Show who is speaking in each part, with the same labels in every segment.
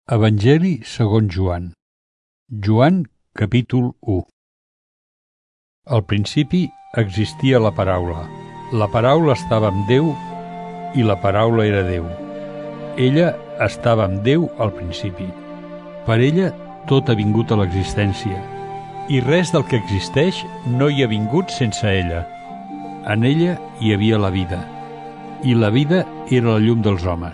Speaker 1: Evangeli segons Joan. Joan, capítol 1. Al principi existia la paraula. La paraula estava amb Déu i la paraula era Déu. Ella estava amb Déu al principi. Per ella tot ha vingut a l'existència i res del que existeix no hi ha vingut sense ella. En ella hi havia la vida i la vida era la llum dels homes.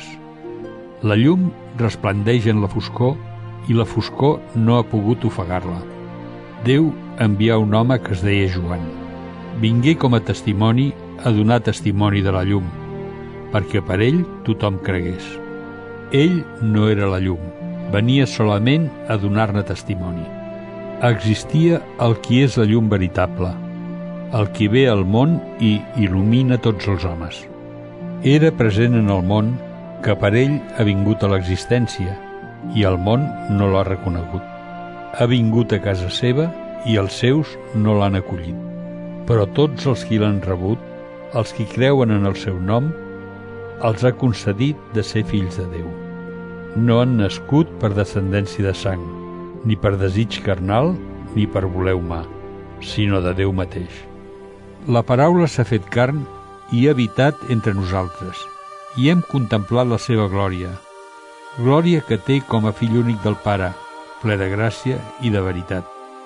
Speaker 1: La llum resplendeix en la foscor i la foscor no ha pogut ofegar-la. Déu envià un home que es deia Joan. Vingué com a testimoni a donar testimoni de la llum, perquè per ell tothom cregués. Ell no era la llum, venia solament a donar-ne testimoni. Existia el qui és la llum veritable, el qui ve al món i il·lumina tots els homes. Era present en el món, que per ell ha vingut a l'existència i el món no l'ha reconegut. Ha vingut a casa seva i els seus no l'han acollit. Però tots els qui l'han rebut, els qui creuen en el seu nom, els ha concedit de ser fills de Déu. No han nascut per descendència de sang, ni per desig carnal, ni per voler humà, sinó de Déu mateix. La paraula s'ha fet carn i ha habitat entre nosaltres, i hem contemplat la seva glòria, glòria que té com a fill únic del Pare, ple de gràcia i de veritat.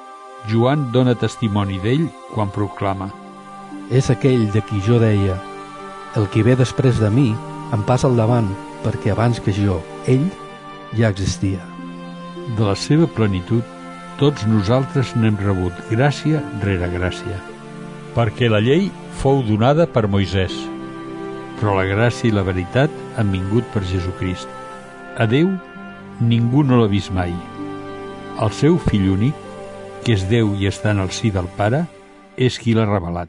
Speaker 1: Joan dona testimoni d'ell quan proclama:
Speaker 2: És aquell de qui jo deia, el qui ve després de mi em passa al davant, perquè abans que jo, ell, ja existia.
Speaker 1: De la seva plenitud, tots nosaltres n'hem rebut gràcia rere gràcia, perquè la llei fou donada per Moisès, però la gràcia i la veritat han vingut per Jesucrist. A Déu ningú no l'ha vist mai. El seu fill únic, que és Déu i està en el si del Pare, és qui l'ha revelat.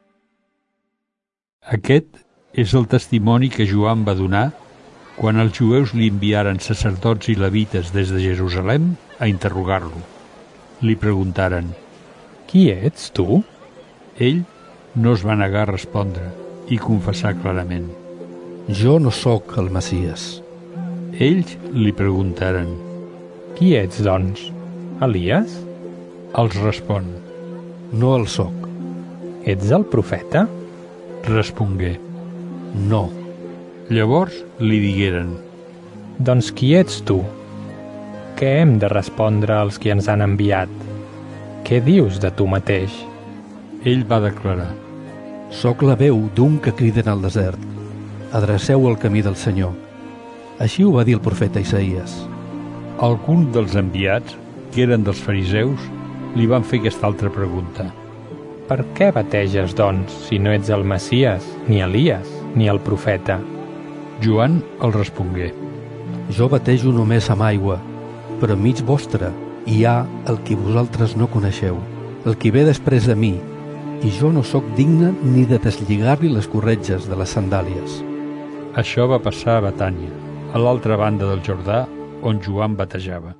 Speaker 1: Aquest és el testimoni que Joan va donar quan els jueus li enviaren sacerdots i levites des de Jerusalem a interrogar-lo. Li preguntaren:
Speaker 3: Qui ets, tu?
Speaker 1: Ell no es va negar a respondre i confessar clarament:
Speaker 2: Jo no sóc el Messies.
Speaker 1: Ells li preguntaren:
Speaker 3: Qui ets, doncs? Elies?
Speaker 1: Els respon:
Speaker 2: No el sóc.
Speaker 3: Ets el profeta?
Speaker 1: Respongué:
Speaker 2: No.
Speaker 1: Llavors li digueren:
Speaker 3: Doncs qui ets tu? Què hem de respondre als qui ens han enviat? Què dius de tu mateix?
Speaker 1: Ell va declarar:
Speaker 2: Soc la veu d'un que criden al desert. Adreceu el camí del Senyor. Així ho va dir el profeta Isaïes.
Speaker 1: Alguns dels enviats, que eren dels fariseus, li van fer aquesta altra pregunta:
Speaker 3: Per què bateges, doncs, si no ets el Messies, ni Elies, ni el profeta?
Speaker 1: Joan el respongué:
Speaker 2: Jo batejo només amb aigua, però enmig vostre hi ha el que vosaltres no coneixeu, el qui ve després de mi, i jo no sóc digne ni de deslligar-li les corretges de les sandàlies.
Speaker 1: Això va passar a Betània, a l'altra banda del Jordà, on Joan batejava.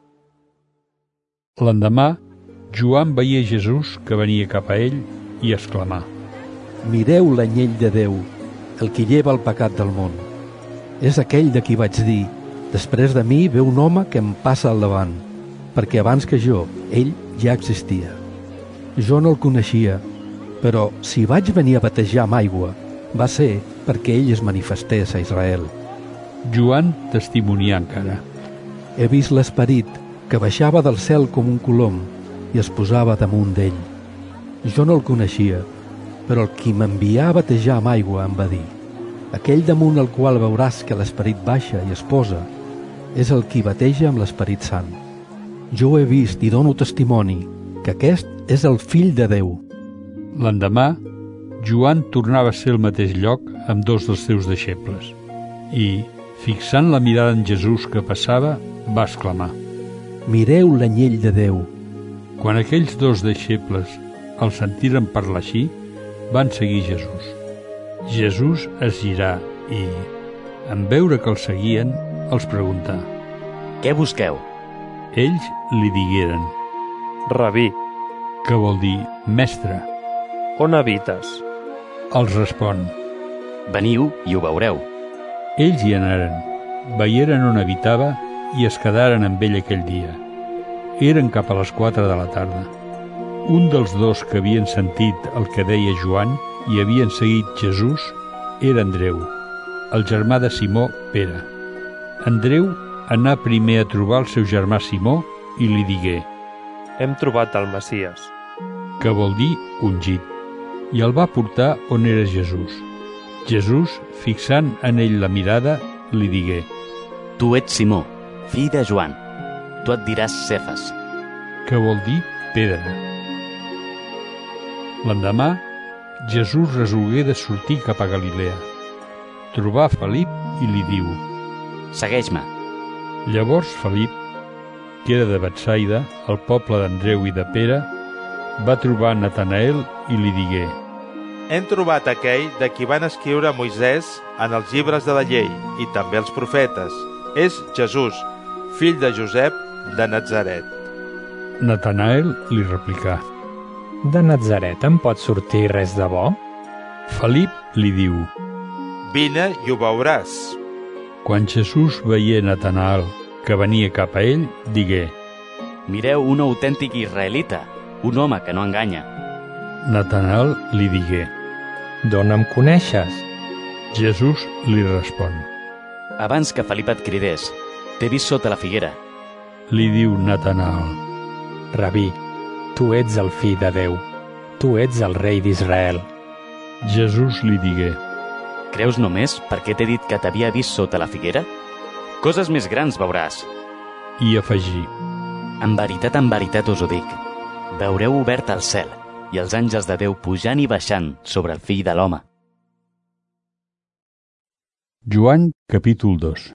Speaker 1: L'endemà, Joan veia Jesús que venia cap a ell i exclamà:
Speaker 2: Mireu l'anyell de Déu, el qui lleva el pecat del món. És aquell de qui vaig dir: després de mi ve un home que em passa al davant, perquè abans que jo, ell ja existia. Jo no el coneixia, però si vaig venir a batejar amb aigua, va ser perquè ell es manifestés a Israel.
Speaker 1: Joan testimonià encara:
Speaker 2: He vist l'Esperit que baixava del cel com un colom i es posava damunt d'ell. Jo no el coneixia, però el qui m'envià a batejar amb aigua em va dir: Aquell damunt al qual veuràs que l'Esperit baixa i es posa és el qui bateja amb l'Esperit Sant. Jo ho he vist i dono testimoni que aquest és el Fill de Déu.
Speaker 1: L'endemà, Joan tornava a ser al mateix lloc amb dos dels seus deixebles i, fixant la mirada en Jesús que passava, va exclamar:
Speaker 2: Mireu l'anyell de Déu.
Speaker 1: Quan aquells dos deixebles el sentiren parlar així, van seguir Jesús. Jesús es girà i, en veure que el seguien, els preguntà:
Speaker 4: Què busqueu?
Speaker 1: Ells li digueren:
Speaker 3: Rabí,
Speaker 1: que vol dir mestre.
Speaker 3: on habites?
Speaker 1: Els respon:
Speaker 4: Veniu i ho veureu.
Speaker 1: Ells hi anaren, veieren on habitava i es quedaren amb ell aquell dia. Eren cap a les 4 de la tarda. Un dels dos que havien sentit el que deia Joan i havien seguit Jesús era Andreu, el germà de Simó, Pere. Andreu anà primer a trobar el seu germà Simó i li digué:
Speaker 4: Hem trobat el Messies,
Speaker 1: que vol dir ungit, i el va portar on era Jesús. Jesús, fixant en ell la mirada, li digué:
Speaker 5: Tu ets Simó, fill de Joan. Tu et diràs Cefas,
Speaker 1: que vol dir pedra. L'endemà, Jesús resolgué de sortir cap a Galilea. Trobà Felip i li diu:
Speaker 5: segueix-me.
Speaker 1: Llavors Felip, que era de Betsaida, el poble d'Andreu i de Pere, va trobar Natanael i li digué:
Speaker 6: Hem trobat aquell de qui van escriure Moisès en els llibres de la llei i també els profetes. És Jesús, fill de Josep de Natzaret.
Speaker 1: Natanael li replicà:
Speaker 3: De Natzaret en pot sortir res de bo?
Speaker 1: Felip li diu:
Speaker 6: Vine i ho veuràs.
Speaker 1: Quan Jesús veié Natanael, que venia cap a ell, digué:
Speaker 5: Mireu un autèntic israelita, un home que no enganya.
Speaker 1: Natanael li digué:
Speaker 3: D'on em coneixes?
Speaker 1: Jesús li respon:
Speaker 5: Abans que Felip et cridés, t'he vist sota la figuera.
Speaker 1: Li diu Natanael:
Speaker 3: Rabí, tu ets el fill de Déu, tu ets el rei d'Israel.
Speaker 1: Jesús li digué:
Speaker 5: Creus només perquè t'he dit que t'havia vist sota la figuera? Coses més grans veuràs.
Speaker 1: I afegí:
Speaker 5: En veritat us ho dic. Veureu obert el cel i els àngels de Déu pujant i baixant sobre el fill de l'home.
Speaker 1: Joan, capítol 2.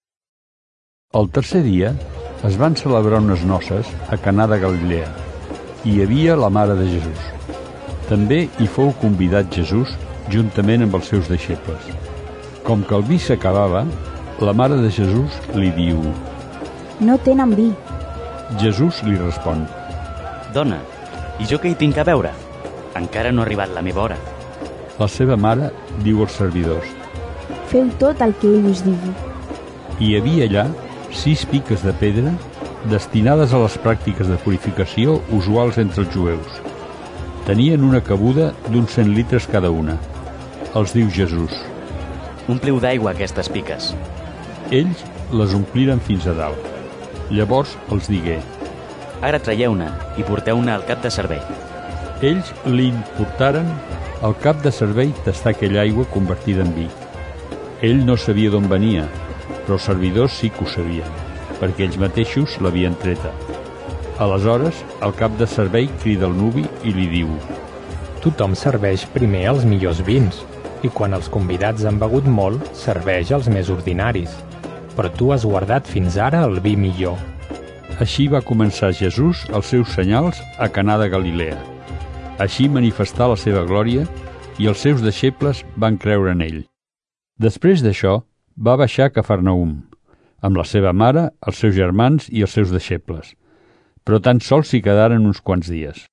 Speaker 1: El tercer dia es van celebrar unes noces a Caná de Galilea i hi havia la mare de Jesús. També hi fou convidat Jesús juntament amb els seus deixebles. Com que el vi s'acabava, la mare de Jesús li diu:
Speaker 7: No tenen vi.
Speaker 1: Jesús li respon:
Speaker 5: Dona, i jo què hi tinc a veure? Encara no ha arribat la meva hora.
Speaker 1: La seva mare diu als servidors:
Speaker 7: Feu tot el que ell us digui.
Speaker 1: Hi havia allà 6 piques de pedra destinades a les pràctiques de purificació usuals entre els jueus. Tenien una cabuda d'uns 100 litres cada una. Els diu Jesús:
Speaker 5: Ompliu d'aigua aquestes piques.
Speaker 1: Ells les ompliren fins a dalt. Llavors els digué:
Speaker 5: Ara traieu-ne i porteu-ne al cap de servei.
Speaker 1: Ells li portaren al cap de servei tastar aquella aigua convertida en vi. Ell no sabia d'on venia, però els servidors sí que ho sabien, perquè ells mateixos l'havien treta. Aleshores, el cap de servei crida el nuvi i li diu:
Speaker 3: Tothom serveix primer els millors vins, i quan els convidats han begut molt, serveix els més ordinaris. Però tu has guardat fins ara el vi millor.
Speaker 1: Així va començar Jesús els seus senyals a Caná de Galilea. Així manifestà la seva glòria i els seus deixebles van creure en ell. Després d'això, va baixar a Cafarnaum, amb la seva mare, els seus germans i els seus deixebles, però tan sols s'hi quedaren uns quants dies.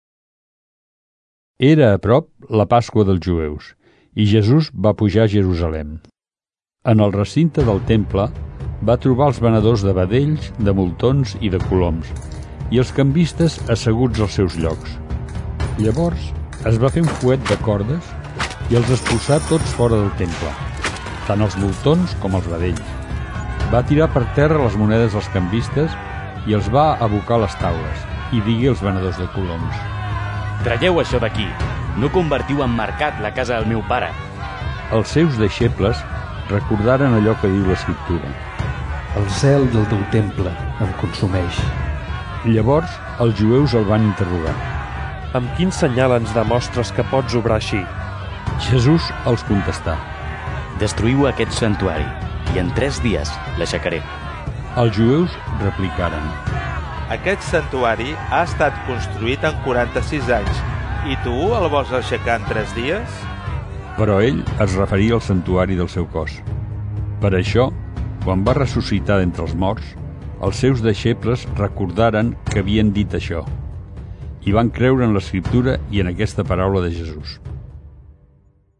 Speaker 1: Era a prop la Pasqua dels jueus, i Jesús va pujar a Jerusalem. En el recinte del temple va trobar els venedors de vedells, de moltons i de coloms, i els cambistes asseguts als seus llocs. Llavors es va fer un fuet de cordes i els expulsà tots fora del temple, tant els moltons com els vedells. Va tirar per terra les monedes dels cambistes i els va abocar a les taules, i digué als venedors de coloms:
Speaker 5: Traieu això d'aquí, no convertiu en mercat la casa del meu pare.
Speaker 1: Els seus deixebles recordaren allò que diu l'Escriptura:
Speaker 2: El cel del teu temple em consumeix.
Speaker 1: Llavors els jueus el van interrogar:
Speaker 4: Amb quin senyal ens demostres que pots obrar així?
Speaker 1: Jesús els contestà:
Speaker 5: Destruïu aquest santuari, i en 3 dies l'aixecaré.
Speaker 1: Els jueus replicaren:
Speaker 6: Aquest santuari ha estat construït en 46 anys i tu el vols aixecar en 3 dies?
Speaker 1: Però ell es referia al santuari del seu cos. Per això, quan va ressuscitar d'entre els morts, els seus deixebles recordaren que havien dit això, i van creure en l'Escriptura i en aquesta paraula de Jesús.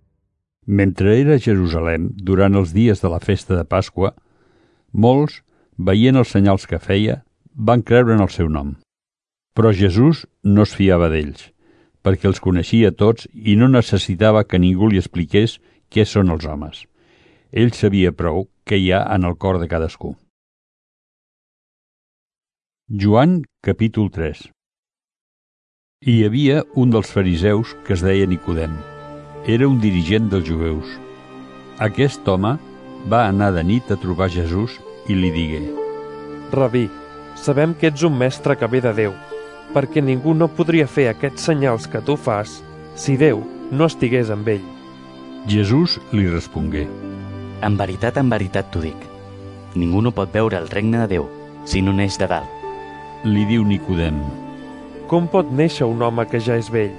Speaker 1: Mentre era a Jerusalem, durant els dies de la festa de Pasqua, molts veient els senyals que feia, van creure en el seu nom. Però Jesús no es fiava d'ells, perquè els coneixia tots i no necessitava que ningú li expliqués què són els homes. Ell sabia prou què hi ha en el cor de cadascú. Joan, capítol 3. Hi havia un dels fariseus que es deia Nicodem. Era un dirigent dels jueus. Aquest home va anar de nit a trobar Jesús i li digué:
Speaker 4: Rabí, sabem que ets un mestre que ve de Déu, perquè ningú no podria fer aquests senyals que tu fas si Déu no estigués amb ell.
Speaker 1: Jesús li respongué:
Speaker 5: en veritat t'ho dic. Ningú no pot veure el regne de Déu si no neix de dalt.
Speaker 1: Li diu Nicodem:
Speaker 4: Com pot néixer un home que ja és vell?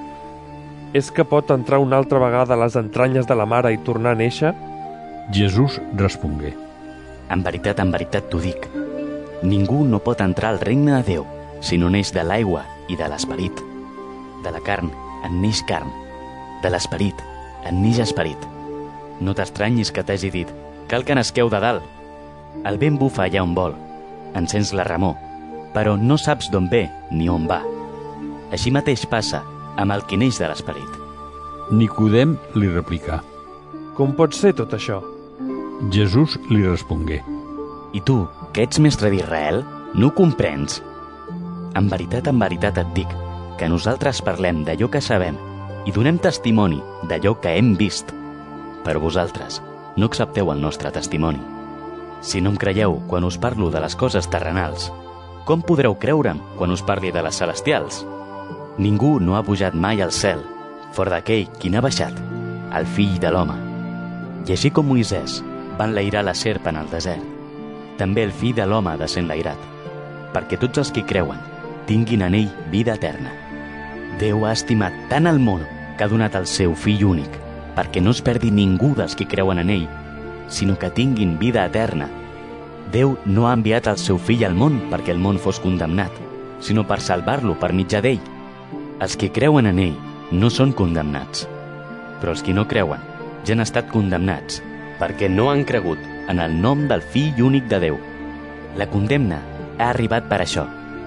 Speaker 4: És que pot entrar una altra vegada a les entranyes de la mare i tornar a néixer?
Speaker 1: Jesús respongué:
Speaker 5: en veritat t'ho dic. Ningú no pot entrar al regne de Déu si no neix de l'aigua i de l'esperit. De la carn en neix carn, de l'esperit en neix esperit. No t'estranyis que t'hagi dit: cal que nasqueu de dalt. El vent bufa allà on vol, encens la remor, però no saps d'on ve ni on va. Així mateix passa amb el que neix de l'esperit.
Speaker 1: Nicodem li replicà:
Speaker 4: Com pot ser tot això?
Speaker 1: Jesús li respongué:
Speaker 5: I tu, que ets mestre d'Israel, no ho comprens? En veritat et dic que nosaltres parlem d'allò que sabem i donem testimoni d'allò que hem vist. Però vosaltres no accepteu el nostre testimoni. Si no em creieu quan us parlo de les coses terrenals, com podreu creure'm quan us parli de les celestials? Ningú no ha pujat mai al cel, fora d'aquell qui n'ha baixat, el Fill de l'home. I així com Moisès va enlairar la serp en el desert, també el Fill de l'home ha de ser enlairat, perquè tots els que creuen tinguin en ell vida eterna. Déu ha estimat tant el món que ha donat el seu Fill únic, perquè no es perdi ningú dels que creuen en ell, sinó que tinguin vida eterna. Déu no ha enviat el seu Fill al món perquè el món fos condemnat, sinó per salvar-lo per mitjà d'ell. Els que creuen en ell no són condemnats, però els que no creuen ja han estat condemnats, perquè no han cregut en el nom del Fill únic de Déu. La condemna ha arribat per això.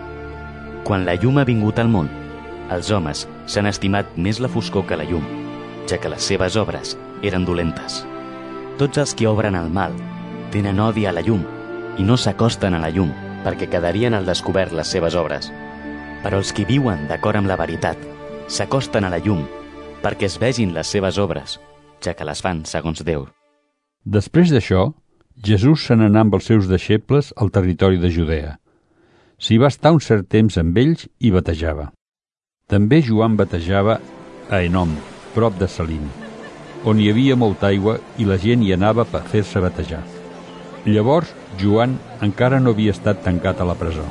Speaker 5: Quan la llum ha vingut al món, els homes s'han estimat més la foscor que la llum, ja que les seves obres eren dolentes. Tots els que obren el mal tenen odi a la llum i no s'acosten a la llum perquè quedarien al descobert les seves obres. Però els que viuen d'acord amb la veritat s'acosten a la llum perquè es vegin les seves obres, ja que les fan segons Déu.
Speaker 1: Després d'això, Jesús se n'anà amb els seus deixebles al territori de Judea. S'hi va estar un cert temps amb ells i batejava. També Joan batejava a Enom, prop de Salim, on hi havia molta aigua i la gent hi anava per fer-se batejar. Llavors, Joan encara no havia estat tancat a la presó.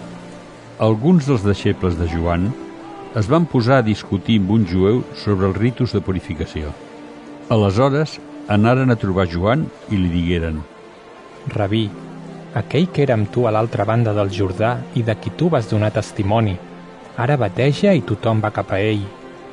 Speaker 1: Alguns dels deixebles de Joan es van posar a discutir amb un jueu sobre els ritus de purificació. Aleshores, anaren a trobar Joan i li digueren:
Speaker 3: Rabí, aquell que era amb tu a l'altra banda del Jordà i de qui tu vas donar testimoni, ara bateja i tothom va cap a ell.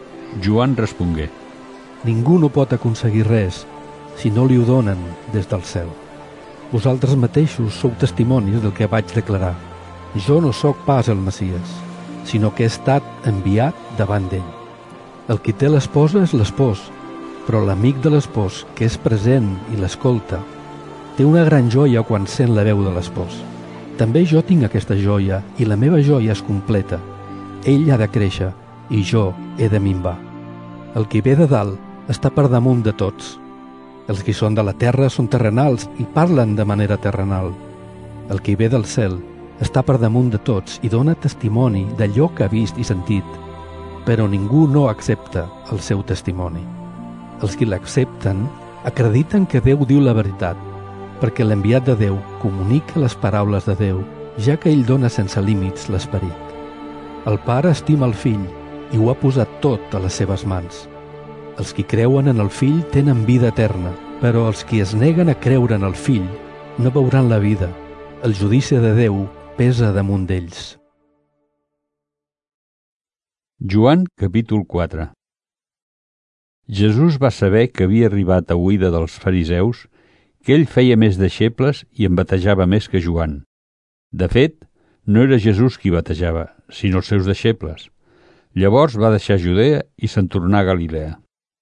Speaker 1: Joan respongué:
Speaker 2: Ningú no pot aconseguir res si no li ho donen des del cel. Vosaltres mateixos sou testimonis del que vaig declarar. Jo no sóc pas el Messies, sinó que he estat enviat davant d'ell. El qui té l'esposa és l'espòs, però l'amic de l'espòs, que és present i l'escolta, té una gran joia quan sent la veu de l'espòs. També jo tinc aquesta joia i la meva joia és completa. Ell ha de créixer i jo he de minvar. El qui ve de dalt està per damunt de tots. Els qui són de la terra són terrenals i parlen de manera terrenal. El qui ve del cel està per damunt de tots i dona testimoni d'allò que ha vist i sentit, però ningú no accepta el seu testimoni. Els qui l'accepten acrediten que Déu diu la veritat, perquè l'enviat de Déu comunica les paraules de Déu, ja que ell dona sense límits l'esperit. El Pare estima el Fill i ho ha posat tot a les seves mans. Els qui creuen en el Fill tenen vida eterna, però els qui es neguen a creure en el Fill no veuran la vida. El judici de Déu pesa damunt d'ells.
Speaker 1: Joan, capítol 4. Jesús va saber que havia arribat a oïda dels fariseus que ell feia més deixebles i en batejava més que Joan, De fet, no era Jesús qui batejava, sinó els seus deixebles. Llavors va deixar Judea i se'n tornà a Galilea.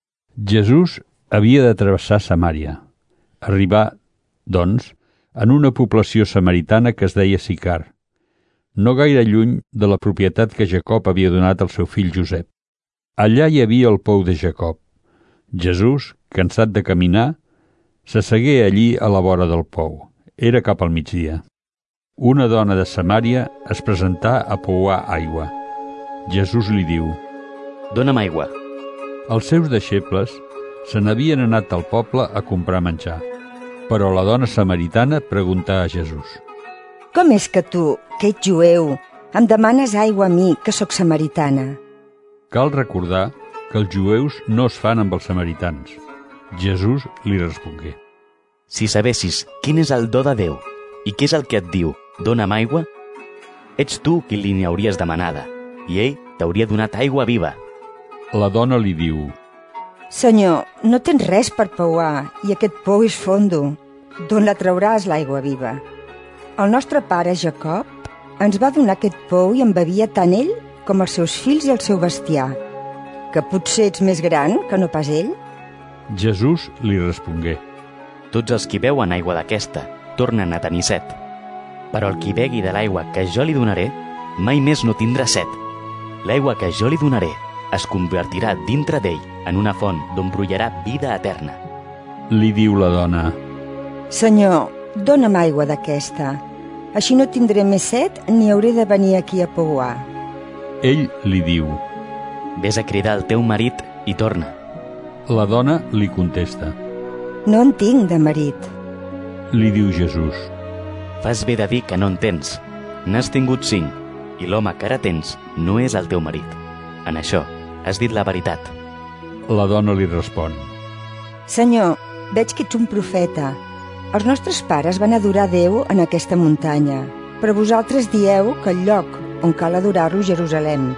Speaker 1: Jesús havia de travessar Samària. Arribà, doncs, en una població samaritana que es deia Sicar, no gaire lluny de la propietat que Jacob havia donat al seu fill Josep. Allà hi havia el pou de Jacob. Jesús, cansat de caminar, s'assegué allí a la vora del pou. Era cap al migdia. Una dona de Samària es presentà a pouar aigua. Jesús li diu:
Speaker 5: «Dóna'm aigua».
Speaker 1: Els seus deixebles se n'havien anat al poble a comprar menjar, però la dona samaritana preguntà a Jesús:
Speaker 8: «Com és que tu, que ets jueu, em demanes aigua a mi, que sóc samaritana?»
Speaker 1: Cal recordar que els jueus no es fan amb els samaritans. Jesús li respongué:
Speaker 5: «Si sabessis quin és el do de Déu i què és el que et diu, dóna'm aigua, ets tu qui li n'hauries demanada, i ell t'hauria donat aigua viva».
Speaker 1: La dona li diu:
Speaker 8: «Senyor, no tens res per pouar i aquest pou és fondo. D'on la trauràs, l'aigua viva? El nostre pare, Jacob, ens va donar aquest pou i en bevia tant ell com els seus fills i el seu bestiar. Que potser ets més gran que no pas ell?»
Speaker 1: Jesús li respongué:
Speaker 5: «Tots els qui beuen aigua d'aquesta tornen a tenir set. Però el qui begui de l'aigua que jo li donaré mai més no tindrà set. L'aigua que jo li donaré es convertirà dintre d'ell en una font d'on brollarà vida eterna».
Speaker 1: Li diu la dona:
Speaker 8: «Senyor, dóna'm aigua d'aquesta. Així no tindré més set ni hauré de venir aquí a pouar».
Speaker 1: Ell li diu:
Speaker 5: «Ves a cridar el teu marit i torna».
Speaker 1: La dona li contesta:
Speaker 8: «No en tinc de marit».
Speaker 1: Li diu Jesús:
Speaker 5: «Fas bé de dir que no en tens. N'has tingut 5, i l'home que ara tens no és el teu marit. En això has dit la veritat».
Speaker 1: La dona li respon:
Speaker 8: «Senyor, veig que ets un profeta. Els nostres pares van adorar Déu en aquesta muntanya, però vosaltres dieu que el lloc on cal adorar-lo és Jerusalem».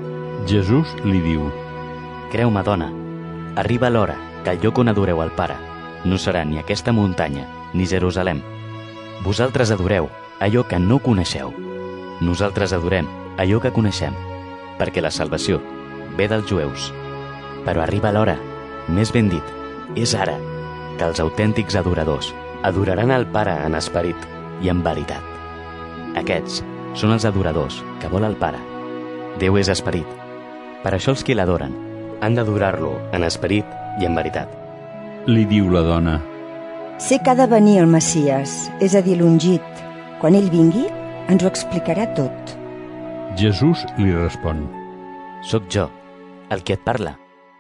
Speaker 1: Jesús li diu:
Speaker 5: «Creu-me, dona, arriba l'hora que el lloc on adoreu el Pare no serà ni aquesta muntanya ni Jerusalem. Vosaltres adoreu allò que no coneixeu. Nosaltres adorem allò que coneixem, perquè la salvació ve dels jueus. Però arriba l'hora, més ben dit, és ara, que els autèntics adoradors adoraran el Pare en esperit i en veritat. Aquests són els adoradors que vol el Pare. Déu és esperit. Per això els qui l'adoren han d'adorar-lo en esperit i en veritat».
Speaker 1: Li diu la dona:
Speaker 8: «Sé que ha de venir el Messies, és a dir, l'ungit. Quan ell vingui, ens ho explicarà tot».
Speaker 1: Jesús li respon:
Speaker 5: «Soc jo, el que et parla».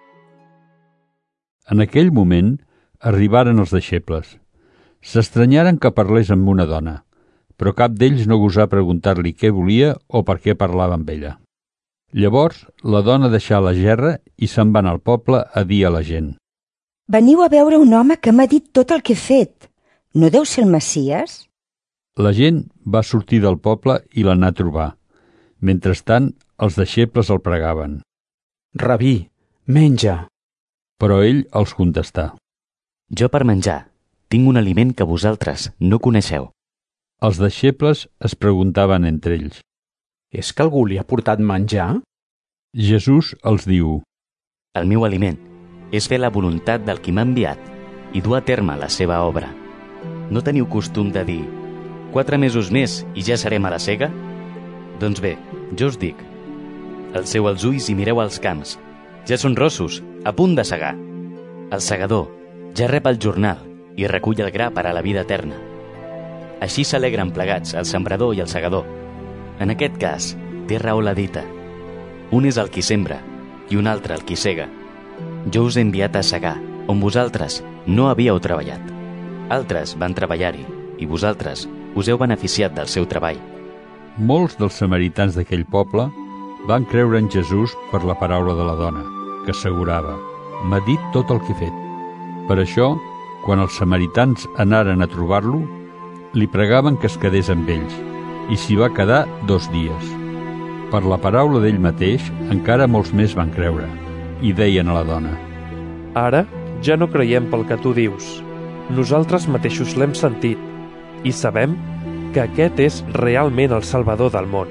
Speaker 1: En aquell moment arribaren els deixebles. S'estranyaren que parlés amb una dona, però cap d'ells no gosà preguntar-li què volia o per què parlava amb ella. Llavors la dona deixà la gerra i se'n va anar al poble a dir a la gent:
Speaker 8: «Veniu a veure un home que m'ha dit tot el que he fet. No deu ser el Messies?»
Speaker 1: La gent va sortir del poble i l'anar a trobar. Mentrestant, els deixebles el pregaven:
Speaker 2: «Rabí, menja».
Speaker 1: Però ell els contestà:
Speaker 5: «Jo per menjar tinc un aliment que vosaltres no coneixeu».
Speaker 1: Els deixebles es preguntaven entre ells:
Speaker 2: «És que algú li ha portat menjar?»
Speaker 1: Jesús els diu:
Speaker 5: «El meu aliment és fer la voluntat del qui m'ha enviat i dur a terme la seva obra. No teniu costum de dir: 4 mesos més i ja serem a la sega? Doncs bé, jo us dic: alceu els ulls i mireu els camps. Ja són rossos, a punt de segar. El segador ja rep el jornal i recull el gra per a la vida eterna. Així s'alegren plegats el sembrador i el segador. En aquest cas, té raó la dita: un és el qui sembra i un altre el qui sega. Jo us he enviat a segar, on vosaltres no havíeu treballat. Altres van treballar-hi, i vosaltres us heu beneficiat del seu treball».
Speaker 1: Molts dels samaritans d'aquell poble van creure en Jesús per la paraula de la dona, que assegurava: «M'ha dit tot el que he fet». Per això, quan els samaritans anaren a trobar-lo, li pregaven que es quedés amb ells, i s'hi va quedar 2 dies. Per la paraula d'ell mateix, encara molts més van creure, i deien a la dona:
Speaker 4: «Ara ja no creiem pel que tu dius. Nosaltres mateixos l'hem sentit i sabem que aquest és realment el Salvador del món.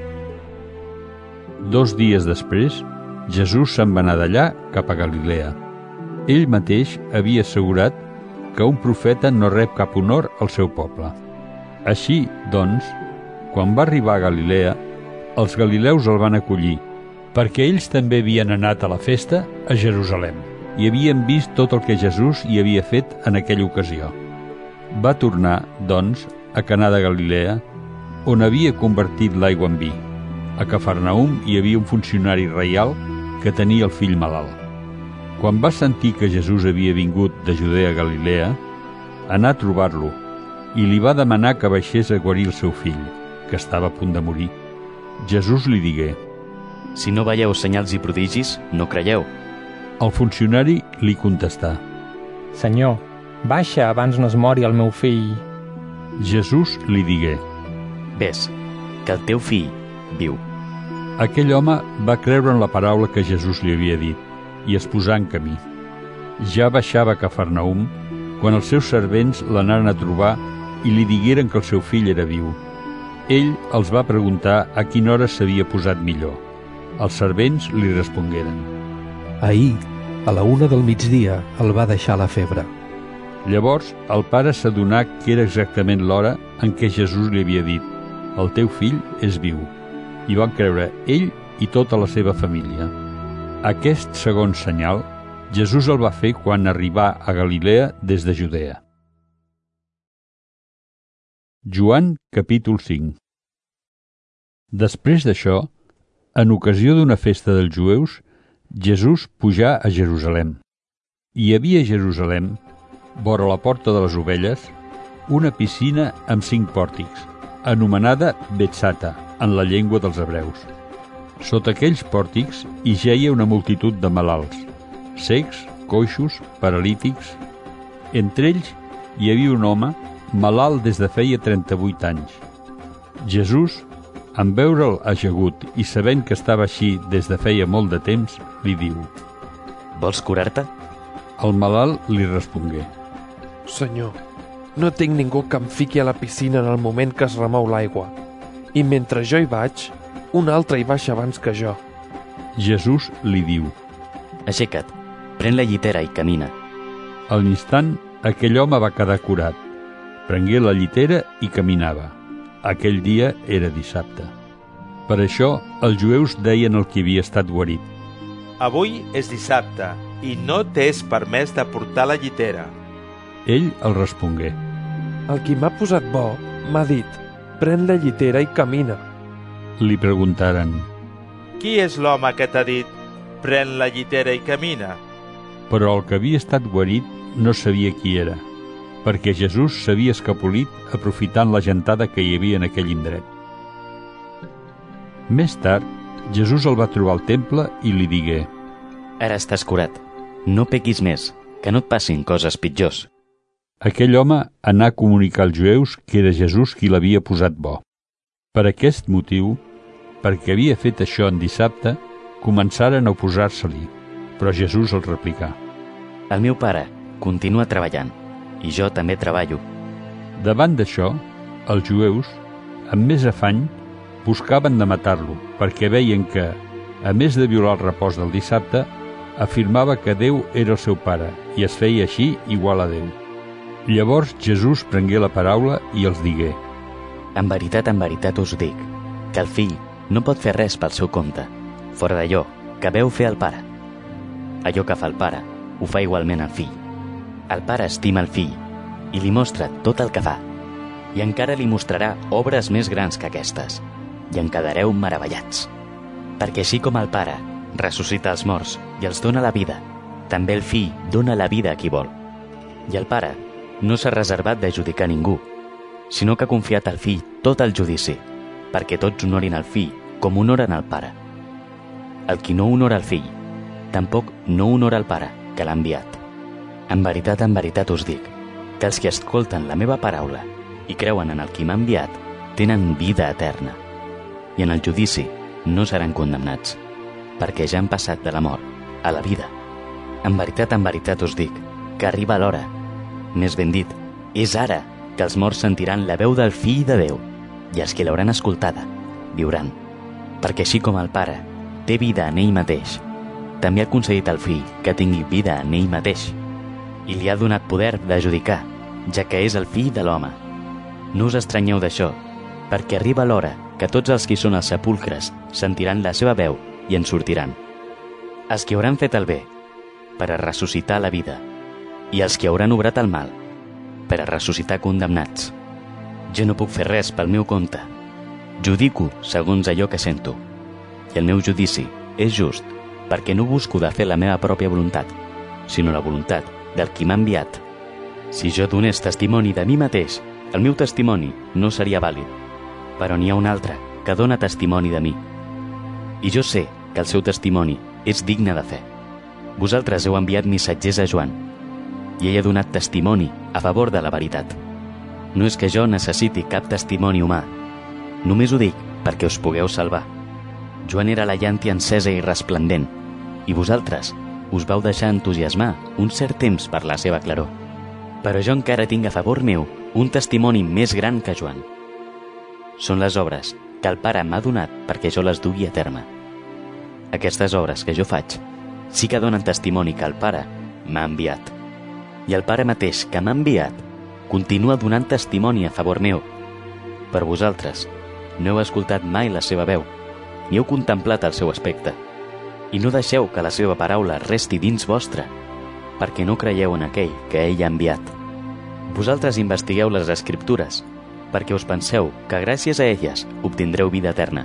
Speaker 1: 2 dies després, Jesús se'n va anar d'allà cap a Galilea. Ell mateix havia assegurat que un profeta no rep cap honor al seu poble. Així, doncs, quan va arribar a Galilea, els galileus el van acollir, perquè ells també havien anat a la festa a Jerusalem i havien vist tot el que Jesús hi havia fet en aquella ocasió. Va tornar, doncs, a Caná de Galilea, on havia convertit l'aigua en vi. A Cafarnaum hi havia un funcionari reial que tenia el fill malalt. Quan va sentir que Jesús havia vingut de Judea a Galilea, anà a trobar-lo i li va demanar que baixés a guarir el seu fill, que estava a punt de morir. Jesús li digué:
Speaker 5: Si no veieu senyals i prodigis, no creieu.
Speaker 1: El funcionari li contestà:
Speaker 3: Senyor, baixa abans no es mori el meu fill.
Speaker 1: Jesús li digué:
Speaker 5: Ves, que el teu fill viu.
Speaker 1: Aquell home va creure en la paraula que Jesús li havia dit i es posà en camí. Ja baixava a Cafarnaum quan els seus servents l'anaren a trobar i li digueren que el seu fill era viu. Ell els va preguntar a quina hora s'havia posat millor. Els servents li respongueren:
Speaker 2: Ahir, a la 1 del migdia, el va deixar la febre.
Speaker 1: Llavors el pare s'adonà que era exactament l'hora en què Jesús li havia dit: El teu fill és viu. I van creure ell i tota la seva família. Aquest segon senyal, Jesús el va fer quan arribà a Galilea des de Judea. Joan, capítol 5. Després d'això, en ocasió d'una festa dels jueus, Jesús pujà a Jerusalem. Hi havia a Jerusalem, vora la porta de les ovelles, una piscina amb 5 pòrtics, anomenada Betsata, en la llengua dels hebreus. Sota aquells pòrtics hi jeia una multitud de malalts, cecs, coixos, paralítics. Entre ells hi havia un home malalt des de feia 38 anys. Jesús, en veure'l ajagut i sabent que estava així des de feia molt de temps, li diu:
Speaker 5: Vols curar-te?
Speaker 1: El malalt li respongué:
Speaker 4: Senyor, no tinc ningú que em fiqui a la piscina en el moment que es remou l'aigua. I mentre jo hi vaig, un altre hi baixa abans que jo.
Speaker 1: Jesús li diu:
Speaker 5: Aixeca't, pren la llitera i camina.
Speaker 1: A l'instant, aquell home va quedar curat. Prengué la llitera i caminava. Aquell dia era dissabte. Per això, els jueus deien al qui havia estat guarit:
Speaker 6: Avui és dissabte i no t'és permès de portar la llitera.
Speaker 1: Ell el respongué:
Speaker 4: El qui m'ha posat bo m'ha dit: pren la llitera i camina.
Speaker 1: Li preguntaren:
Speaker 6: Qui és l'home que t'ha dit: pren la llitera i camina?
Speaker 1: Però el que havia estat guarit no sabia qui era, perquè Jesús s'havia escapolit aprofitant la gentada que hi havia en aquell indret. Més tard, Jesús el va trobar al temple i li digué:
Speaker 5: Ara estàs curat. No pequis més, que no et passin coses pitjors.
Speaker 1: Aquell home anà a comunicar als jueus que era Jesús qui l'havia posat bo. Per aquest motiu, perquè havia fet això en dissabte, començaren a oposar-se-li, però Jesús els replicà:
Speaker 5: El meu pare continua treballant, i jo també treballo.
Speaker 1: Davant d'això, els jueus, amb més afany, buscaven de matar-lo, perquè veien que, a més de violar el repòs del dissabte, afirmava que Déu era el seu pare i es feia així igual a Déu. Llavors Jesús prengué la paraula i els digué:
Speaker 5: En veritat us dic, que el fill no pot fer res pel seu compte, fora d'allò que veu fer el pare. Allò que fa el pare, ho fa igualment el fill. El pare estima el fill i li mostra tot el que fa, i encara li mostrarà obres més grans que aquestes, i en quedareu meravellats. Perquè així com el pare ressuscita els morts i els dona la vida, també el fill dona la vida a qui vol. I el pare no s'ha reservat de judicar ningú, sinó que ha confiat al fill tot el judici, perquè tots honorin el fill com honoren el pare. El qui no honora el fill, tampoc no honora el pare que l'ha enviat. En veritat us dic, que els que escolten la meva paraula i creuen en el qui m'ha enviat, tenen vida eterna, i en el judici no seran condemnats, perquè ja han passat de la mort a la vida. En veritat us dic, que arriba l'hora, més ben dit, és ara, que els morts sentiran la veu del Fill de Déu, i els que l'hauran escoltada viuran. Perquè així com el Pare té vida en ell mateix, també ha concedit al Fill que tingui vida en ell mateix, i li ha donat poder de judicar, ja que és el Fill de l'home. No us estranyeu d'això, perquè arriba l'hora que tots els que són als sepulcres sentiran la seva veu i en sortiran. Els que hauran fet el bé, per a ressuscitar la vida, i els que hauran obrat el mal, per a ressuscitar condemnats. Jo no puc fer res pel meu compte. Judico segons allò que sento, i el meu judici és just, perquè no busco de fer la meva pròpia voluntat, sinó la voluntat del qui m'ha enviat. Si jo donés testimoni de mi mateix, el meu testimoni no seria vàlid, però n'hi ha un altre que dona testimoni de mi. I jo sé que el seu testimoni és digne de fe. Vosaltres heu enviat missatgers a Joan, i ell ha donat testimoni a favor de la veritat. No és que jo necessiti cap testimoni humà, només ho dic perquè us pugueu salvar. Joan era la llàntia encesa i resplendent, i vosaltres us vau deixar entusiasmar un cert temps per la seva claror. Però jo encara tinc a favor meu un testimoni més gran que Joan. Són les obres que el Pare m'ha donat perquè jo les dugui a terme. Aquestes obres que jo faig sí que donen testimoni que el Pare m'ha enviat. I el Pare mateix que m'ha enviat continua donant testimoni a favor meu. Per vosaltres no heu escoltat mai la seva veu, ni heu contemplat el seu aspecte, i no deixeu que la seva paraula resti dins vostre, perquè no creieu en aquell que ell ha enviat. Vosaltres investigueu les Escriptures, perquè us penseu que gràcies a elles obtindreu vida eterna.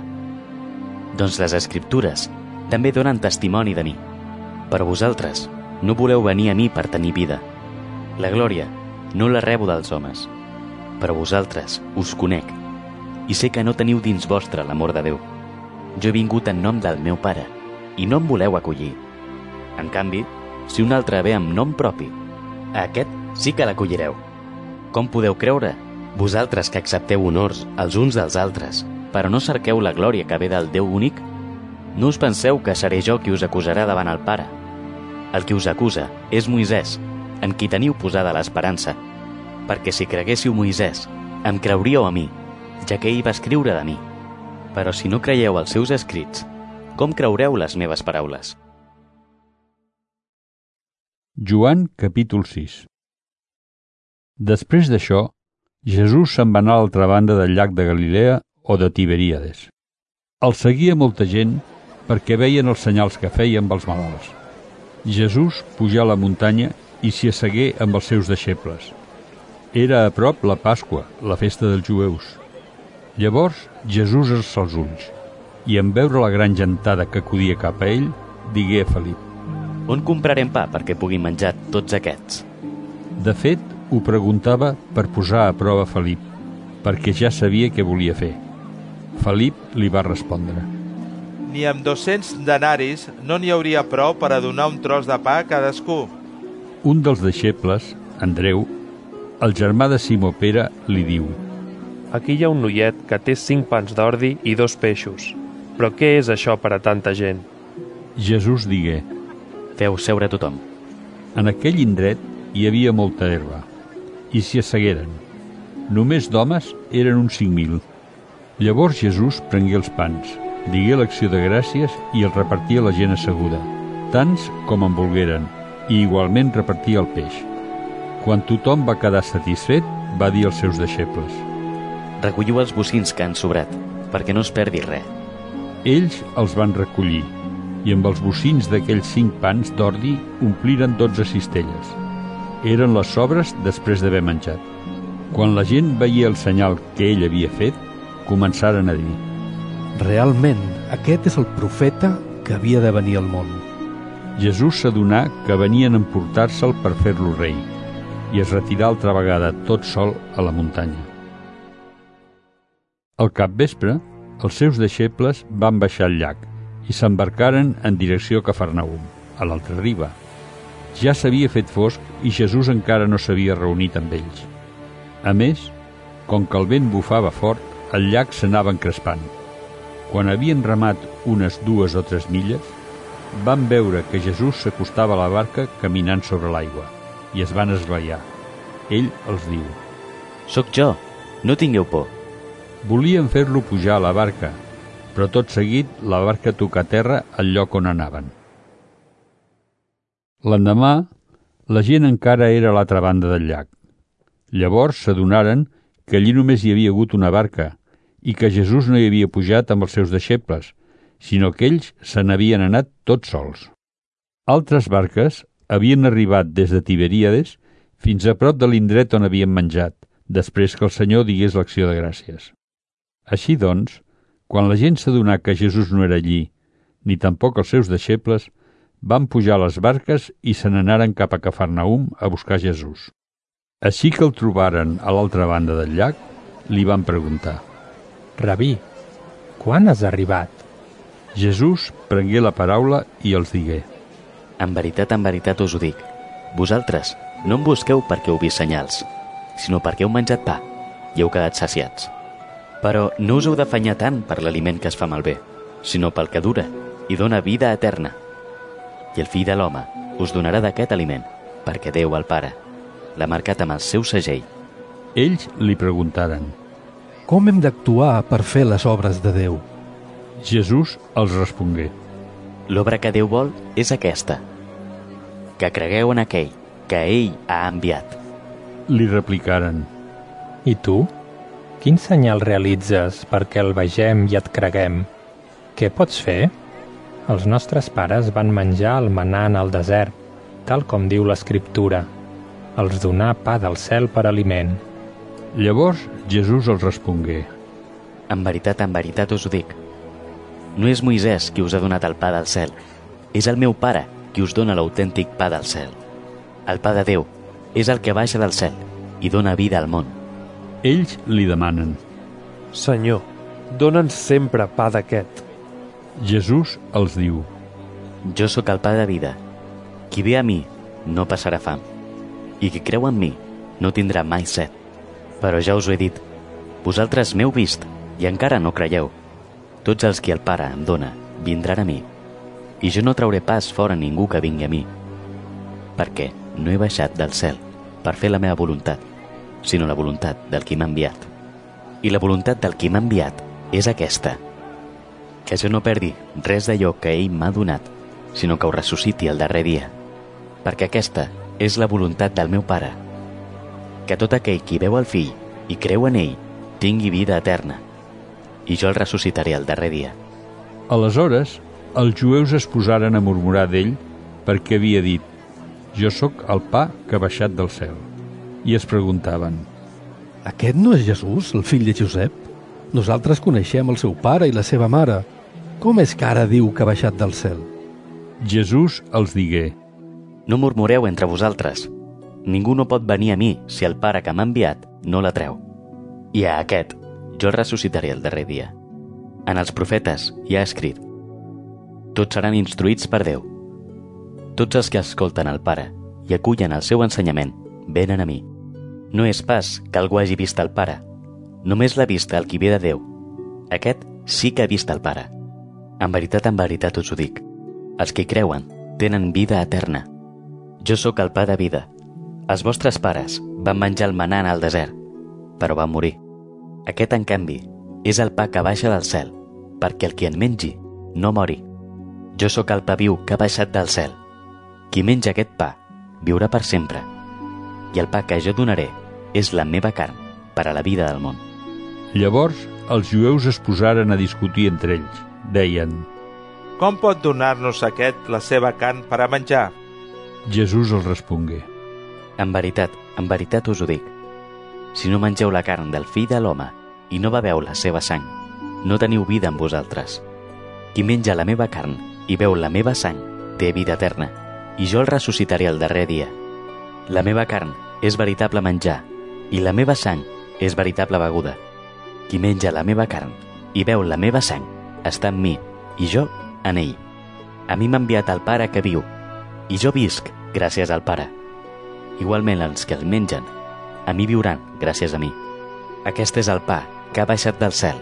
Speaker 5: Doncs les Escriptures també donen testimoni de mi, però vosaltres no voleu venir a mi per tenir vida. La glòria no la rebo dels homes, però vosaltres us conec, i sé que no teniu dins vostre l'amor de Déu. Jo he vingut en nom del meu Pare, i no em voleu acollir. En canvi, si un altre ve amb nom propi, a aquest sí que l'acollireu. Com podeu creure, vosaltres que accepteu honors els uns dels altres, però no cerqueu la glòria que ve del Déu únic? No us penseu que seré jo qui us acusarà davant el Pare. El que us acusa és Moisès, en qui teniu posada l'esperança, perquè si creguéssiu Moisès, em creuríeu a mi, ja que ell va escriure de mi. Però si no creieu els seus escrits, com creureu les meves paraules?
Speaker 1: Joan, capítol 6. Després d'això, Jesús se'n va anar a l'altra banda del llac de Galilea o de Tiberíades. El seguia molta gent perquè veien els senyals que feia amb els malalts. Jesús pujà a la muntanya i s'hi assegué amb els seus deixebles. Era a prop la Pasqua, la festa dels jueus. Llavors Jesús alçà els ulls i en veure la gran gentada que acudia cap a ell, digué a Felip:
Speaker 5: On comprarem pa perquè puguin menjar tots aquests?
Speaker 1: De fet, ho preguntava per posar a prova Felip, perquè ja sabia què volia fer. Felip li va respondre:
Speaker 6: Ni amb 200 denaris no n'hi hauria prou per a donar un tros de pa a cadascú.
Speaker 1: Un dels deixebles, Andreu, el germà de Simó Pere, li diu:
Speaker 4: Aquí hi ha un noiet que té 5 pans d'ordi i 2 peixos. Però què és això per a tanta gent?
Speaker 1: Jesús digué:
Speaker 5: Feu seure tothom.
Speaker 1: En aquell indret hi havia molta herba, i s'hi assegueren. Només d'homes eren uns 5.000. Llavors Jesús prengué els pans, digué l'acció de gràcies i el repartia a la gent asseguda, tants com en volgueren, i igualment repartia el peix. Quan tothom va quedar satisfet, va dir als seus deixebles:
Speaker 5: Recolliu els bocins que han sobrat, perquè no es perdi res.
Speaker 1: Ells els van recollir, i amb els bocins d'aquells 5 pans d'ordi ompliren 12 cistelles. Eren les sobres després d'haver menjat. Quan la gent veia el senyal que ell havia fet, començaren a dir:
Speaker 2: Realment, aquest és el profeta que havia de venir al món.
Speaker 1: Jesús s'adonà que venien a emportar-se'l per fer-lo rei, i es retirà altra vegada tot sol a la muntanya. Al capvespre, els seus deixebles van baixar al llac i s'embarcaren en direcció a Cafarnaum, a l'altra riba. Ja s'havia fet fosc i Jesús encara no s'havia reunit amb ells. A més, com que el vent bufava fort, el llac s'anava encrespant. Quan havien remat unes 2 o 3 milles, van veure que Jesús s'acostava a la barca caminant sobre l'aigua i es van esglaiar. Ell els diu:
Speaker 5: «Soc jo, no tingueu por».
Speaker 1: Volien fer-lo pujar a la barca, però tot seguit la barca tocà a terra al lloc on anaven. L'endemà, la gent encara era a l'altra banda del llac. Llavors s'adonaren que allí només hi havia hagut una barca i que Jesús no hi havia pujat amb els seus deixebles, sinó que ells se n'havien anat tots sols. Altres barques havien arribat des de Tiberíades fins a prop de l'indret on havien menjat, després que el Senyor digués l'acció de gràcies. Així doncs, quan la gent s'adonà que Jesús no era allí, ni tampoc els seus deixebles, van pujar a les barques i se n'anaren cap a Cafarnaum a buscar Jesús. Així que el trobaren a l'altra banda del llac, li van preguntar:
Speaker 3: «Rabí, quan has arribat?»
Speaker 1: Jesús prengué la paraula i els digué:
Speaker 5: en veritat us ho dic, vosaltres no em busqueu perquè heu vist senyals, sinó perquè heu menjat pa i heu quedat saciats. Però no us heu d'afanyar tant per l'aliment que es fa malbé, sinó pel que dura i dona vida eterna. I el Fill de l'Home us donarà d'aquest aliment, perquè Déu, el Pare, l'ha marcat amb el seu segell.
Speaker 1: Ells li preguntaren:
Speaker 2: Com hem d'actuar per fer les obres de Déu?
Speaker 1: Jesús els respongué:
Speaker 5: L'obra que Déu vol és aquesta, que cregueu en aquell que ell ha enviat.
Speaker 1: Li replicaren:
Speaker 3: I tu? Quin senyal realitzes perquè el vegem i et creguem? Què pots fer? Els nostres pares van menjar el manà en el desert, tal com diu l'Escriptura. Els donà pa del cel per aliment.
Speaker 1: Llavors Jesús els respongué:
Speaker 5: en veritat us ho dic. No és Moisès qui us ha donat el pa del cel, és el meu Pare qui us dona l'autèntic pa del cel. El pa de Déu és el que baixa del cel i dona vida al món.
Speaker 1: Ells li demanen:
Speaker 4: Senyor, dona'ns sempre pa d'aquest.
Speaker 1: Jesús els diu:
Speaker 5: Jo sóc el pa de vida. Qui ve a mi no passarà fam, i qui creu en mi no tindrà mai set. Però ja us ho he dit, vosaltres m'heu vist i encara no creieu. Tots els que el Pare em dona vindran a mi, i jo no trauré pas fora ningú que vingui a mi, perquè no he baixat del cel per fer la meva voluntat, sinó la voluntat del qui m'ha enviat. I la voluntat del qui m'ha enviat és aquesta, que jo no perdi res d'allò que ell m'ha donat, sinó que ho ressusciti el darrer dia, perquè aquesta és la voluntat del meu Pare, que tot aquell qui veu el Fill i creu en ell tingui vida eterna, i jo el ressuscitaré el darrer dia.
Speaker 1: Aleshores, els jueus es posaren a murmurar d'ell perquè havia dit: Jo sóc el pa que ha baixat del cel. I es preguntaven:
Speaker 2: Aquest no és Jesús, el fill de Josep? Nosaltres coneixem el seu pare i la seva mare. Com és que ara diu que ha baixat del cel?
Speaker 1: Jesús els digué:
Speaker 5: No murmureu entre vosaltres. Ningú no pot venir a mi si el Pare que m'ha enviat no l'atreu. I a aquest jo el ressuscitaré el darrer dia. En els profetes hi ha escrit: Tots seran instruïts per Déu. Tots els que escolten el Pare i acullen el seu ensenyament venen a mi. No és pas que algú hagi vist el Pare, només l'ha vist el qui ve de Déu. Aquest sí que ha vist el Pare. En veritat us ho dic, els que creuen tenen vida eterna. Jo sóc el pa de vida. Els vostres pares van menjar el manà en el desert, però van morir. Aquest, en canvi, és el pa que baixa del cel, perquè el qui en mengi no mori. Jo sóc el pa viu que ha baixat del cel. Qui menja aquest pa viurà per sempre. I el pa que jo donaré és la meva carn per a la vida del món.
Speaker 1: Llavors els jueus es posaren a discutir entre ells. Deien:
Speaker 6: Com pot donar-nos aquest la seva carn per a menjar?
Speaker 1: Jesús els respongué:
Speaker 5: en veritat us ho dic. Si no mengeu la carn del Fill de l'Home i no beveu la seva sang, no teniu vida en vosaltres. Qui menja la meva carn i beu la meva sang té vida eterna, i jo el ressuscitaré el darrer dia. La meva carn és veritable menjar, i la meva sang és veritable beguda. Qui menja la meva carn i beu la meva sang està en mi, i jo en ell. A mi m'ha enviat el Pare que viu, i jo visc gràcies al Pare. Igualment els que el mengen, a mi viuran gràcies a mi. Aquest és el pa que ha baixat del cel.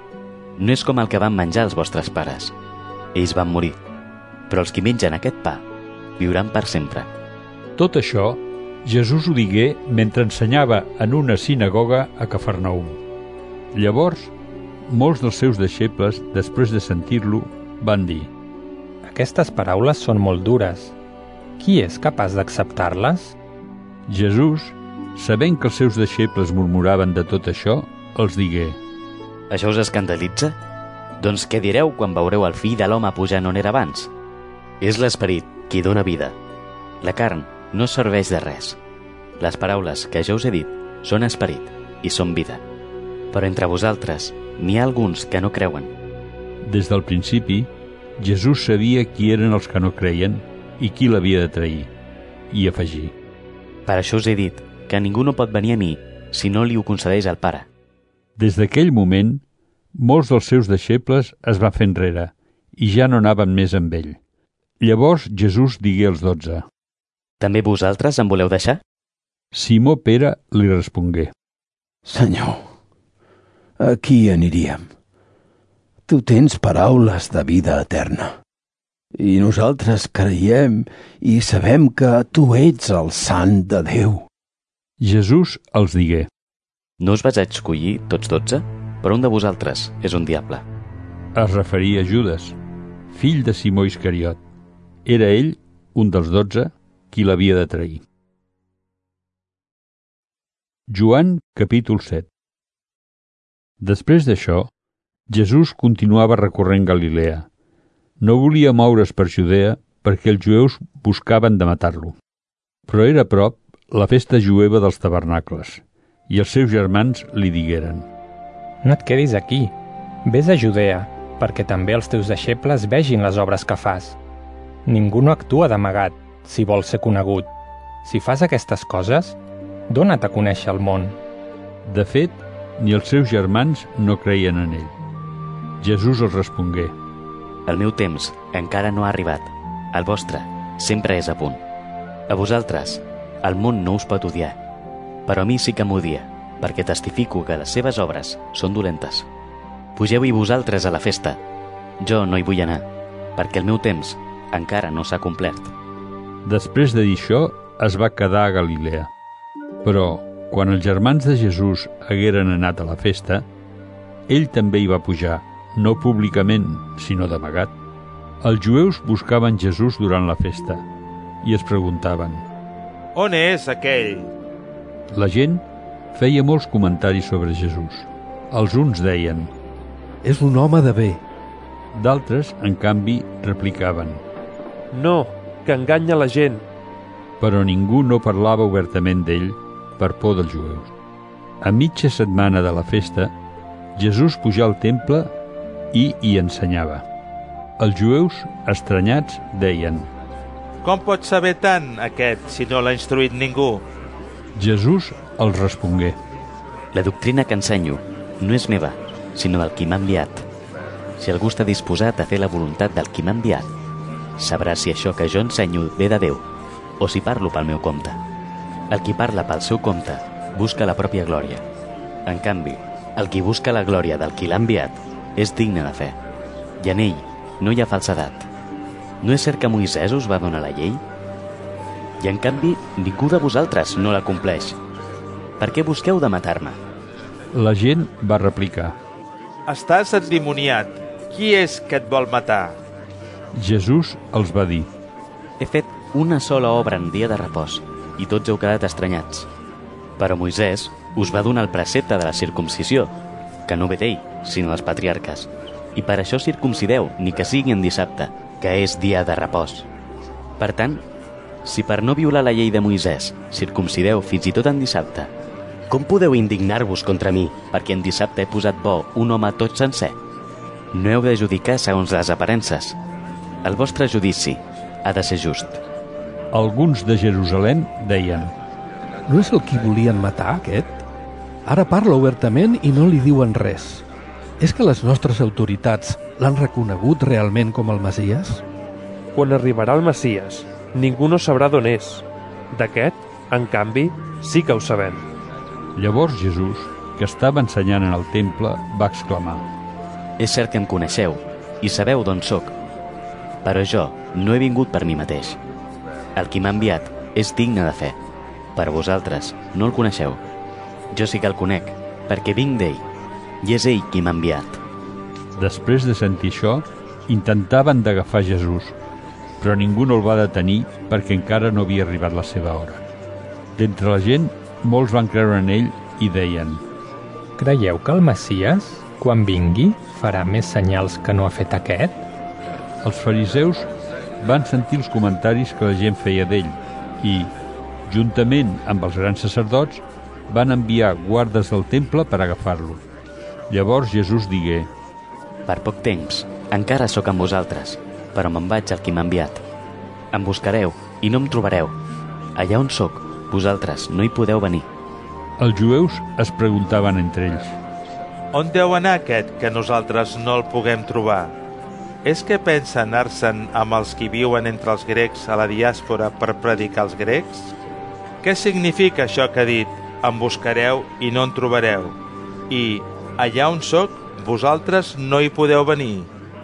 Speaker 5: No és com el que van menjar els vostres pares. Ells van morir, però els que mengen aquest pa viuran per sempre.
Speaker 1: Tot això Jesús ho digué mentre ensenyava en una sinagoga a Cafarnaum. Llavors, molts dels seus deixebles, després de sentir-lo, van dir:
Speaker 3: Aquestes paraules són molt dures. Qui és capaç d'acceptar-les?
Speaker 1: Jesús, sabent que els seus deixebles murmuraven de tot això, els digué:
Speaker 5: Això us escandalitza? Doncs què direu quan veureu el Fill de l'Home pujant on era abans? És l'esperit qui dóna vida. La carn no serveix de res. Les paraules que jo us he dit són esperit i són vida. Però entre vosaltres n'hi ha alguns que no creuen.
Speaker 1: Des del principi, Jesús sabia qui eren els que no creien i qui l'havia de trair, i afegí:
Speaker 5: Per això us he dit que ningú no pot venir a mi si no li ho concedeix el Pare.
Speaker 1: Des d'aquell moment, molts dels seus deixebles es van fer enrere i ja no anaven més amb ell. Llavors Jesús digué als 12:
Speaker 5: També vosaltres em voleu deixar?
Speaker 1: Simó Pere li respongué:
Speaker 9: Senyor, a qui aniríem? Tu tens paraules de vida eterna. I nosaltres creiem i sabem que tu ets el Sant de Déu.
Speaker 1: Jesús els digué:
Speaker 5: No us vaig escollir tots 12, però un de vosaltres és un diable.
Speaker 1: Es referia a Judes, fill de Simó Iscariot. Era ell, un dels 12, qui l'havia de trair. Joan, capítol 7. Després d'això, Jesús continuava recorrent Galilea. No volia moure's per Judea perquè els jueus buscaven de matar-lo. Però era a prop la festa jueva dels tabernacles, i els seus germans li digueren:
Speaker 3: No et quedis aquí, vés a Judea, perquè també els teus deixebles vegin les obres que fas. Ningú no actua d'amagat, si vols ser conegut. Si fas aquestes coses, dóna't a conèixer el món.
Speaker 1: De fet, ni els seus germans no creien en ell. Jesús els respongué:
Speaker 5: El meu temps encara no ha arribat. El vostre sempre és a punt. A vosaltres, el món no us pot odiar, però a mi sí que m'odia, perquè testifico que les seves obres són dolentes. Pugeu-hi vosaltres a la festa. Jo no hi vull anar, perquè el meu temps encara no s'ha complert.
Speaker 1: Després de dir això, es va quedar a Galilea. Però, quan els germans de Jesús hagueren anat a la festa, ell també hi va pujar, no públicament, sinó d'amagat. Els jueus buscaven Jesús durant la festa i es preguntaven:
Speaker 6: On és aquell?
Speaker 1: La gent feia molts comentaris sobre Jesús. Els uns deien:
Speaker 2: És un home de bé.
Speaker 1: D'altres, en canvi, replicaven:
Speaker 4: No, que enganya la gent.
Speaker 1: Però ningú no parlava obertament d'ell per por dels jueus. A mitja setmana de la festa, Jesús pujà al temple i hi ensenyava. Els jueus, estranyats, deien:
Speaker 6: Com pot saber tant aquest si no l'ha instruït ningú?
Speaker 1: Jesús els respongué:
Speaker 5: La doctrina que ensenyo no és meva, sinó del qui m'ha enviat. Si algú està disposat a fer la voluntat del qui m'ha enviat, sabrà si això que jo ensenyo ve de Déu o si parlo pel meu compte. El qui parla pel seu compte busca la pròpia glòria. En canvi, el qui busca la glòria del qui l'ha enviat és digne de fe, i en ell no hi ha falsedat. No és cert que Moisès us va donar la llei? I en canvi, ningú de vosaltres no la compleix. Per què busqueu de matar-me?
Speaker 1: La gent va replicar:
Speaker 6: Estàs endimoniat. Qui és que et vol matar?
Speaker 1: Jesús els va dir:
Speaker 5: He fet una sola obra en dia de repòs, i tots heu quedat estranyats. Però Moisès us va donar el precepte de la circumcisió, que no ve d'ell, sinó dels patriarques. I per això circumcideu, ni que sigui en dissabte, que és dia de repòs. Per tant, si per no violar la llei de Moisès circumcideu fins i tot en dissabte, com podeu indignar-vos contra mi perquè en dissabte he posat bo un home tot sencer? No heu de judicar segons les aparences. El vostre judici ha de ser just.
Speaker 1: Alguns de Jerusalem deien:
Speaker 2: No és el qui volien matar, aquest? Ara parla obertament i no li diuen res. És que les nostres autoritats l'han reconegut realment com el Messies?
Speaker 4: Quan arribarà el Messies, ningú no sabrà d'on és. D'aquest, en canvi, sí que ho sabem.
Speaker 1: Llavors Jesús, que estava ensenyant en el temple, va exclamar:
Speaker 5: És cert que em coneixeu i sabeu d'on sóc, però jo no he vingut per mi mateix. El qui m'ha enviat és digne de fe. Però vosaltres no el coneixeu. Jo sí que el conec, perquè vinc d'ell, i és ell qui m'ha enviat.
Speaker 1: Després de sentir això, intentaven d'agafar Jesús, però ningú no el va detenir perquè encara no havia arribat la seva hora. D'entre la gent, molts van creure en ell i deien:
Speaker 3: Creieu que el Messies, quan vingui, farà més senyals que no ha fet aquest?
Speaker 1: Els fariseus van sentir els comentaris que la gent feia d'ell i, juntament amb els grans sacerdots, van enviar guardes del temple per agafar-lo. Llavors Jesús digué:
Speaker 5: Per poc temps, encara sóc amb vosaltres, però me'n vaig al qui m'ha enviat. Em buscareu i no em trobareu. Allà on sóc, vosaltres no hi podeu venir.
Speaker 1: Els jueus es preguntaven entre ells:
Speaker 6: On deu anar aquest que nosaltres no el puguem trobar? És que pensa anar-se'n amb els qui viuen entre els grecs a la diàspora per predicar als grecs? Què significa això que ha dit: em buscareu i no en trobareu? I allà on sóc, vosaltres no hi podeu venir.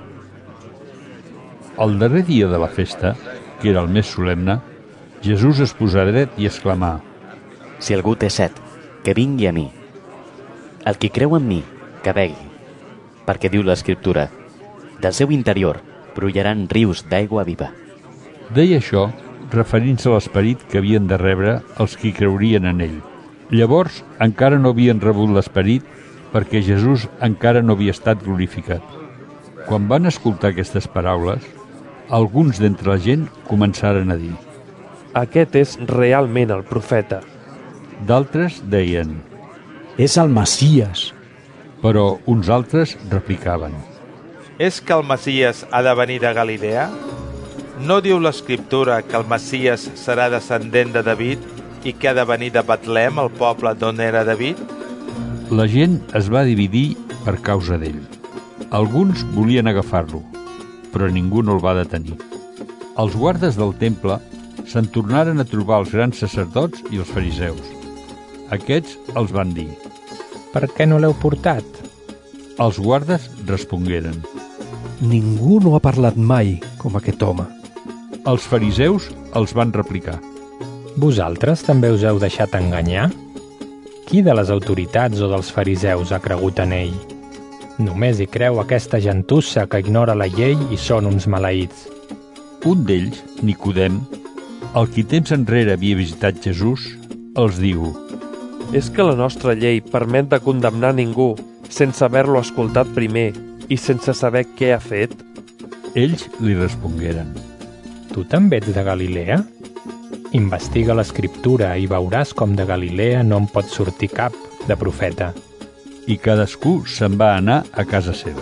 Speaker 1: El darrer dia de la festa, que era el més solemne, Jesús es posà dret i exclamà:
Speaker 5: Si algú té set, que vingui a mi. El qui creu en mi, que begui. Perquè diu l'Escriptura: del seu interior brollaran rius d'aigua viva.
Speaker 1: Deia això referint-se a l'esperit que havien de rebre els qui creurien en ell. Llavors encara no havien rebut l'esperit perquè Jesús encara no havia estat glorificat. Quan van escoltar aquestes paraules, alguns d'entre la gent començaren a dir:
Speaker 4: Aquest és realment el profeta.
Speaker 1: D'altres deien:
Speaker 10: És el Messies.
Speaker 1: Però uns altres replicaven:
Speaker 6: És que el Messies ha de venir de Galilea? No diu l'Escriptura que el Messies serà descendent de David i que ha de venir de Betlem, el poble d'on era David?
Speaker 1: La gent es va dividir per causa d'ell. Alguns volien agafar-lo, però ningú no el va detenir. Els guardes del temple se'n tornaren a trobar els grans sacerdots i els fariseus. Aquests els van dir:
Speaker 3: Per què no l'heu portat?
Speaker 1: Els guardes respongueren:
Speaker 2: Ningú no ha parlat mai com aquest home.
Speaker 1: Els fariseus els van replicar:
Speaker 3: Vosaltres també us heu deixat enganyar? Qui de les autoritats o dels fariseus ha cregut en ell? Només hi creu aquesta gentussa que ignora la llei i són uns maleïts.
Speaker 1: Un d'ells, Nicodem, el qui temps enrere havia visitat Jesús, els diu:
Speaker 4: És que la nostra llei permet de condemnar ningú sense haver-lo escoltat primer i sense saber què ha fet?
Speaker 1: Ells li respongueren:
Speaker 3: Tu també ets de Galilea? Investiga l'Escriptura i veuràs com de Galilea no en pot sortir cap de profeta.
Speaker 1: I cadascú se'n va anar a casa seva.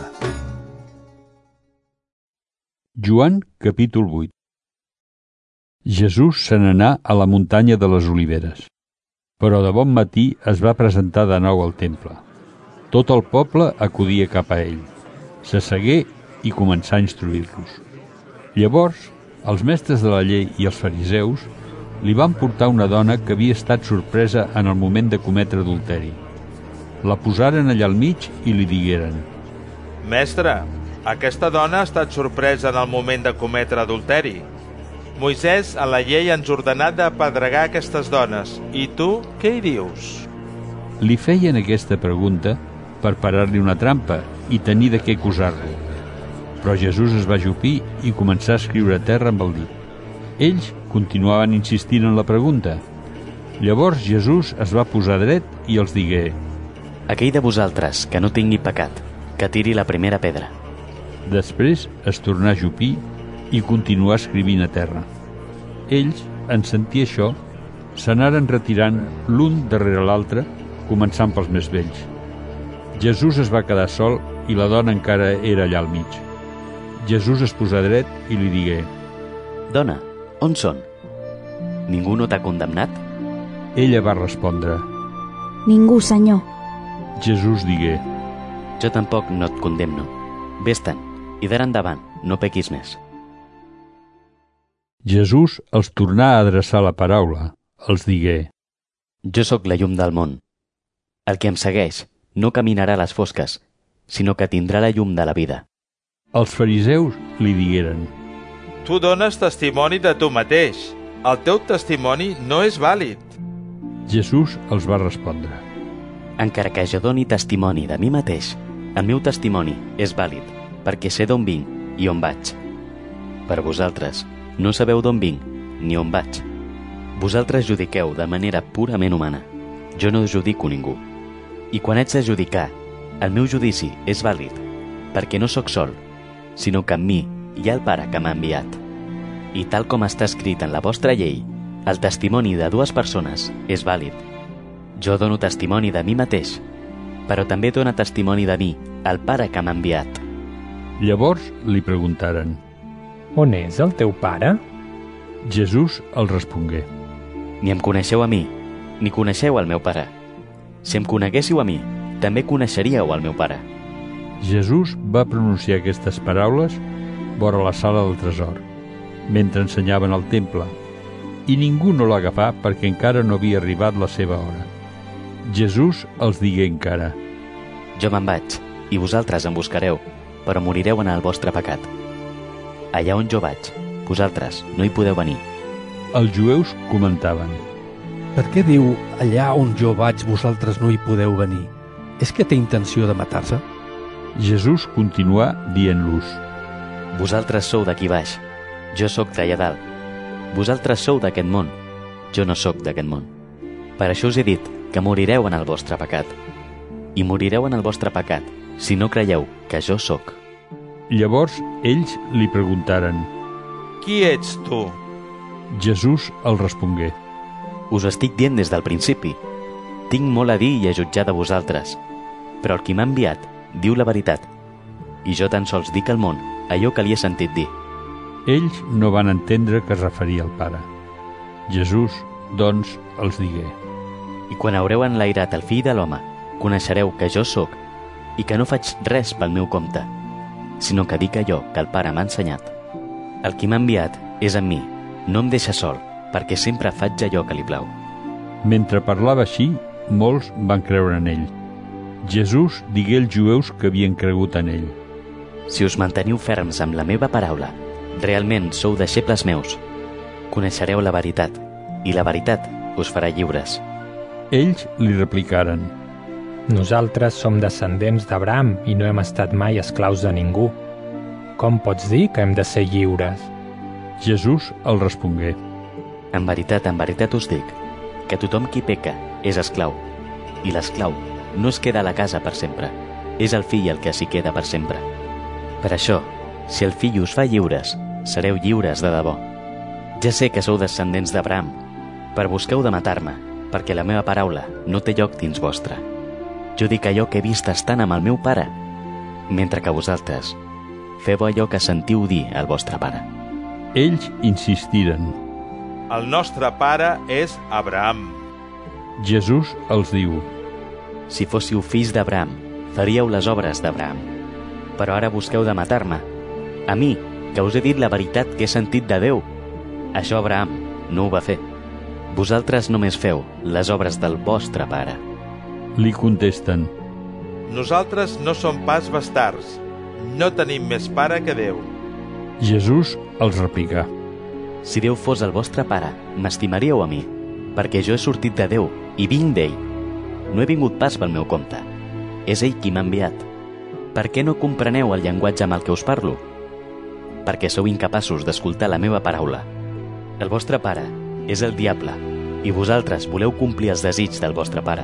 Speaker 1: Joan, capítol 8. Jesús se n'anà a la muntanya de les Oliveres, però de bon matí es va presentar de nou al temple. Tot el poble acudia cap a ell. S'assegué i començà a instruir-los. Llavors, els mestres de la llei i els fariseus li van portar una dona que havia estat sorpresa en el moment de cometre adulteri. La posaren allà al mig i li digueren:
Speaker 6: Mestre, aquesta dona ha estat sorpresa en el moment de cometre adulteri. Moisès a la llei ens ha ordenat d'apedregar aquestes dones. I tu, què hi dius?
Speaker 1: Li feien aquesta pregunta per parar-li una trampa i tenir de què acusar-lo. Però Jesús es va ajupir i començà a escriure a terra amb el dit. Ells continuaven insistint en la pregunta. Llavors Jesús es va posar dret i els digué:
Speaker 5: Aquell de vosaltres que no tingui pecat, que tiri la primera pedra.
Speaker 1: Després es tornà a ajupir i continuà escrivint a terra. Ells, en sentir això, s'anaren retirant l'un darrere l'altre, començant pels més vells. Jesús es va quedar sol i la dona encara era allà al mig. Jesús es posà dret i li digué:
Speaker 5: Dona, on són? Ningú no t'ha condemnat?
Speaker 1: Ella va respondre:
Speaker 7: Ningú, senyor.
Speaker 1: Jesús digué:
Speaker 5: Jo tampoc no et condemno. Vés-te'n, i d'ara endavant no pequis més.
Speaker 1: Jesús els tornà a adreçar la paraula. Els digué:
Speaker 5: Jo sóc la llum del món. El que em segueix no caminarà a les fosques, sinó que tindrà la llum de la vida.
Speaker 1: Els fariseus li digueren:
Speaker 6: Tu dones testimoni de tu mateix. El teu testimoni no és vàlid.
Speaker 1: Jesús els va respondre:
Speaker 5: Encara que jo doni testimoni de mi mateix, el meu testimoni és vàlid, perquè sé d'on vinc i on vaig. Per vosaltres, no sabeu d'on vinc ni on vaig. Vosaltres judiqueu de manera purament humana. Jo no judico ningú. I quan haig de judicar, el meu judici és vàlid, perquè no sóc sol, sinó que amb mi hi ha el Pare que m'ha enviat. I tal com està escrit en la vostra llei, el testimoni de dues persones és vàlid. Jo dono testimoni de mi mateix, però també dona testimoni de mi el Pare que m'ha enviat.
Speaker 1: Llavors li preguntaren:
Speaker 3: On és el teu pare?
Speaker 1: Jesús els respongué:
Speaker 5: Ni em coneixeu a mi, ni coneixeu el meu Pare. Si em coneguéssiu a mi, també coneixeríeu el meu Pare.
Speaker 1: Jesús va pronunciar aquestes paraules vora la sala del tresor, mentre ensenyaven al temple, i ningú no l'agafà perquè encara no havia arribat la seva hora. Jesús els digué encara:
Speaker 5: Jo me'n vaig, i vosaltres em buscareu, però morireu en el vostre pecat. Allà on jo vaig, vosaltres no hi podeu venir.
Speaker 1: Els jueus comentaven:
Speaker 2: Per què diu allà on jo vaig vosaltres no hi podeu venir? És que té intenció de matar-se?
Speaker 1: Jesús continuà dient-los:
Speaker 5: Vosaltres sou d'aquí baix, jo sóc d'allà dalt. Vosaltres sou d'aquest món, jo no sóc d'aquest món. Per això us he dit que morireu en el vostre pecat. I morireu en el vostre pecat si no creieu que jo sóc.
Speaker 1: Llavors ells li preguntaren:
Speaker 6: Qui ets tu?
Speaker 1: Jesús els respongué:
Speaker 5: Us ho estic dient des del principi. Tinc molt a dir i a jutjar de vosaltres, però el qui m'ha enviat diu la veritat, i jo tan sols dic al món allò que li he sentit dir.
Speaker 1: Ells no van entendre que es referia al Pare. Jesús, doncs, els digué:
Speaker 5: I quan haureu enlairat el Fill de l'Home, coneixereu que jo sóc i que no faig res pel meu compte, sinó que dic allò que el Pare m'ha ensenyat. El qui m'ha enviat és amb mi, no em deixa sol, perquè sempre faig allò que li plau.
Speaker 1: Mentre parlava així, molts van creure en ell. Jesús digué als jueus que havien cregut en ell:
Speaker 5: Si us manteniu ferms amb la meva paraula, realment sou deixebles meus. Coneixereu la veritat, i la veritat us farà lliures.
Speaker 1: Ells li replicaren:
Speaker 3: Nosaltres som descendents d'Abraham i no hem estat mai esclaus de ningú. Com pots dir que hem de ser lliures?
Speaker 1: Jesús els respongué:
Speaker 5: En veritat us dic que tothom qui peca és esclau, i l'esclau no es queda a la casa per sempre, és el fill el que s'hi queda per sempre. Per això, si el fill us fa lliures, sereu lliures de debò. Ja sé que sou descendents d'Abraham, però busqueu de matar-me, perquè la meva paraula no té lloc dins vostre. Jo dic allò que he vist estant amb el meu pare, mentre que vosaltres feu allò que sentiu dir al vostre pare.
Speaker 1: Ells insistiren:
Speaker 6: El nostre pare és Abraham.
Speaker 1: Jesús els diu:
Speaker 5: Si fóssiu fills d'Abraham, faríeu les obres d'Abraham. Però ara busqueu de matar-me, a mi, que us he dit la veritat que he sentit de Déu. Això Abraham no ho va fer. Vosaltres només feu les obres del vostre pare.
Speaker 1: Li contesten:
Speaker 6: Nosaltres no som pas bastards. No tenim més pare que Déu.
Speaker 1: Jesús els replicà:
Speaker 5: Si Déu fos el vostre pare, m'estimaríeu a mi, perquè jo he sortit de Déu i vinc d'ell. No he vingut pas pel meu compte. És ell qui m'ha enviat. Per què no compreneu el llenguatge amb el que us parlo? Perquè sou incapaços d'escoltar la meva paraula. El vostre pare és el diable, i vosaltres voleu complir els desigs del vostre pare.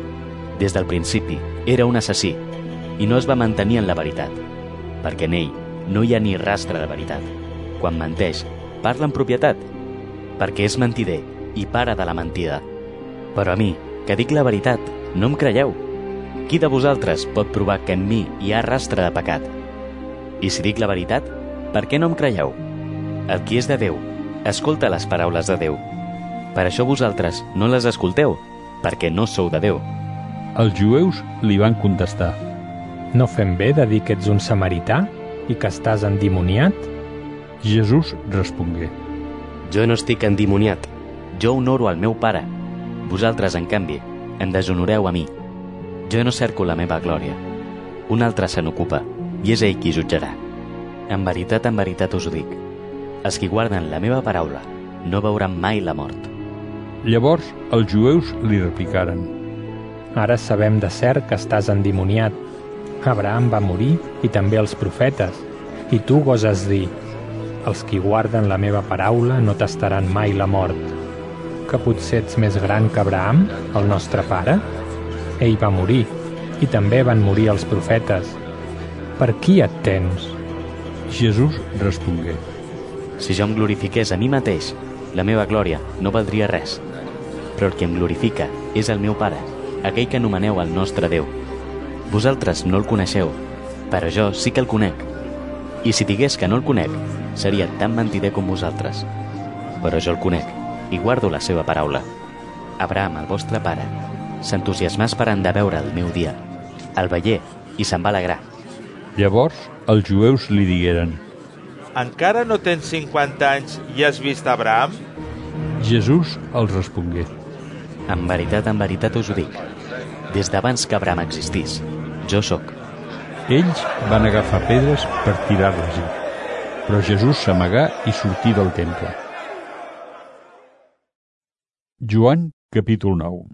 Speaker 5: Des del principi era un assassí, i no es va mantenir en la veritat, perquè en ell no hi ha ni rastre de veritat. Quan menteix, parla en propietat, perquè és mentider i pare de la mentida. Però a mi, que dic la veritat, no em creieu. Qui de vosaltres pot provar que en mi hi ha rastre de pecat? I si dic la veritat, per què no em creieu? El qui és de Déu, escolta les paraules de Déu. Per això vosaltres no les escolteu, perquè no sou de Déu.
Speaker 1: Els jueus li van contestar:
Speaker 3: No fem bé de dir que ets un samarità i que estàs endimoniat?
Speaker 1: Jesús respongué:
Speaker 5: Jo no estic endimoniat, jo honoro al meu pare. Vosaltres, en canvi, em deshonoreu a mi. Jo no cerco la meva glòria. Un altre se n'ocupa, i és ell qui jutjarà. En veritat us ho dic. Els qui guarden la meva paraula no veuran mai la mort.
Speaker 1: Llavors els jueus li replicaren:
Speaker 3: Ara sabem de cert que estàs endimoniat. Abraham va morir i també els profetes, i tu goses dir: els qui guarden la meva paraula no tastaran mai la mort. Que potser ets més gran que Abraham, el nostre pare? Ell va morir, i també van morir els profetes. Per qui et tens?
Speaker 1: Jesús respongué:
Speaker 5: Si jo em glorifiqués a mi mateix, la meva glòria no valdria res. Però el que em glorifica és el meu Pare, aquell que anomeneu el nostre Déu. Vosaltres no el coneixeu, però jo sí que el conec. I si digués que no el conec, seria tan mentider com vosaltres. Però jo el conec i guardo la seva paraula. Abraham, el vostre pare, s'entusiasmà esperant de veure el meu dia. El veié i se'n va alegrar.
Speaker 1: Llavors els jueus li digueren:
Speaker 6: Encara no tens 50 anys i has vist Abraham?
Speaker 1: Jesús els respongué:
Speaker 5: En veritat us ho dic. Des d'abans que Abraham existís, jo sóc.
Speaker 1: Ells van agafar pedres per tirar-les-hi, però Jesús s'amagà i sortí del temple. Joan, capítol 9.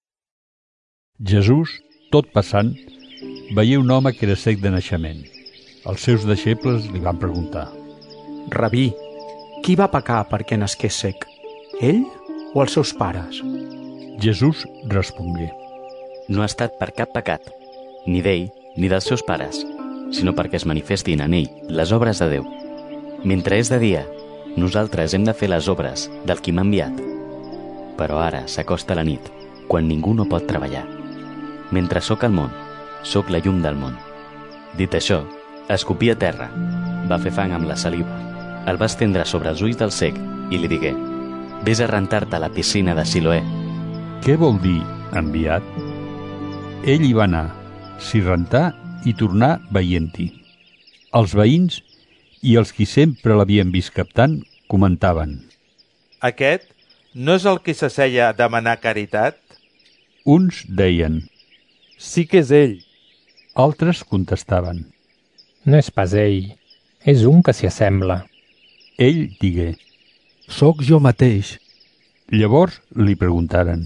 Speaker 1: Jesús, tot passant, veié un home que era cec de naixement. Els seus deixebles li van preguntar:
Speaker 10: Rabí, qui va pecar perquè nasqués cec? Ell o els seus pares?
Speaker 1: Jesús respongué:
Speaker 5: No ha estat per cap pecat, ni d'ell ni dels seus pares, sinó perquè es manifestin en ell les obres de Déu. Mentre és de dia, nosaltres hem de fer les obres del qui m'ha enviat. Però ara s'acosta la nit, quan ningú no pot treballar. Mentre sóc al món, sóc la llum del món. Dit això, escopí a terra, va fer fang amb la saliva, el va estendre sobre els ulls del cec i li digué: Ves a rentar-te a la piscina de Siloé.
Speaker 1: Què vol dir enviat? Ell hi va anar, s'hi rentà i tornà veient-hi. Els veïns i els qui sempre l'havien vist captant comentaven:
Speaker 6: Aquest no és el qui s'asseia a demanar caritat?
Speaker 1: Uns deien:
Speaker 4: Sí que és ell.
Speaker 1: Altres contestaven:
Speaker 3: No és pas ell, és un que s'hi assembla.
Speaker 1: Ell digué:
Speaker 2: Soc jo mateix.
Speaker 1: Llavors li preguntaren: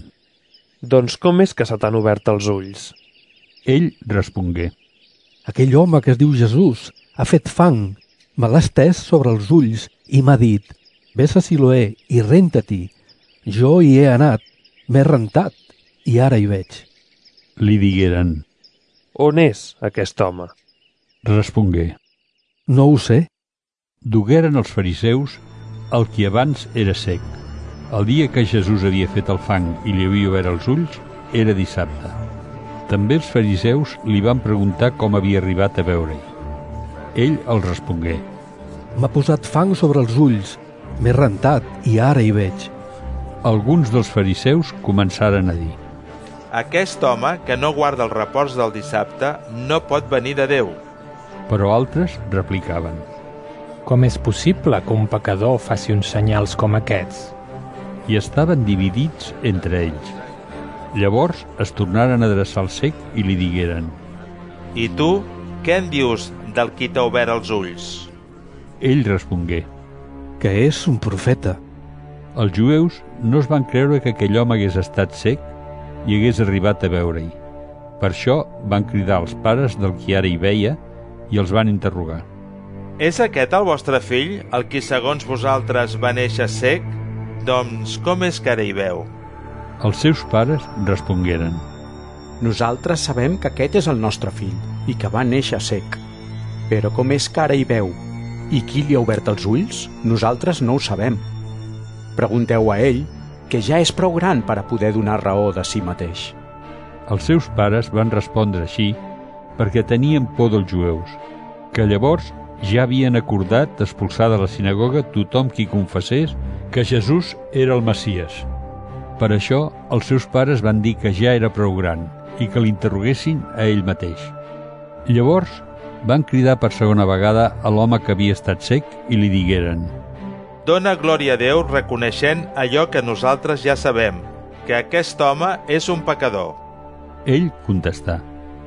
Speaker 4: Doncs com és que se t'han obert els ulls?
Speaker 1: Ell respongué:
Speaker 2: Aquell home que es diu Jesús ha fet fang, me l'ha estès sobre els ulls i m'ha dit: Ves a Siloé i renta-t'hi. Jo hi he anat, m'he rentat i ara hi veig.
Speaker 1: Li digueren:
Speaker 4: On és aquest home?
Speaker 1: Respongué:
Speaker 2: No ho sé.
Speaker 1: Dugueren els fariseus el qui abans era cec. El dia que Jesús havia fet el fang i li havia obert els ulls era dissabte. També els fariseus li van preguntar com havia arribat a veure-hi. Ell els respongué:
Speaker 2: M'ha posat fang sobre els ulls, m'he rentat i ara hi veig.
Speaker 1: Alguns dels fariseus començaren a dir:
Speaker 6: Aquest home que no guarda els reports del dissabte no pot venir de Déu.
Speaker 1: Però altres replicaven:
Speaker 3: Com és possible que un pecador faci uns senyals com aquests?
Speaker 1: I estaven dividits entre ells. Llavors es tornaren a adreçar al cec i li digueren:
Speaker 6: I tu, què en dius del qui t'ha obert els ulls?
Speaker 1: Ell respongué:
Speaker 2: Que és un profeta.
Speaker 1: Els jueus no es van creure que aquell home hagués estat cec i hagués arribat a veure-hi. Per això van cridar als pares del qui ara hi veia i els van interrogar:
Speaker 6: És aquest el vostre fill, el qui segons vosaltres va néixer cec? Doncs com és que ara hi veu?
Speaker 1: Els seus pares respongueren:
Speaker 10: Nosaltres sabem que aquest és el nostre fill i que va néixer cec. Però com és que ara hi veu? I qui li ha obert els ulls? Nosaltres no ho sabem. Pregunteu a ell, que ja és prou gran per a poder donar raó de si mateix.
Speaker 1: Els seus pares van respondre així perquè tenien por dels jueus, que llavors ja havien acordat d'expulsar de la sinagoga tothom qui confessés que Jesús era el Messies. Per això, els seus pares van dir que ja era prou gran i que l'interroguessin a ell mateix. Llavors, van cridar per segona vegada a l'home que havia estat cec i li digueren:
Speaker 6: Dona glòria a Déu reconeixent allò que nosaltres ja sabem, que aquest home és un pecador.
Speaker 1: Ell contestà: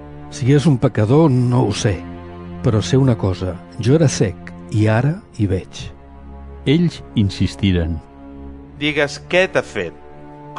Speaker 2: Si és un pecador, no ho sé. Però sé una cosa, jo era cec i ara hi veig.
Speaker 1: Ells insistiren:
Speaker 6: Digues què t'ha fet.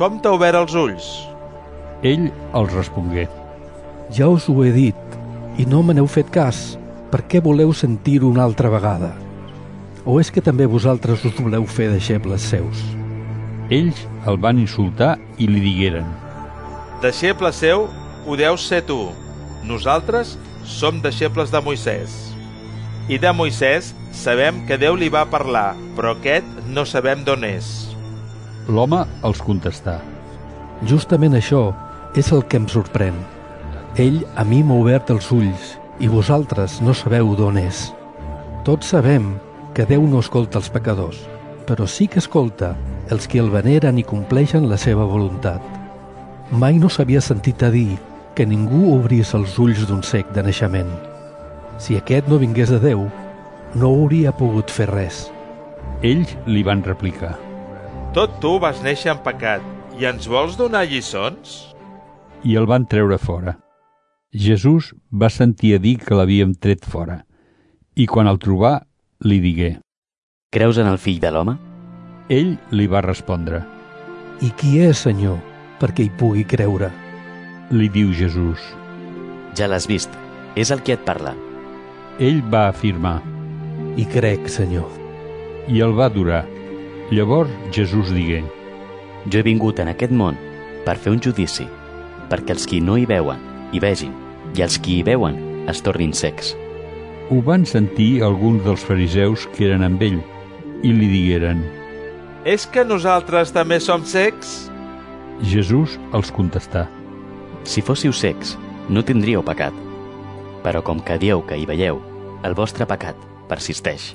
Speaker 6: com t'ha obert els ulls?
Speaker 1: Ell els respongué:
Speaker 2: Ja us ho he dit, i no me n'heu fet cas. Per què voleu sentir-ho una altra vegada? O és que també vosaltres us voleu fer deixebles seus?
Speaker 1: Ells el van insultar i li digueren:
Speaker 6: Deixeble seu ho deus ser tu. Nosaltres som deixebles de Moisès. I de Moisès sabem que Déu li va parlar, però aquest no sabem d'on és.
Speaker 1: L'home els contestà:
Speaker 2: Justament això és el que em sorprèn. Ell a mi m'ha obert els ulls i vosaltres no sabeu d'on és. Tots sabem que Déu no escolta els pecadors, però sí que escolta els que el veneren i compleixen la seva voluntat. Mai no s'havia sentit a dir que ningú obrís els ulls d'un cec de naixement. Si aquest no vingués de Déu, no hauria pogut fer res.
Speaker 1: Ells li van replicar:
Speaker 6: Tot tu vas néixer en pecat i ens vols donar lliçons?
Speaker 1: I el van treure fora. Jesús va sentir a dir que l'havien tret fora, i quan el trobà, li digué:
Speaker 5: Creus en el Fill de l'home?
Speaker 1: Ell li va respondre:
Speaker 2: I qui és, Senyor, perquè hi pugui creure?
Speaker 1: Li diu Jesús:
Speaker 5: Ja l'has vist, és el qui et parla.
Speaker 1: Ell va afirmar:
Speaker 2: I crec, Senyor.
Speaker 1: I el va adorar. Llavors Jesús digué:
Speaker 5: Jo he vingut en aquest món per fer un judici, perquè els qui no hi veuen hi vegin, i els qui hi veuen es tornin cecs.
Speaker 1: Ho van sentir alguns dels fariseus que eren amb ell, i li digueren:
Speaker 6: És que nosaltres també som cecs?
Speaker 1: Jesús els contestà:
Speaker 5: Si fóssiu cecs, no tindríeu pecat. Però com que dieu que hi veieu, el vostre pecat persisteix.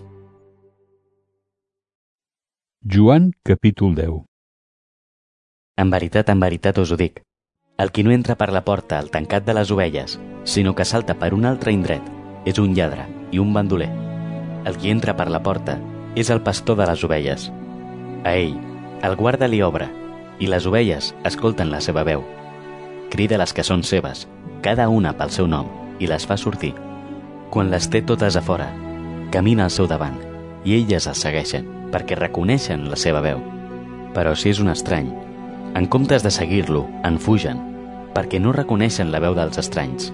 Speaker 1: Joan, capítol 10.
Speaker 5: En veritat us ho dic. El qui no entra per la porta al tancat de les ovelles, sinó que salta per un altre indret, és un lladre i un bandoler. El qui entra per la porta és el pastor de les ovelles. A ell, el guarda li obre, i les ovelles escolten la seva veu. Crida les que són seves, cada una pel seu nom, i les fa sortir. Quan les té totes a fora, camina al seu davant, i elles el segueixen, perquè reconeixen la seva veu. Però si és un estrany, en comptes de seguir-lo, en fugen, perquè no reconeixen la veu dels estranys.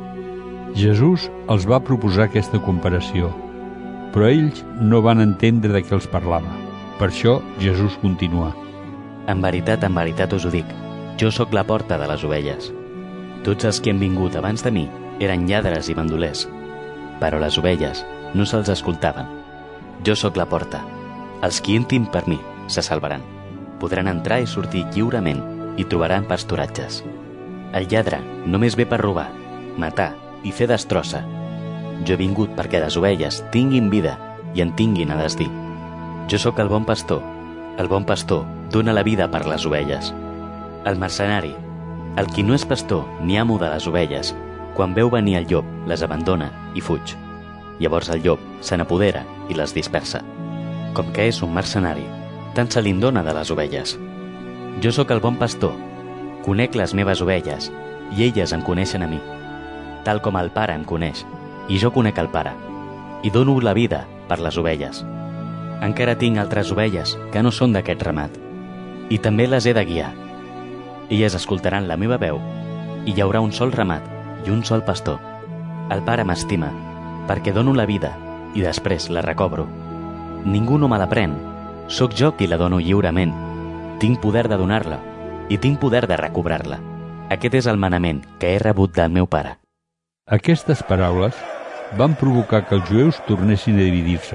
Speaker 1: Jesús els va proposar aquesta comparació, però ells no van entendre de què els parlava. Per això Jesús continua:
Speaker 5: En veritat us ho dic, jo sóc la porta de les ovelles. Tots els que han vingut abans de mi eren lladres i bandolers, però les ovelles no se'ls escoltaven. Jo sóc la porta. Els qui entrin per mi se salvaran. Podran entrar i sortir lliurement i trobaran pasturatges. El lladre només ve per robar, matar i fer destrossa. Jo he vingut perquè les ovelles tinguin vida i en tinguin a desdir. Jo sóc el bon pastor. El bon pastor dona la vida per les ovelles. El mercenari, el qui no és pastor ni amo de les ovelles, quan veu venir el llop, les abandona i fuig. Llavors el llop se n'apodera i les dispersa. Com que és un mercenari, tant se li'n dona de les ovelles. Jo sóc el bon pastor, conec les meves ovelles, i elles em coneixen a mi, tal com el Pare em coneix, i jo conec el Pare, i dono la vida per les ovelles. Encara tinc altres ovelles que no són d'aquest ramat, i també les he de guiar. Elles escoltaran la meva veu, i hi haurà un sol ramat i un sol pastor. El Pare m'estima, perquè dono la vida, i després la recobro. Ningú no me la pren, sóc jo qui la dono lliurement. Tinc poder de donar-la i tinc poder de recobrar-la. Aquest és el manament que he rebut del meu Pare.
Speaker 1: Aquestes paraules van provocar que els jueus tornessin a dividir-se.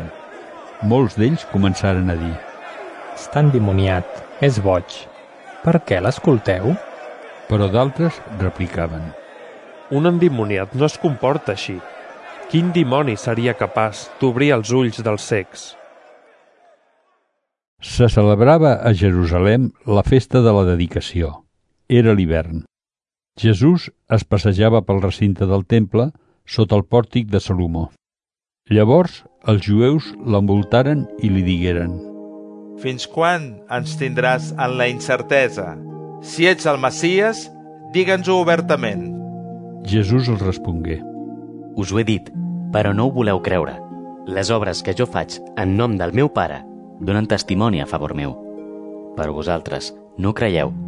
Speaker 1: Molts d'ells començaren a dir:
Speaker 3: Està endimoniat, és boig. Per què l'escolteu?
Speaker 1: Però d'altres replicaven:
Speaker 4: Un endimoniat no es comporta així. Quin dimoni seria capaç d'obrir els ulls dels cecs?
Speaker 1: Se celebrava a Jerusalem la festa de la dedicació. Era l'hivern. Jesús es passejava pel recinte del temple sota el pòrtic de Salomó. Llavors els jueus l'envoltaren i li digueren:
Speaker 6: Fins quan ens tindràs en la incertesa? Si ets el Messies, digue'ns-ho obertament.
Speaker 1: Jesús els respongué:
Speaker 5: Us ho he dit, però no ho voleu creure. Les obres que jo faig en nom del meu Pare donen testimoni a favor meu. Però vosaltres no creieu.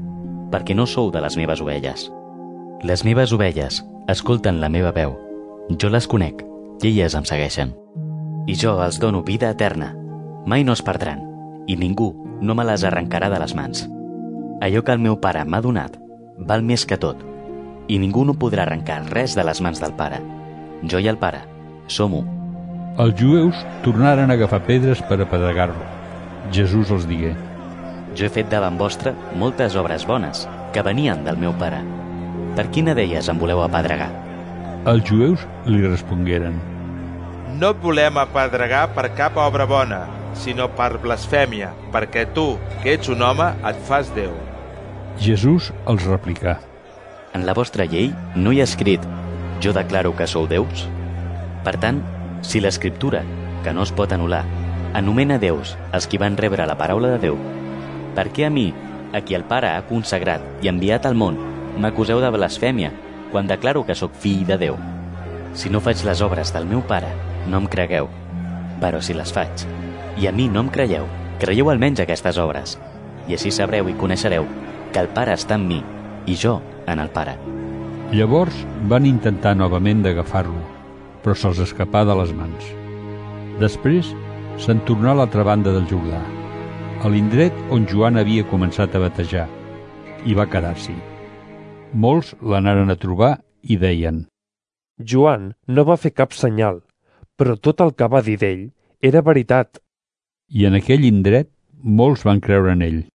Speaker 5: perquè no sou de les meves ovelles. Les meves ovelles escolten la meva veu. Jo les conec i elles em segueixen. I jo els dono vida eterna. Mai no es perdran, i ningú no me les arrencarà de les mans. Allò que el meu pare m'ha donat val més que tot, i ningú no podrà arrencar res de les mans del pare. Jo i el pare som u.
Speaker 1: Els jueus tornaren a agafar pedres per apedregar-lo. Jesús els digué:
Speaker 5: Jo he fet davant vostre moltes obres bones que venien del meu pare. Per quina d'elles em voleu apedregar?
Speaker 1: Els jueus li respongueren:
Speaker 6: No et volem apedregar per cap obra bona, sinó per blasfèmia, perquè tu, que ets un home, et fas Déu.
Speaker 1: Jesús els replicà:
Speaker 5: En la vostra llei no hi ha escrit «Jo declaro que sou déus». Per tant, si l'escriptura, que no es pot anul·lar, anomena déus els qui van rebre la paraula de Déu, per què a mi, a qui el Pare ha consagrat i enviat al món, m'acuseu de blasfèmia quan declaro que sóc fill de Déu? Si no faig les obres del meu Pare, no em cregueu, però si les faig, i a mi no em creieu, creieu almenys aquestes obres, i així sabreu i coneixereu que el Pare està en mi i jo en el Pare.
Speaker 1: Llavors van intentar novament d'agafar-lo, però se'ls escapà de les mans. Després se'n tornà a l'altra banda del Jordà, a l'indret on Joan havia començat a batejar, i va quedar-s'hi. Molts l'anaren a trobar i deien:
Speaker 4: Joan no va fer cap senyal, però tot el que va dir d'ell era veritat.
Speaker 1: I en aquell indret molts van creure en ell.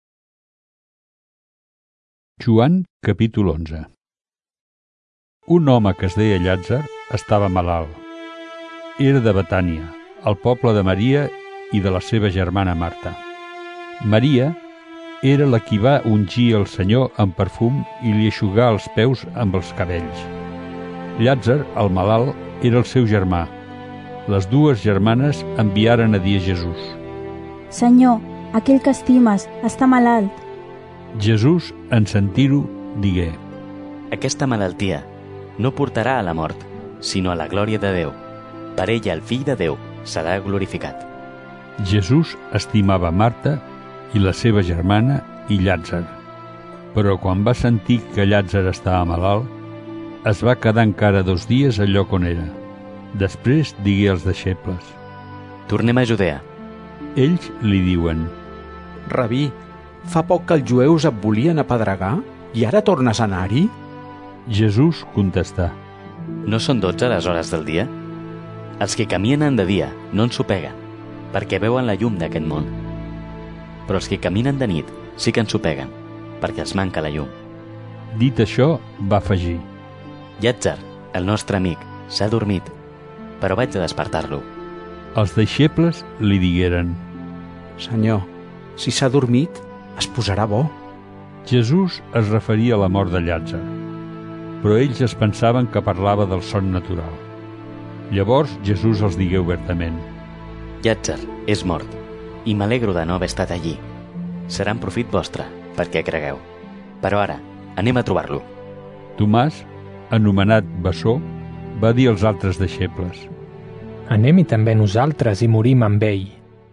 Speaker 1: Joan, capítol 11. Un home que es deia Llàtzer estava malalt. Era de Betània, el poble de Maria i de la seva germana Marta. Maria era la qui va ungir el Senyor amb perfum i li eixugà els peus amb els cabells. Llàtzer, el malalt, era el seu germà. Les dues germanes enviaren a dir a Jesús:
Speaker 7: Senyor, aquell que estimes està malalt.
Speaker 1: Jesús, en sentir-ho, digué:
Speaker 5: Aquesta malaltia no portarà a la mort, sinó a la glòria de Déu. Per ella el Fill de Déu serà glorificat.
Speaker 1: Jesús estimava Marta i la seva germana i Llàtzer. Però quan va sentir que Llàtzer estava malalt, es va quedar encara 2 dies al lloc on era. Després digué als deixebles:
Speaker 5: Tornem a Judea.
Speaker 1: Ells li diuen:
Speaker 10: Rabí, fa poc que els jueus et volien apedregar i ara tornes a anar-hi?
Speaker 1: Jesús contestà:
Speaker 5: No són 12 les hores del dia? Els que caminen de dia no ensopeguen, perquè veuen la llum d'aquest món. Però els que caminen de nit sí que ensopeguen, perquè els manca la llum.
Speaker 1: Dit això, va afegir:
Speaker 5: Llàtzer, el nostre amic, s'ha dormit, però vaig a despertar-lo.
Speaker 1: Els deixebles li digueren:
Speaker 10: Senyor, si s'ha dormit, es posarà bo.
Speaker 1: Jesús es referia a la mort de Llàtzer, però ells es pensaven que parlava del son natural. Llavors Jesús els digué obertament:
Speaker 5: Llàtzer és mort, i m'alegro de no haver estat allí. Serà en profit vostre, perquè cregueu. Però ara, anem a trobar-lo.
Speaker 1: Tomàs, anomenat Bessó, va dir als altres deixebles:
Speaker 3: Anem-hi també nosaltres i morim amb ell.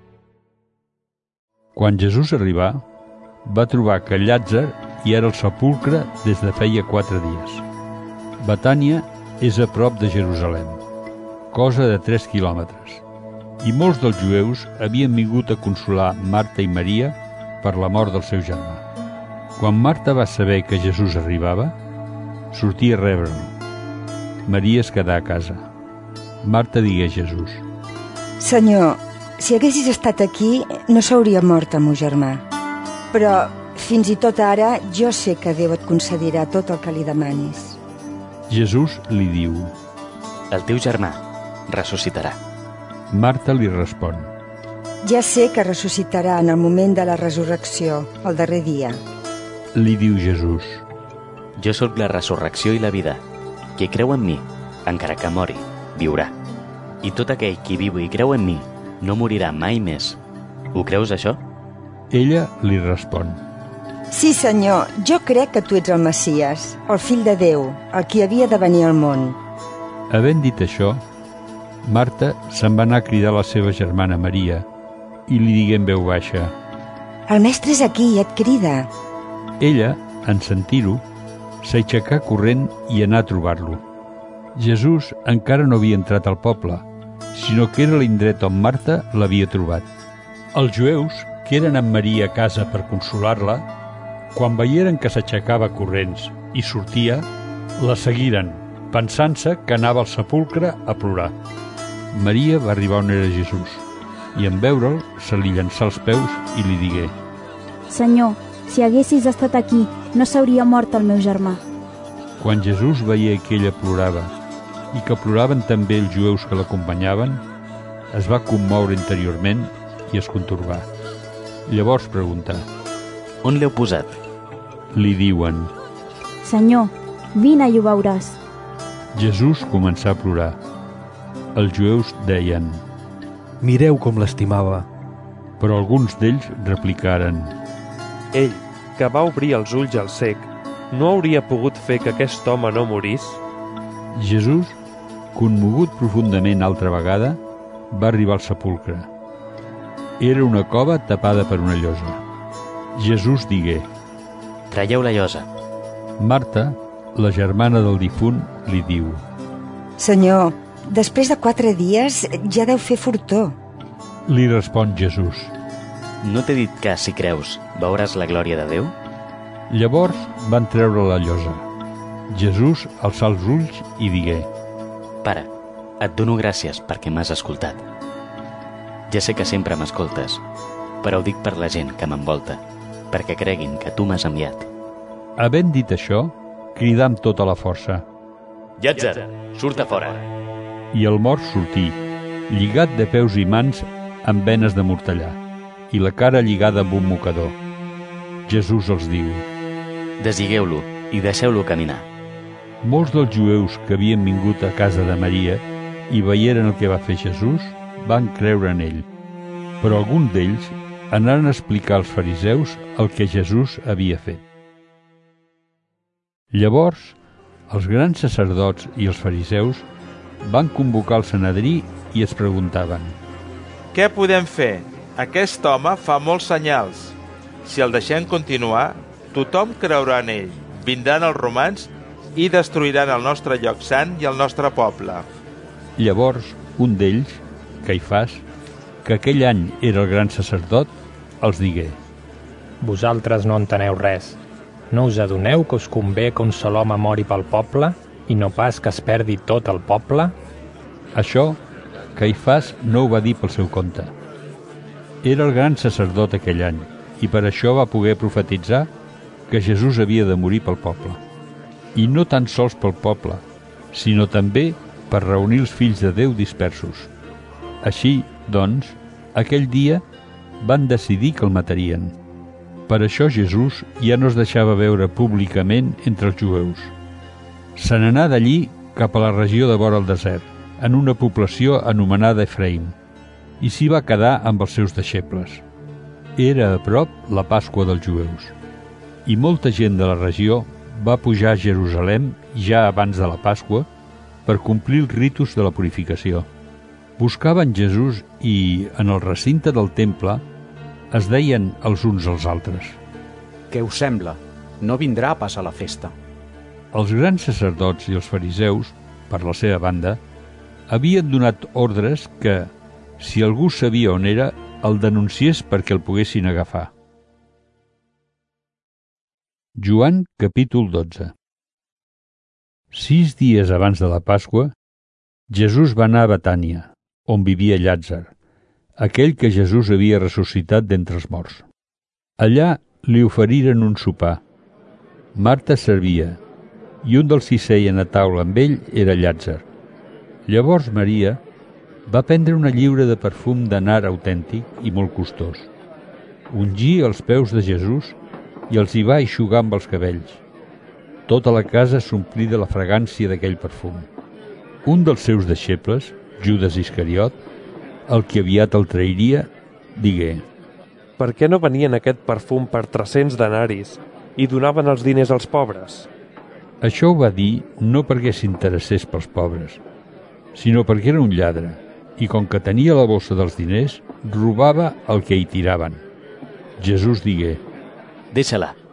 Speaker 1: Quan Jesús arribà, va trobar que Llàtzer hi era al sepulcre des de feia 4 dies. Betània és a prop de Jerusalem, cosa de 3 quilòmetres, i molts dels jueus havien vingut a consolar Marta i Maria per la mort del seu germà. Quan Marta va saber que Jesús arribava, sortia a rebre'l. Maria es quedà a casa. Marta digué a Jesús:
Speaker 8: Senyor, si haguessis estat aquí, no s'hauria mort el meu germà. Però, fins i tot ara, jo sé que Déu et concedirà tot el que li demanis.
Speaker 1: Jesús li diu:
Speaker 5: El teu germà ressuscitarà.
Speaker 1: Marta li respon:
Speaker 8: Ja sé que ressuscitarà en el moment de la resurrecció, el darrer dia.
Speaker 1: Li diu Jesús:
Speaker 5: Jo sóc la resurrecció i la vida. Qui creu en mi, encara que mori, viurà. I tot aquell qui viu i creu en mi no morirà mai més. Ho creus, això?
Speaker 1: Ella li respon:
Speaker 8: Sí, senyor, jo crec que tu ets el Messies, el fill de Déu, el qui havia de venir al món.
Speaker 1: Havent dit això, Marta se'n va anar a cridar la seva germana Maria i li digué en veu baixa:
Speaker 8: El mestre és aquí i et crida.
Speaker 1: Ella En sentir-ho, s'aixecà corrent i anà a trobar-lo. Jesús encara no havia entrat al poble, sinó que era l'indret on Marta l'havia trobat. Els jueus, que eren amb Maria a casa per consolar-la, quan veieren que s'aixecava corrents i sortia, la seguiren, pensant-se que anava al sepulcre a plorar. Maria va arribar on era Jesús, i en veure'l se li llançà als peus i li digué:
Speaker 7: Senyor, si haguessis estat aquí, no s'hauria mort el meu germà.
Speaker 1: Quan Jesús veia que ella plorava i que ploraven també els jueus que l'acompanyaven, es va commoure interiorment i es contorbà. Llavors preguntà:
Speaker 5: On l'heu posat?
Speaker 1: Li diuen:
Speaker 7: Senyor, vine i ho veuràs.
Speaker 1: Jesús començà a plorar. Els jueus deien:
Speaker 2: Mireu com l'estimava.
Speaker 1: Però alguns d'ells replicaren:
Speaker 4: Ell, que va obrir els ulls al cec, no hauria pogut fer que aquest home no morís?
Speaker 1: Jesús, commogut profundament altra vegada, va arribar al sepulcre. Era una cova tapada per una llosa. Jesús digué:
Speaker 5: Traieu la llosa.
Speaker 1: Marta, la germana del difunt, li diu:
Speaker 8: Senyor, després de 4 dies ja deu fer fortó.
Speaker 1: Li respon Jesús:
Speaker 5: No t'he dit que, si creus, veuràs la glòria de Déu?
Speaker 1: Llavors van treure la llosa. Jesús alçà els ulls i digué:
Speaker 5: Pare, et dono gràcies perquè m'has escoltat. Ja sé que sempre m'escoltes, però ho dic per la gent que m'envolta, perquè creguin que tu m'has enviat.
Speaker 1: Havent dit això, cridà amb tota la força.
Speaker 5: Llàtzer, surt a fora!
Speaker 1: I el mort sortí, lligat de peus i mans amb venes de mortellà, i la cara lligada amb un mocador. Jesús els diu:
Speaker 5: Deslligeu-lo i deixeu-lo caminar.
Speaker 1: Molts dels jueus que havien vingut a casa de Maria i veieren el que va fer Jesús, van creure en ell. Però alguns d'ells anaren a explicar als fariseus el que Jesús havia fet. Llavors, els grans sacerdots i els fariseus van convocar el Sanedrí i es preguntaven:
Speaker 6: Què podem fer? Aquest home fa molts senyals. Si el deixem continuar, tothom creurà en ell. Vindran els romans i destruiran el nostre lloc sant i el nostre poble.
Speaker 1: Llavors, un d'ells, Caifàs, que aquell any era el gran sacerdot, els digué:
Speaker 3: Vosaltres no enteneu res. No us adoneu que us convé que un sol home mori pel poble i no pas que es perdi tot el poble?
Speaker 1: Això, Caifàs no ho va dir pel seu compte. Era el gran sacerdot aquell any i per això va poder profetitzar que Jesús havia de morir pel poble. I no tan sols pel poble, sinó també per reunir els fills de Déu dispersos. Així, doncs, aquell dia van decidir que el matarien. Per això Jesús ja no es deixava veure públicament entre els jueus. Se n'anà d'allí cap a la regió de vora el desert, en una població anomenada Efraïm, i s'hi va quedar amb els seus deixebles. Era a prop la Pasqua dels jueus, i molta gent de la regió va pujar a Jerusalem ja abans de la Pasqua per complir els ritus de la purificació. Buscaven Jesús i, en el recinte del temple, es deien els uns als altres:
Speaker 10: Què us sembla? No vindrà pas a la festa.
Speaker 1: Els grans sacerdots i els fariseus, per la seva banda, havien donat ordres que, si algú sabia on era, el denunciés perquè el poguessin agafar. Joan, capítol 12. 6 dies abans de la Pasqua, Jesús va anar a Betània, on vivia Llàtzer, aquell que Jesús havia ressuscitat d'entre els morts. Allà li oferiren un sopar. Marta servia, i un dels qui seien a taula amb ell era Llàtzer. Llavors Maria va prendre una lliura de perfum de nar autèntic i molt costós. Ungí els peus de Jesús i els hi va eixugar amb els cabells. Tota la casa s'omplí de la fragància d'aquell perfum. Un dels seus deixebles, Judas Iscariot, el que aviat el trairia, digué:
Speaker 4: Per què no venien aquest perfum per 300 denaris i donaven els diners als pobres?
Speaker 1: Això ho va dir no perquè s'interessés pels pobres, sinó perquè era un lladre, i com que tenia la bossa dels diners, robava el que hi tiraven. Jesús digué:
Speaker 5: Deixa-la.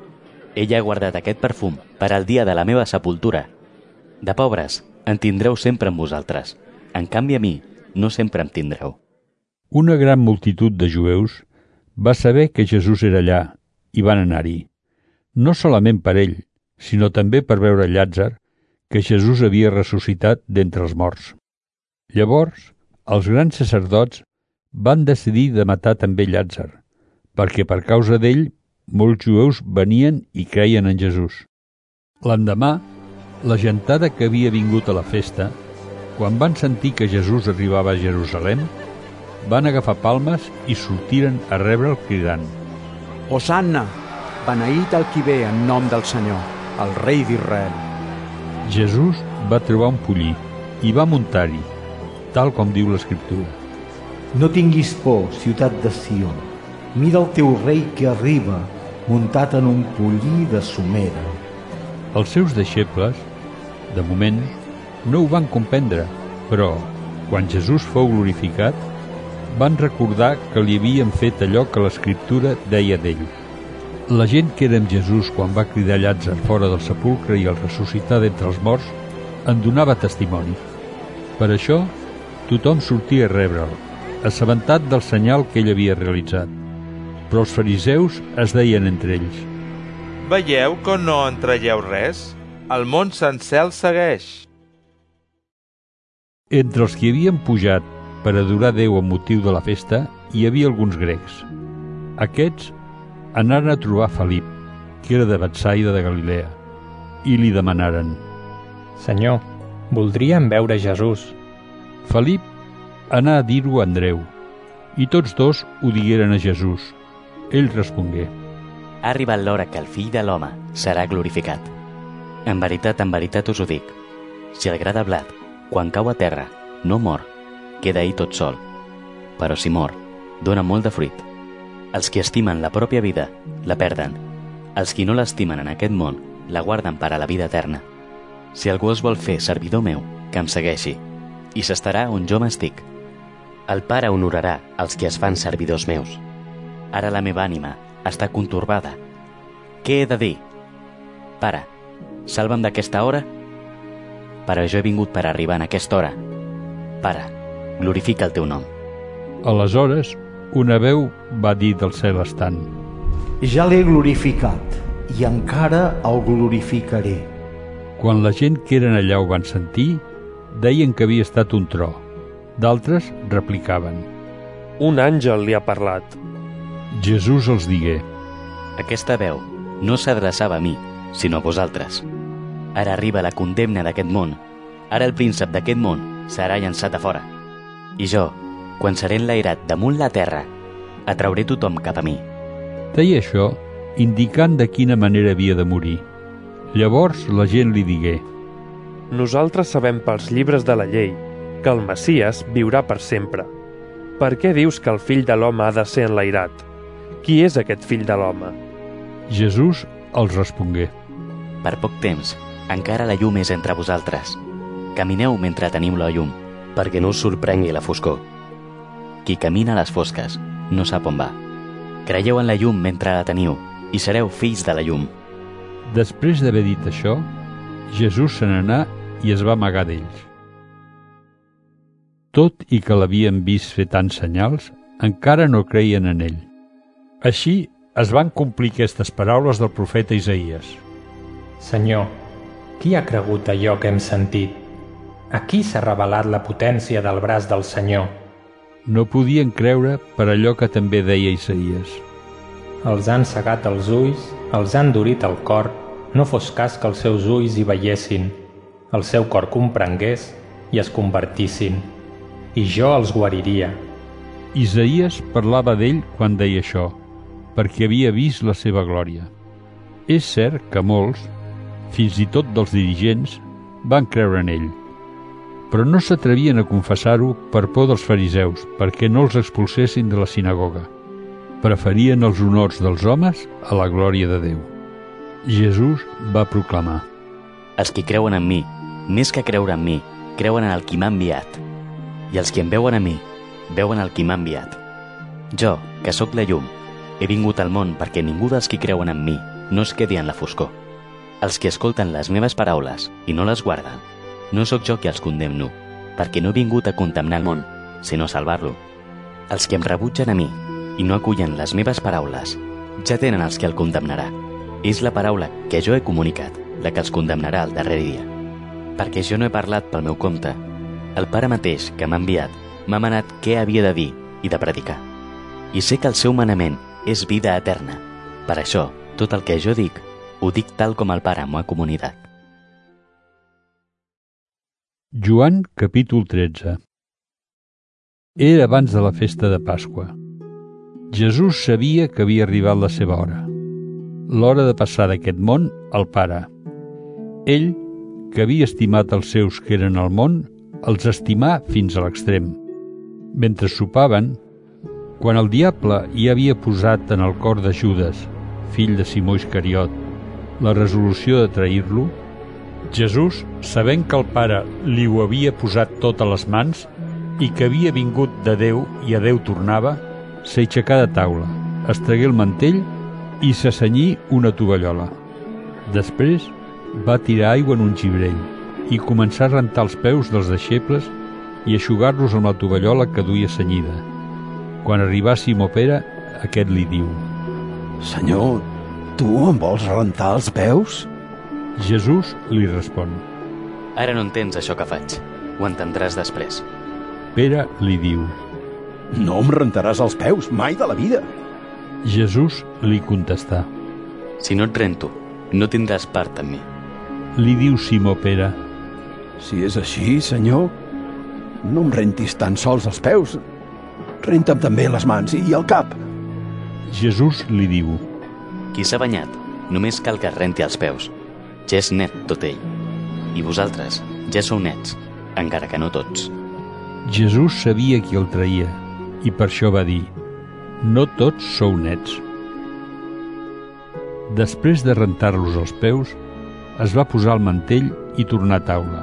Speaker 5: Ella ha guardat aquest perfum per al dia de la meva sepultura. De pobres, en tindreu sempre amb vosaltres. En canvi a mi, no sempre em tindreu.
Speaker 1: Una gran multitud de jueus va saber que Jesús era allà i van anar-hi. No solament per ell, sinó també per veure Llàtzer, que Jesús havia ressuscitat d'entre els morts. Llavors, els grans sacerdots van decidir de matar també Llàtzer, perquè per causa d'ell molts jueus venien i creien en Jesús. L'endemà, la gentada que havia vingut a la festa, quan van sentir que Jesús arribava a Jerusalem, van agafar palmes i sortiren a rebre'l cridant:
Speaker 10: Hosanna! Beneït el qui ve en nom del Senyor, el rei d'Israel.
Speaker 1: Jesús va trobar un pollí i va muntar-hi, tal com diu l'Escriptura.
Speaker 11: No tinguis por, ciutat de Sió. Mira el teu rei que arriba, muntat en un pollí de somera.
Speaker 1: Els seus deixebles, de moment, no ho van comprendre, però, quan Jesús fou glorificat, van recordar que li havien fet allò que l'Escriptura deia d'ell. La gent que era amb Jesús quan va cridar Llàtzer fora del sepulcre i el ressuscitar d'entre els morts en donava testimoni. Per això, tothom sortia a rebre'l, assabentat del senyal que ell havia realitzat. Però els fariseus es deien entre ells:
Speaker 6: Veieu que no en traieu res? El món sencer el segueix.
Speaker 1: Entre els que havien pujat per adorar Déu amb motiu de la festa hi havia alguns grecs. Aquests anaren a trobar Felip, que era de Betsaida de Galilea, i li demanaren:
Speaker 3: Senyor, voldríem veure Jesús.
Speaker 1: Felip anà a dir-ho a Andreu, i tots dos ho digueren a Jesús. Ell respongué:
Speaker 5: Ha arribat l'hora que el fill de l'home serà glorificat. En veritat us ho dic. Si el gra de blat, quan cau a terra, no mor, queda ahí tot sol. Però si mor, dona molt de fruit. Els qui estimen la pròpia vida, la perden. Els qui no l'estimen en aquest món, la guarden per a la vida eterna. Si algú es vol fer servidor meu, que em segueixi, i s'estarà on jo m'estic. El Pare honorarà els que es fan servidors meus. Ara la meva ànima està contorbada. Què he de dir? Pare, salva'm d'aquesta hora? Però jo he vingut per arribar en aquesta hora. Pare, glorifica el teu nom.
Speaker 1: Aleshores, una veu va dir del cel estant:
Speaker 11: Ja l'he glorificat, i encara el glorificaré.
Speaker 1: Quan la gent que eren allà ho van sentir, deien que havia estat un tro. D'altres replicaven:
Speaker 4: Un àngel li ha parlat.
Speaker 1: Jesús els digué:
Speaker 5: Aquesta veu no s'adreçava a mi, sinó a vosaltres. Ara arriba la condemna d'aquest món. Ara el príncep d'aquest món serà llançat a fora. I jo, quan seré enlairat damunt la terra, atrauré tothom cap a mi.
Speaker 1: Deia això, indicant de quina manera havia de morir. Llavors la gent li digué:
Speaker 4: Nosaltres sabem pels llibres de la llei que el Messies viurà per sempre. Per què dius que el fill de l'home ha de ser enlairat? Qui és aquest fill de l'home?
Speaker 1: Jesús els respongué:
Speaker 5: Per poc temps, encara la llum és entre vosaltres. Camineu mentre teniu la llum, perquè no us sorprengui la foscor. Qui camina a les fosques no sap on va. Creieu en la llum mentre la teniu i sereu fills de la llum.
Speaker 1: Després d'haver dit això, Jesús se n'anà i es va amagar d'ells. Tot i que l'havien vist fer tants senyals, encara no creien en ell. Així es van complir aquestes paraules del profeta Isaïes:
Speaker 3: Senyor, qui ha cregut allò que hem sentit? A qui s'ha revelat la potència del braç del Senyor?
Speaker 1: No podien creure per allò que també deia Isaïes:
Speaker 3: Els han cegat els ulls, els han endurit el cor, no fos cas que els seus ulls hi veiessin, el seu cor comprengués i es convertissin, i jo els guariria.
Speaker 1: Isaïes parlava d'ell quan deia això, perquè havia vist la seva glòria. És cert que molts, fins i tot dels dirigents, van creure en ell, però no s'atrevien a confessar-ho per por dels fariseus, perquè no els expulsessin de la sinagoga. Preferien els honors dels homes a la glòria de Déu. Jesús va proclamar:
Speaker 5: Els qui creuen en mi, més que creure en mi, creuen en el qui m'ha enviat. I els qui em veuen a mi, veuen el qui m'ha enviat. Jo, que sóc la llum, he vingut al món perquè ningú dels qui creuen en mi no es quedi en la foscor. Els que escolten les meves paraules i no les guarden, no sóc jo qui els condemno, perquè no he vingut a condemnar el món, sinó a salvar-lo. Els que em rebutgen a mi i no acullen les meves paraules, ja tenen els que el condemnarà. És la paraula que jo he comunicat, la que els condemnarà al darrer dia. Perquè jo no he parlat pel meu compte. El Pare mateix que m'ha enviat m'ha manat què havia de dir i de predicar. I sé que el seu manament és vida eterna. Per això, tot el que jo dic, ho dic tal com el Pare m'ho ha comunicat.
Speaker 1: Joan, capítol 13. Era abans de la festa de Pasqua. Jesús sabia que havia arribat la seva hora, l'hora de passar d'aquest món al Pare. Ell, que havia estimat els seus que eren al món, els estimà fins a l'extrem. Mentre sopaven, quan el diable hi havia posat en el cor de Judes, fill de Simó Iscariot, la resolució de trair-lo, Jesús, sabent que el Pare li ho havia posat tot a les mans i que havia vingut de Déu i a Déu tornava, s'aixecà de taula, es tragué el mantell i se cenyí una tovallola. Després va tirar aigua en un gibrell i començà a rentar els peus dels deixebles i eixugar-los amb la tovallola que duia cenyida. Quan arribà Simó Pere, aquest li diu:
Speaker 9: Senyor, tu em vols rentar els peus?
Speaker 1: Jesús li respon:
Speaker 5: Ara no entens això que faig, ho entendràs després.
Speaker 1: Pere li diu:
Speaker 9: No em rentaràs els peus, mai de la vida.
Speaker 1: Jesús li contestà:
Speaker 5: Si no et rento, no tindràs part amb mi.
Speaker 1: Li diu Simó Pere:
Speaker 9: Si és així, senyor, no em rentis tan sols els peus, renta'm també les mans i el cap.
Speaker 1: Jesús li diu:
Speaker 5: Qui s'ha banyat, només cal que es renti els peus. Ja és net tot ell. I vosaltres ja sou nets, encara que no tots.
Speaker 1: Jesús sabia qui el traïa i per això va dir: No tots sou nets. Després de rentar-los els peus, es va posar el mantell i tornar a taula.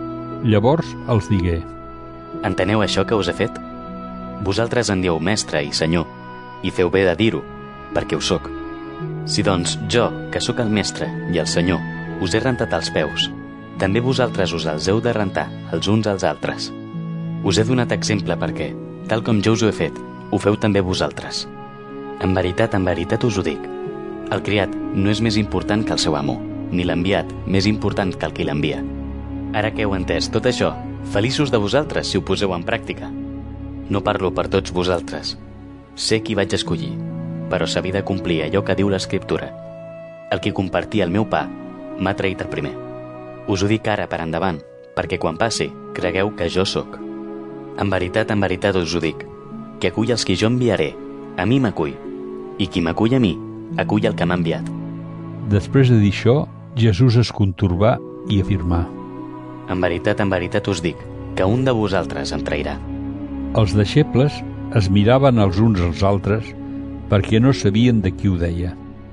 Speaker 1: Llavors els digué:
Speaker 5: Enteneu això que us he fet? Vosaltres en dieu mestre i senyor, i feu bé de dir-ho, perquè ho sóc. Si doncs jo, que sóc el mestre i el senyor, us he rentat els peus, també vosaltres us els heu de rentar els uns als altres. Us he donat exemple perquè, tal com jo us ho he fet, ho feu també vosaltres. En veritat us ho dic. El criat no és més important que el seu amo, ni l'enviat més important que el qui l'envia. Ara que heu entès tot això, feliços de vosaltres si ho poseu en pràctica. No parlo per tots vosaltres. Sé qui vaig escollir, però s'havia de complir allò que diu l'Escriptura. El qui compartia el meu pa m'ha traït el primer. Us ho dic ara per endavant, perquè quan passi, cregueu que jo sóc. En veritat us ho dic, que acull els qui jo enviaré, a mi m'acull, i qui m'acull a mi, acull el que m'ha enviat.
Speaker 1: Després de dir això, Jesús es contorbà i afirmà:
Speaker 5: En veritat us dic, que un de vosaltres em trairà.
Speaker 1: Els deixebles es miraven els uns als altres perquè no sabien de qui ho deia.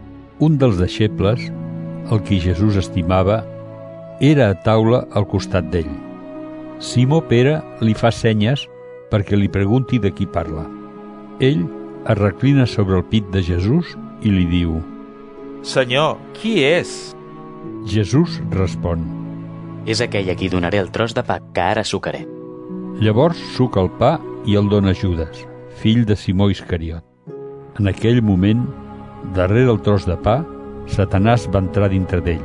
Speaker 1: Un dels deixebles, el qui Jesús estimava, era a taula al costat d'ell. Simó Pere li fa senyes perquè li pregunti de qui parla. Ell es reclina sobre el pit de Jesús i li diu:
Speaker 6: Senyor, qui és?
Speaker 1: Jesús respon:
Speaker 5: És aquell a qui donaré el tros de pa que ara sucaré.
Speaker 1: Llavors suca el pa i el dona a Judes, fill de Simó Iscariot. En aquell moment, darrere el tros de pa, Satanàs va entrar dintre d'ell.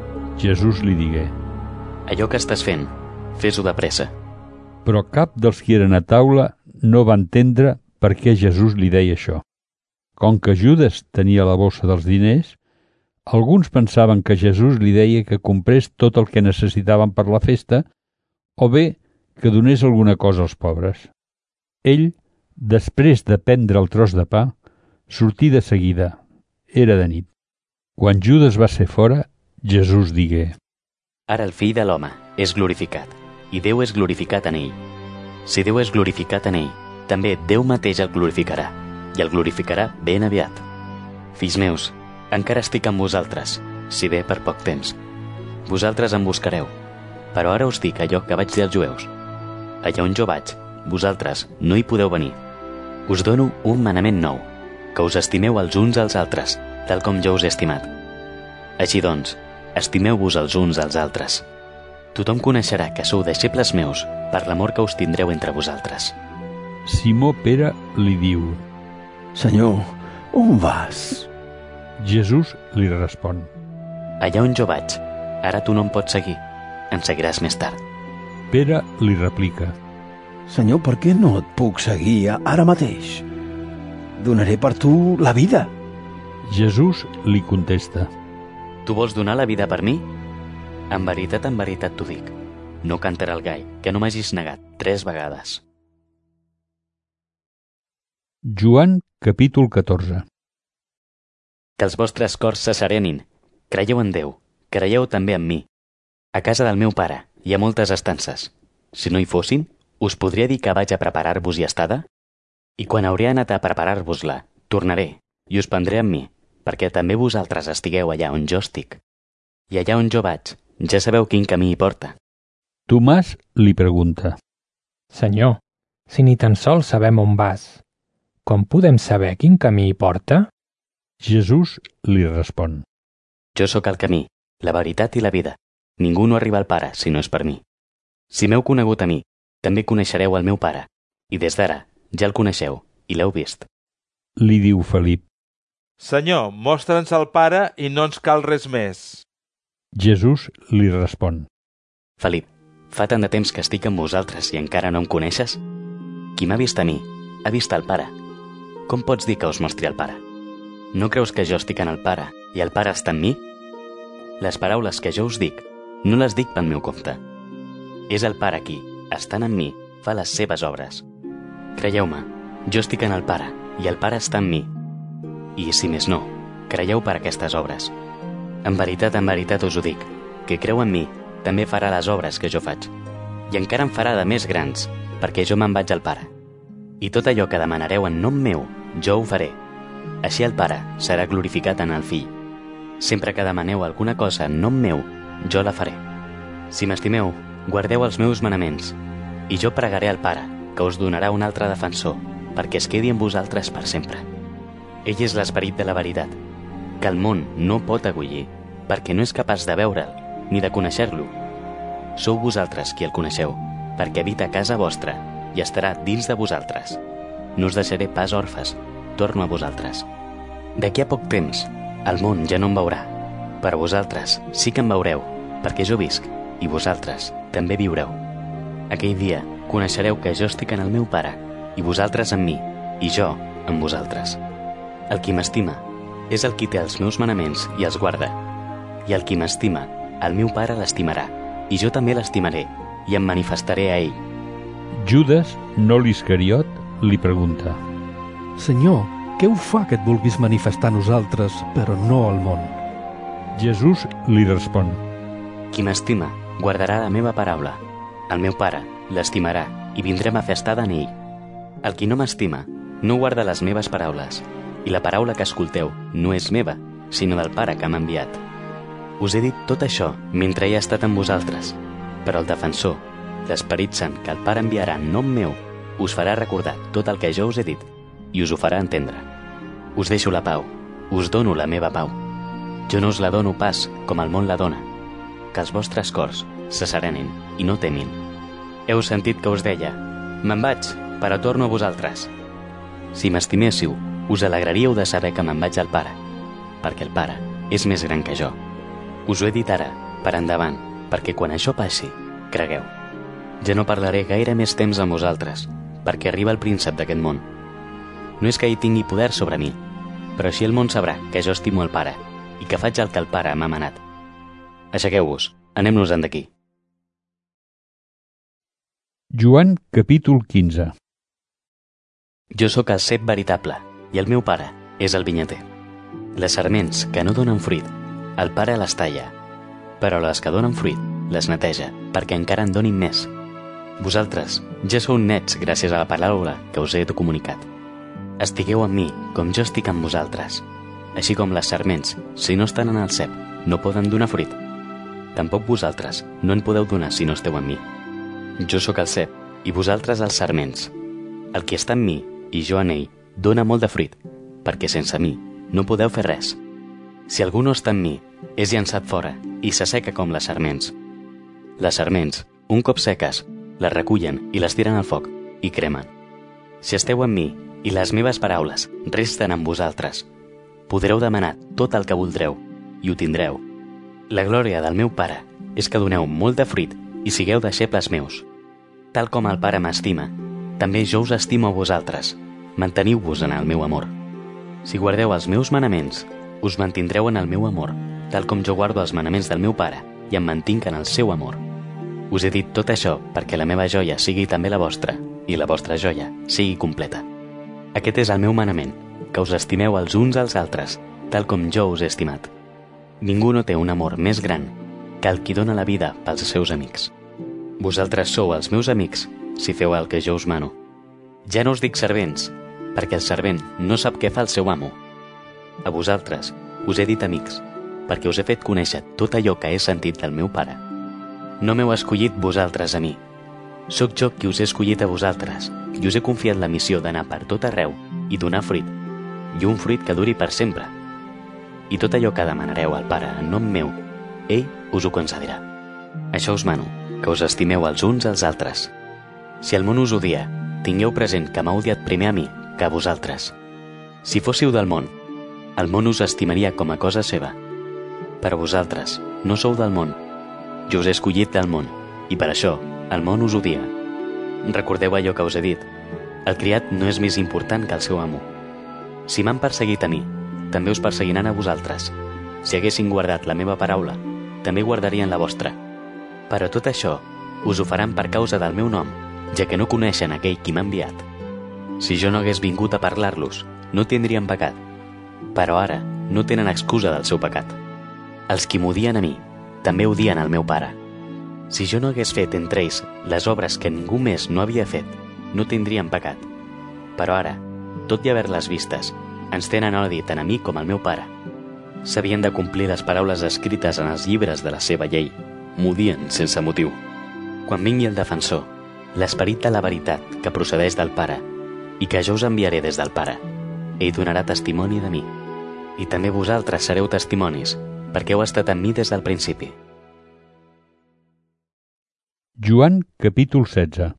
Speaker 1: Jesús li digué:
Speaker 5: Allò que estàs fent, fes-ho de pressa.
Speaker 1: Però cap dels qui eren a taula no va entendre per què Jesús li deia això. Com que Judes tenia la bossa dels diners, alguns pensaven que Jesús li deia que comprés tot el que necessitaven per la festa o bé que donés alguna cosa als pobres. Ell, després de prendre el tros de pa, sortí de seguida. Era de nit. Quan Judes va ser fora, Jesús digué:
Speaker 5: Ara el fill de l'home és glorificat, i Déu és glorificat en ell. Si Déu és glorificat en ell, també Déu mateix el glorificarà, i el glorificarà ben aviat. Fills meus, encara estic amb vosaltres, si bé per poc temps. Vosaltres em buscareu, però ara us dic allò que vaig dir als jueus. Allà on jo vaig, vosaltres no hi podeu venir. Us dono un manament nou, que us estimeu els uns als altres, tal com jo us he estimat. Així doncs, estimeu-vos els uns als altres. Tothom coneixerà que sou deixebles meus per l'amor que us tindreu entre vosaltres.
Speaker 1: Simó Pere li diu:
Speaker 9: Senyor, on vas?
Speaker 1: Jesús li respon:
Speaker 5: Allà on jo vaig, ara tu no em pots seguir. Em seguiràs més tard.
Speaker 1: Pere li replica:
Speaker 9: Senyor, per què no et puc seguir ara mateix? Donaré per tu la vida.
Speaker 1: Jesús li contesta:
Speaker 5: Tu vols donar la vida per mi? En veritat t'ho dic. No cantarà el gall, que no m'hagis negat 3 vegades.
Speaker 1: Joan, capítol 14.
Speaker 5: Que els vostres cors se serenin. Creieu en Déu, creieu també en mi. A casa del meu pare hi ha moltes estances. Si no hi fossin, us podria dir que vaig a preparar-vos-hi estada? I quan hauré anat a preparar-vos-la, tornaré i us prendré amb mi, perquè també vosaltres estigueu allà on jo estic. I allà on jo vaig, ja sabeu quin camí hi porta.
Speaker 1: Tomàs li pregunta:
Speaker 3: Senyor, si ni tan sols sabem on vas, com podem saber quin camí hi porta?
Speaker 1: Jesús li respon:
Speaker 5: Jo sóc el camí, la veritat i la vida. Ningú no arriba al Pare si no és per mi. Si m'heu conegut a mi, també coneixereu el meu Pare, i des d'ara ja el coneixeu i l'heu vist.
Speaker 1: Li diu Felip:
Speaker 6: Senyor, mostra'ns el Pare i no ens cal res més.
Speaker 1: Jesús li respon:
Speaker 5: Felip, fa tant de temps que estic amb vosaltres i encara no em coneixes? Qui m'ha vist a mi, ha vist el Pare. Com pots dir que us mostri el Pare? No creus que jo estic en el Pare i el Pare està en mi? Les paraules que jo us dic, no les dic pel meu compte. És el Pare qui, estant en mi, fa les seves obres. Creieu-me, jo estic en el Pare i el Pare està en mi. I, si més no, creieu per aquestes obres. En veritat us ho dic, que creu en mi, també farà les obres que jo faig. I encara en farà de més grans, perquè jo me'n vaig al Pare. I tot allò que demanareu en nom meu, jo ho faré. Així el Pare serà glorificat en el Fill. Sempre que demaneu alguna cosa en nom meu, jo la faré. Si m'estimeu, guardeu els meus manaments, i jo pregaré al Pare, que us donarà un altre defensor, perquè es quedi amb vosaltres per sempre. Ell és l'esperit de la veritat, que el món no pot acollir, perquè no és capaç de veure'l, ni de conèixer-lo. Sou vosaltres qui el coneixeu, perquè habita a casa vostra i estarà dins de vosaltres. No us deixaré pas orfes, torno a vosaltres. D'aquí a poc temps, el món ja no em veurà, però vosaltres sí que em veureu, perquè jo visc i vosaltres també viureu. Aquell dia coneixereu que jo estic en el meu Pare i vosaltres en mi, i jo en vosaltres. El qui m'estima és el qui té els meus manaments i els guarda. I el qui m'estima, el meu Pare l'estimarà, i jo també l'estimaré, i em manifestaré a ell.
Speaker 1: Judas, no l'Iscariot, li pregunta:
Speaker 2: Senyor, què ho fa que et vulguis manifestar a nosaltres, però no al món?
Speaker 1: Jesús li respon:
Speaker 5: Qui m'estima guardarà la meva paraula. El meu Pare l'estimarà i vindrem a fer estada en ell. El qui no m'estima no guarda les meves paraules, i la paraula que escolteu no és meva, sinó del Pare que m'ha enviat. Us he dit tot això mentre he estat amb vosaltres, però el defensor, l'Esperit Sant que el Pare enviarà en nom meu, us farà recordar tot el que jo us he dit i us ho farà entendre. Us deixo la pau, us dono la meva pau. Jo no us la dono pas com el món la dona. Que els vostres cors se serenin i no temin. Heu sentit que us deia: me'n vaig, però torno a vosaltres. Si m'estiméssiu, us alegraríeu de saber que me'n vaig al Pare, perquè el Pare és més gran que jo. Us ho he dit ara, per endavant, perquè quan això passi, cregueu. Ja no parlaré gaire més temps amb vosaltres, perquè arriba el príncep d'aquest món. No és que ell tingui poder sobre mi, però així el món sabrà que jo estimo el Pare i que faig el que el Pare m'ha manat. Aixequeu-vos, anem-nos-en d'aquí.
Speaker 1: Joan, capítol 15.
Speaker 5: Jo sóc el cep veritable, i el meu Pare és el vinyater. Les sarments que no donen fruit, el Pare les talla, però les que donen fruit les neteja perquè encara en donin més. Vosaltres ja sou nets gràcies a la paraula que us he comunicat. Estigueu amb mi com jo estic amb vosaltres. Així com les sarments, si no estan en el cep, no poden donar fruit. Tampoc vosaltres no en podeu donar si no esteu amb mi. Jo sóc el cep i vosaltres els sarments. El qui està en mi i jo en ell dona molt de fruit, perquè sense mi no podeu fer res. Si algú no està en mi, és llançat fora i s'asseca com les sarments. Les sarments, un cop seques, les recullen i les tiren al foc i cremen. Si esteu en mi i les meves paraules resten amb vosaltres, podreu demanar tot el que voldreu i ho tindreu. La glòria del meu Pare és que doneu molt de fruit i sigueu deixebles meus. Tal com el Pare m'estima, també jo us estimo a vosaltres. Manteniu-vos en el meu amor. Si guardeu els meus manaments, us mantindreu en el meu amor, tal com jo guardo els manaments del meu Pare i em mantinc en el seu amor. Us he dit tot això perquè la meva joia sigui també la vostra i la vostra joia sigui completa. Aquest és el meu manament, que us estimeu els uns als altres, tal com jo us he estimat. Ningú no té un amor més gran que el qui dona la vida pels seus amics. Vosaltres sou els meus amics si feu el que jo us mano. Ja no us dic servents, perquè el servent no sap què fa el seu amo. A vosaltres us he dit amics, perquè us he fet conèixer tot allò que he sentit del meu Pare. No m'heu escollit vosaltres a mi. Sóc jo qui us he escollit a vosaltres i us he confiat la missió d'anar per tot arreu i donar fruit, i un fruit que duri per sempre. I tot allò que demanareu al Pare en nom meu, ell us ho concedirà. Això us mano, que us estimeu els uns als altres. Si el món us odia, tingueu present que m'ha odiat primer a mi que a vosaltres. Si fóssiu del món, el món us estimaria com a cosa seva. Però vosaltres no sou del món. Jo us he escollit del món, i per això el món us odia. Recordeu allò que us he dit. El criat no és més important que el seu amo. Si m'han perseguit a mi, també us perseguiran a vosaltres. Si haguessin guardat la meva paraula, també guardarien la vostra. Però tot això us ho faran per causa del meu nom, ja que no coneixen aquell qui m'ha enviat. Si jo no hagués vingut a parlar-los, no tindrien pecat. Però ara no tenen excusa del seu pecat. Els qui m'odien a mi, també odien el meu Pare. Si jo no hagués fet entre ells les obres que ningú més no havia fet, no tindrien pecat. Però ara, tot i haver-les vistes, ens tenen odi tant a mi com al meu Pare. S'havien de complir les paraules escrites en els llibres de la seva llei. M'odien sense motiu. Quan vingui el defensor, l'esperit de la veritat que procedeix del Pare, i que jo us enviaré des del Pare, ell donarà testimoni de mi. I també vosaltres sereu testimonis, perquè heu estat amb mi des del principi.
Speaker 1: Joan, capítol 16.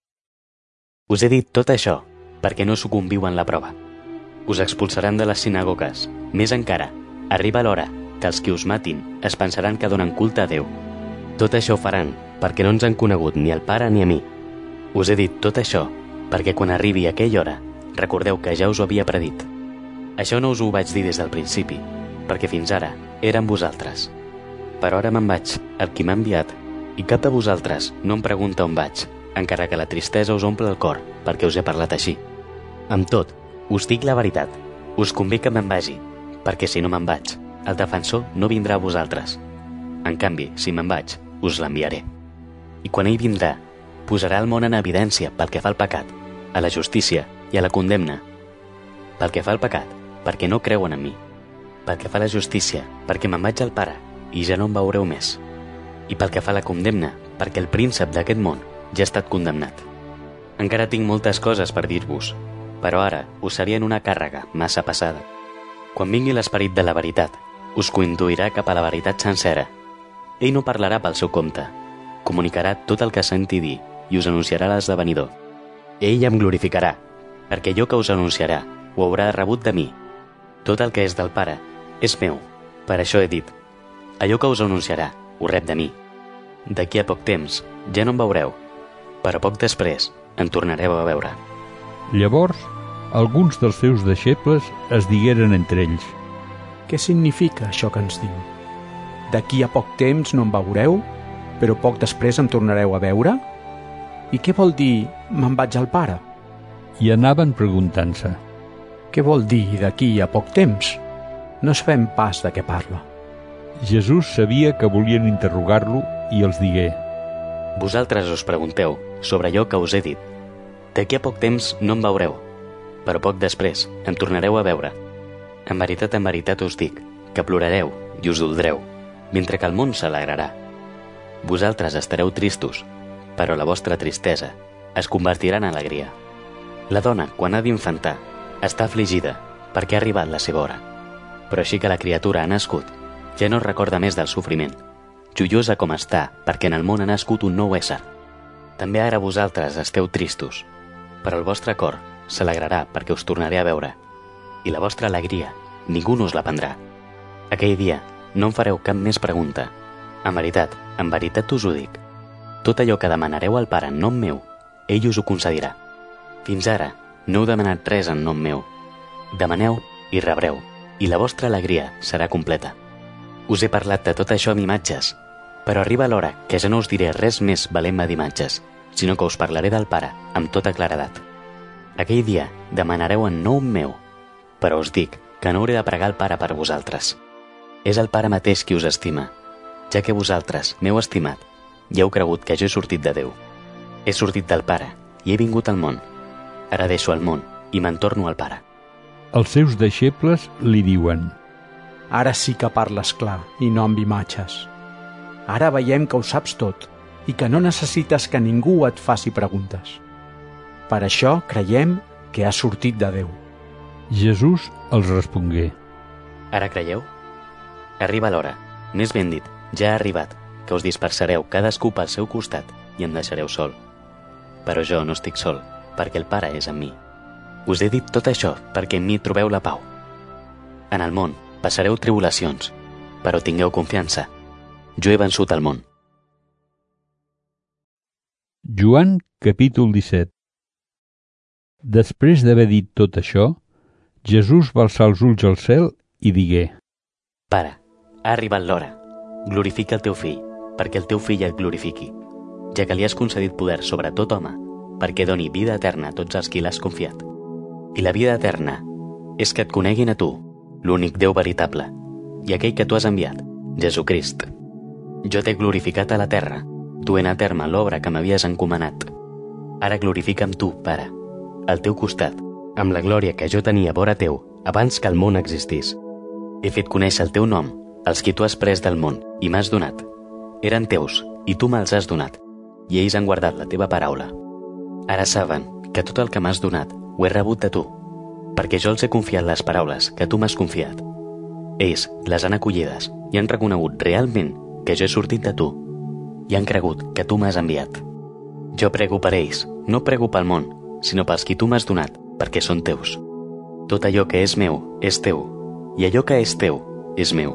Speaker 5: Us he dit tot això perquè no sucumbiu en la prova. Us expulsaran de les sinagogues. Més encara, arriba l'hora que els qui us matin es pensaran que donen culte a Déu. Tot això ho faran perquè no ens han conegut ni el Pare ni a mi. Us he dit tot això perquè quan arribi aquella hora recordeu que ja us ho havia predit. Això no us ho vaig dir des del principi, perquè fins ara era amb vosaltres. Però ara me'n vaig, el qui m'ha enviat, i cap de vosaltres no em pregunta on vaig, encara que la tristesa us omple el cor perquè us he parlat així. Amb tot, us dic la veritat, us convé que me'n vagi, perquè si no me'n vaig, el defensor no vindrà a vosaltres. En canvi, si me'n vaig, us l'enviaré. I quan ell vindrà, posarà el món en evidència pel que fa al pecat, a la justícia i a la condemna. Pel que fa al pecat, perquè no creuen en mi. Pel que fa a la justícia, perquè me'n vaig al Pare i ja no em veureu més. I pel que fa a la condemna, perquè el príncep d'aquest món ja ha estat condemnat. Encara tinc moltes coses per dir-vos, però ara us serien una càrrega massa pesada. Quan vingui l'esperit de la veritat, us conduirà cap a la veritat sencera. Ell no parlarà pel seu compte, comunicarà tot el que senti dir i us anunciarà l'esdevenidor. Ell em glorificarà, perquè allò que us anunciarà ho haurà rebut de mi. Tot el que és del Pare és meu, per això he dit, allò que us anunciarà ho rep de mi. D'aquí a poc temps ja no em veureu, però poc després en tornareu a veure.
Speaker 1: Llavors, alguns dels seus deixebles es digueren entre ells:
Speaker 10: Què significa això que ens diu? D'aquí a poc temps no em veureu, però poc després em tornareu a veure? I què vol dir me'n vaig al Pare?
Speaker 1: I anaven preguntant-se:
Speaker 10: Què vol dir d'aquí a poc temps? No sabem pas de què parla.
Speaker 1: Jesús sabia que volien interrogar-lo i els digué:
Speaker 5: Vosaltres us pregunteu sobre allò que us he dit. D'aquí a poc temps no em veureu, però poc després em tornareu a veure. En veritat us dic que plorareu i us doldreu, mentre que el món s'alegrarà. Vosaltres estareu tristos, però la vostra tristesa es convertirà en alegria. La dona, quan ha d'infantar, està afligida perquè ha arribat la seva hora. Però així que la criatura ha nascut, ja no recorda més del sofriment. Joiosa com està, perquè en el món ha nascut un nou ésser. També ara vosaltres esteu tristos, però el vostre cor s'alegrarà perquè us tornaré a veure, i la vostra alegria ningú no us la prendrà. Aquell dia no em fareu cap més pregunta. En veritat us ho dic. Tot allò que demanareu al Pare en nom meu, ell us ho concedirà. Fins ara no heu demanat res en nom meu. Demaneu i rebreu, i la vostra alegria serà completa. Us he parlat de tot això amb imatges, però arriba l'hora que ja no us diré res més valent d'imatges, sinó que us parlaré del Pare amb tota claredat. Aquell dia demanareu en nom meu, però us dic que no hauré de pregar al Pare per vosaltres. És el Pare mateix qui us estima, ja que vosaltres m'heu estimat i heu cregut que jo he sortit de Déu. He sortit del Pare i he vingut al món. Ara deixo el món i me'n torno al Pare.
Speaker 1: Els seus deixebles li diuen:
Speaker 10: Ara sí que parles clar i no amb imatges. Ara veiem que ho saps tot i que no necessites que ningú et faci preguntes. Per això creiem que has sortit de Déu.
Speaker 1: Jesús els respongué:
Speaker 5: Ara creieu? Arriba l'hora, més ben dit, ja ha arribat, que us dispersareu cadascú pel seu costat i em deixareu sol. Però jo no estic sol, perquè el Pare és amb mi. Us he dit tot això perquè en mi trobeu la pau. En el món passareu tribulacions, però tingueu confiança. Jo he vençut el món.
Speaker 1: Joan, capítol 17. Després d'haver dit tot això, Jesús va alçar els ulls al cel i digué:
Speaker 5: Pare, ha arribat l'hora. Glorifica el teu fill, perquè el teu fill et glorifiqui, ja que li has concedit poder sobre tot home, perquè doni vida eterna a tots els qui l'has confiat. I la vida eterna és que et coneguin a tu, l'únic Déu veritable, i aquell que tu has enviat, Jesucrist. Jo t'he glorificat a la terra, duent a terme l'obra que m'havies encomanat. Ara glorifica'm tu, Pare, al teu costat, amb la glòria que jo tenia vora teu abans que el món existís. He fet conèixer el teu nom als qui tu has pres del món i m'has donat. Eren teus i tu me'ls has donat, i ells han guardat la teva paraula. Ara saben que tot el que m'has donat ho he rebut de tu, perquè jo els he confiat les paraules que tu m'has confiat. Ells les han acollides i han reconegut realment que jo he sortit de tu, i han cregut que tu m'has enviat. Jo prego per ells, no prego pel món, sinó pels qui tu m'has donat, perquè són teus. Tot allò que és meu és teu, i allò que és teu és meu.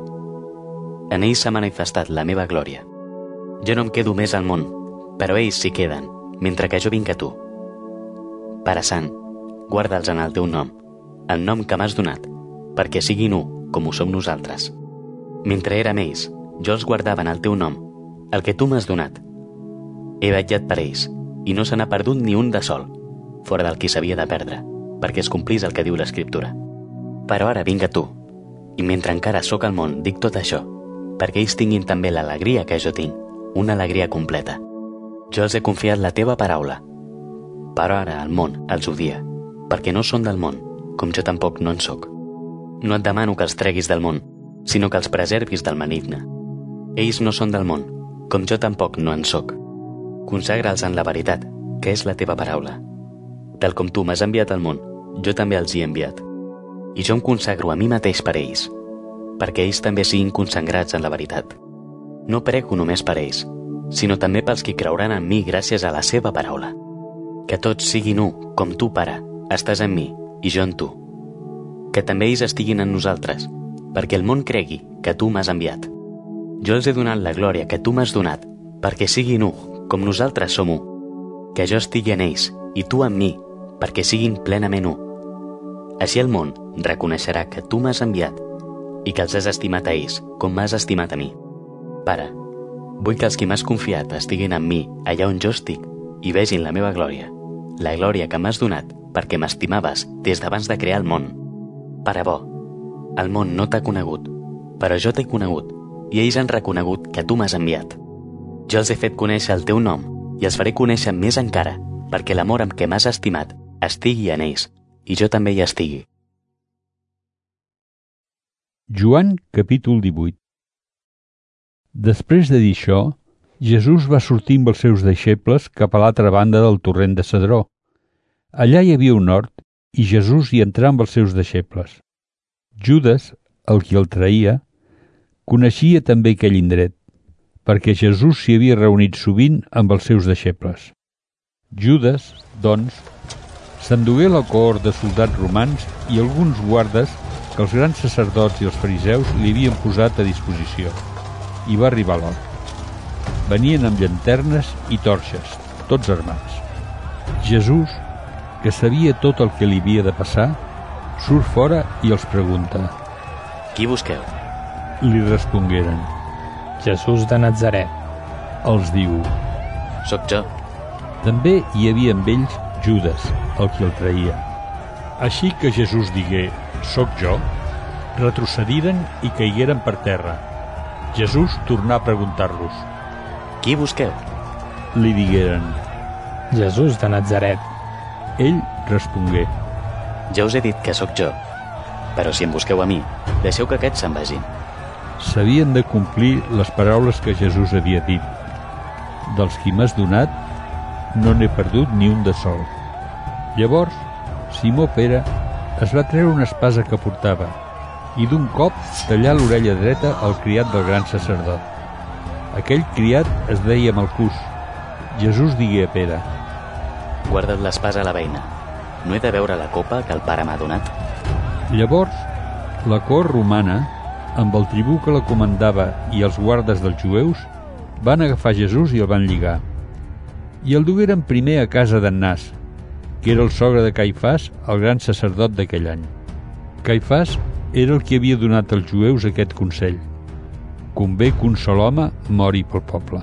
Speaker 5: En ells s'ha manifestat la meva glòria. Jo no em quedo més al món, però ells s'hi queden, mentre que jo vinc a tu. Pare Sant, guarda'ls en el teu nom, el nom que m'has donat, perquè siguin u com ho som nosaltres. Mentre érem ells, jo els guardava en el teu nom, el que tu m'has donat. He vetllat per ells, i no se n'ha perdut ni un de sol, fora del qui s'havia de perdre, perquè es complís el que diu l'Escriptura. Però ara vinc a tu, i mentre encara sóc al món dic tot això, perquè ells tinguin també l'alegria que jo tinc, una alegria completa. Jo els he confiat la teva paraula, però ara el món els odia, perquè no són del món, com jo tampoc no en sóc. No et demano que els treguis del món, sinó que els preservis del maligne. Ells no són del món, com jo tampoc no en sóc. Consagra'ls en la veritat, que és la teva paraula. Tal com tu m'has enviat al món, jo també els hi he enviat. I jo em consagro a mi mateix per ells, perquè ells també siguin consagrats en la veritat. No prego només per ells, sinó també pels qui creuran en mi gràcies a la seva paraula. Que tots siguin u, com tu, Pare, estàs en mi i jo en tu. Que també ells estiguin en nosaltres, perquè el món cregui que tu m'has enviat. Jo els he donat la glòria que tu m'has donat, perquè siguin u, com nosaltres som u. Que jo estigui en ells i tu en mi, perquè siguin plenament u. Així el món reconeixerà que tu m'has enviat i que els has estimat a ells com m'has estimat a mi. Pare, vull que els qui m'has confiat estiguin amb mi allà on jo estic i vegin la meva glòria, la glòria que m'has donat perquè m'estimaves des d'abans de crear el món. Pare bo, el món no t'ha conegut, però jo t'he conegut i ells han reconegut que tu m'has enviat. Jo els he fet conèixer el teu nom i els faré conèixer més encara perquè l'amor amb què m'has estimat estigui en ells i jo també hi estigui.
Speaker 1: Joan, capítol 18. Després de dir això, Jesús va sortir amb els seus deixebles cap a l'altra banda del torrent de Cedró. Allà hi havia un hort i Jesús hi entrà amb els seus deixebles. Judes, el qui el traïa, coneixia també aquell indret, perquè Jesús s'hi havia reunit sovint amb els seus deixebles. Judes, doncs, s'endugué la cohort de soldats romans i alguns guardes que els grans sacerdots i els fariseus li havien posat a disposició. I va arribar l'hora. Venien amb llanternes i torxes, tots armats. Jesús, que sabia tot el que li havia de passar, surt fora i els pregunta:
Speaker 5: Qui busqueu?
Speaker 1: Li respongueren:
Speaker 3: Jesús de Natzaret.
Speaker 1: Els diu:
Speaker 5: Soc jo.
Speaker 1: També hi havia amb ells Judas, el qui el traïa. Així que Jesús digué: Soc jo, retrocediren i caigueren per terra. Jesús tornà a preguntar-los:
Speaker 5: Qui busqueu?
Speaker 1: Li digueren:
Speaker 3: Jesús de Natzaret.
Speaker 1: Ell respongué:
Speaker 5: Ja us he dit que sóc jo, però si em busqueu a mi, deixeu que aquests se'n vagin.
Speaker 1: S'havien de complir les paraules que Jesús havia dit: Dels qui m'has donat, no n'he perdut ni un de sol. Llavors, Simó Pere es va treure una espasa que portava i d'un cop tallà l'orella dreta al criat del gran sacerdot. Aquell criat es deia Malcús. Jesús digué a Pere:
Speaker 5: Guarda't l'espasa a la beina. No he de beure la copa que el pare m'ha donat.
Speaker 1: Llavors, la cort romana, amb el tribú que la comandava i els guardes dels jueus, van agafar Jesús i el van lligar. I el dugueren primer a casa d'Annàs, que era el sogre de Caifàs, el gran sacerdot d'aquell any. Caifàs era el que havia donat als jueus aquest consell: convé que un sol home mori pel poble.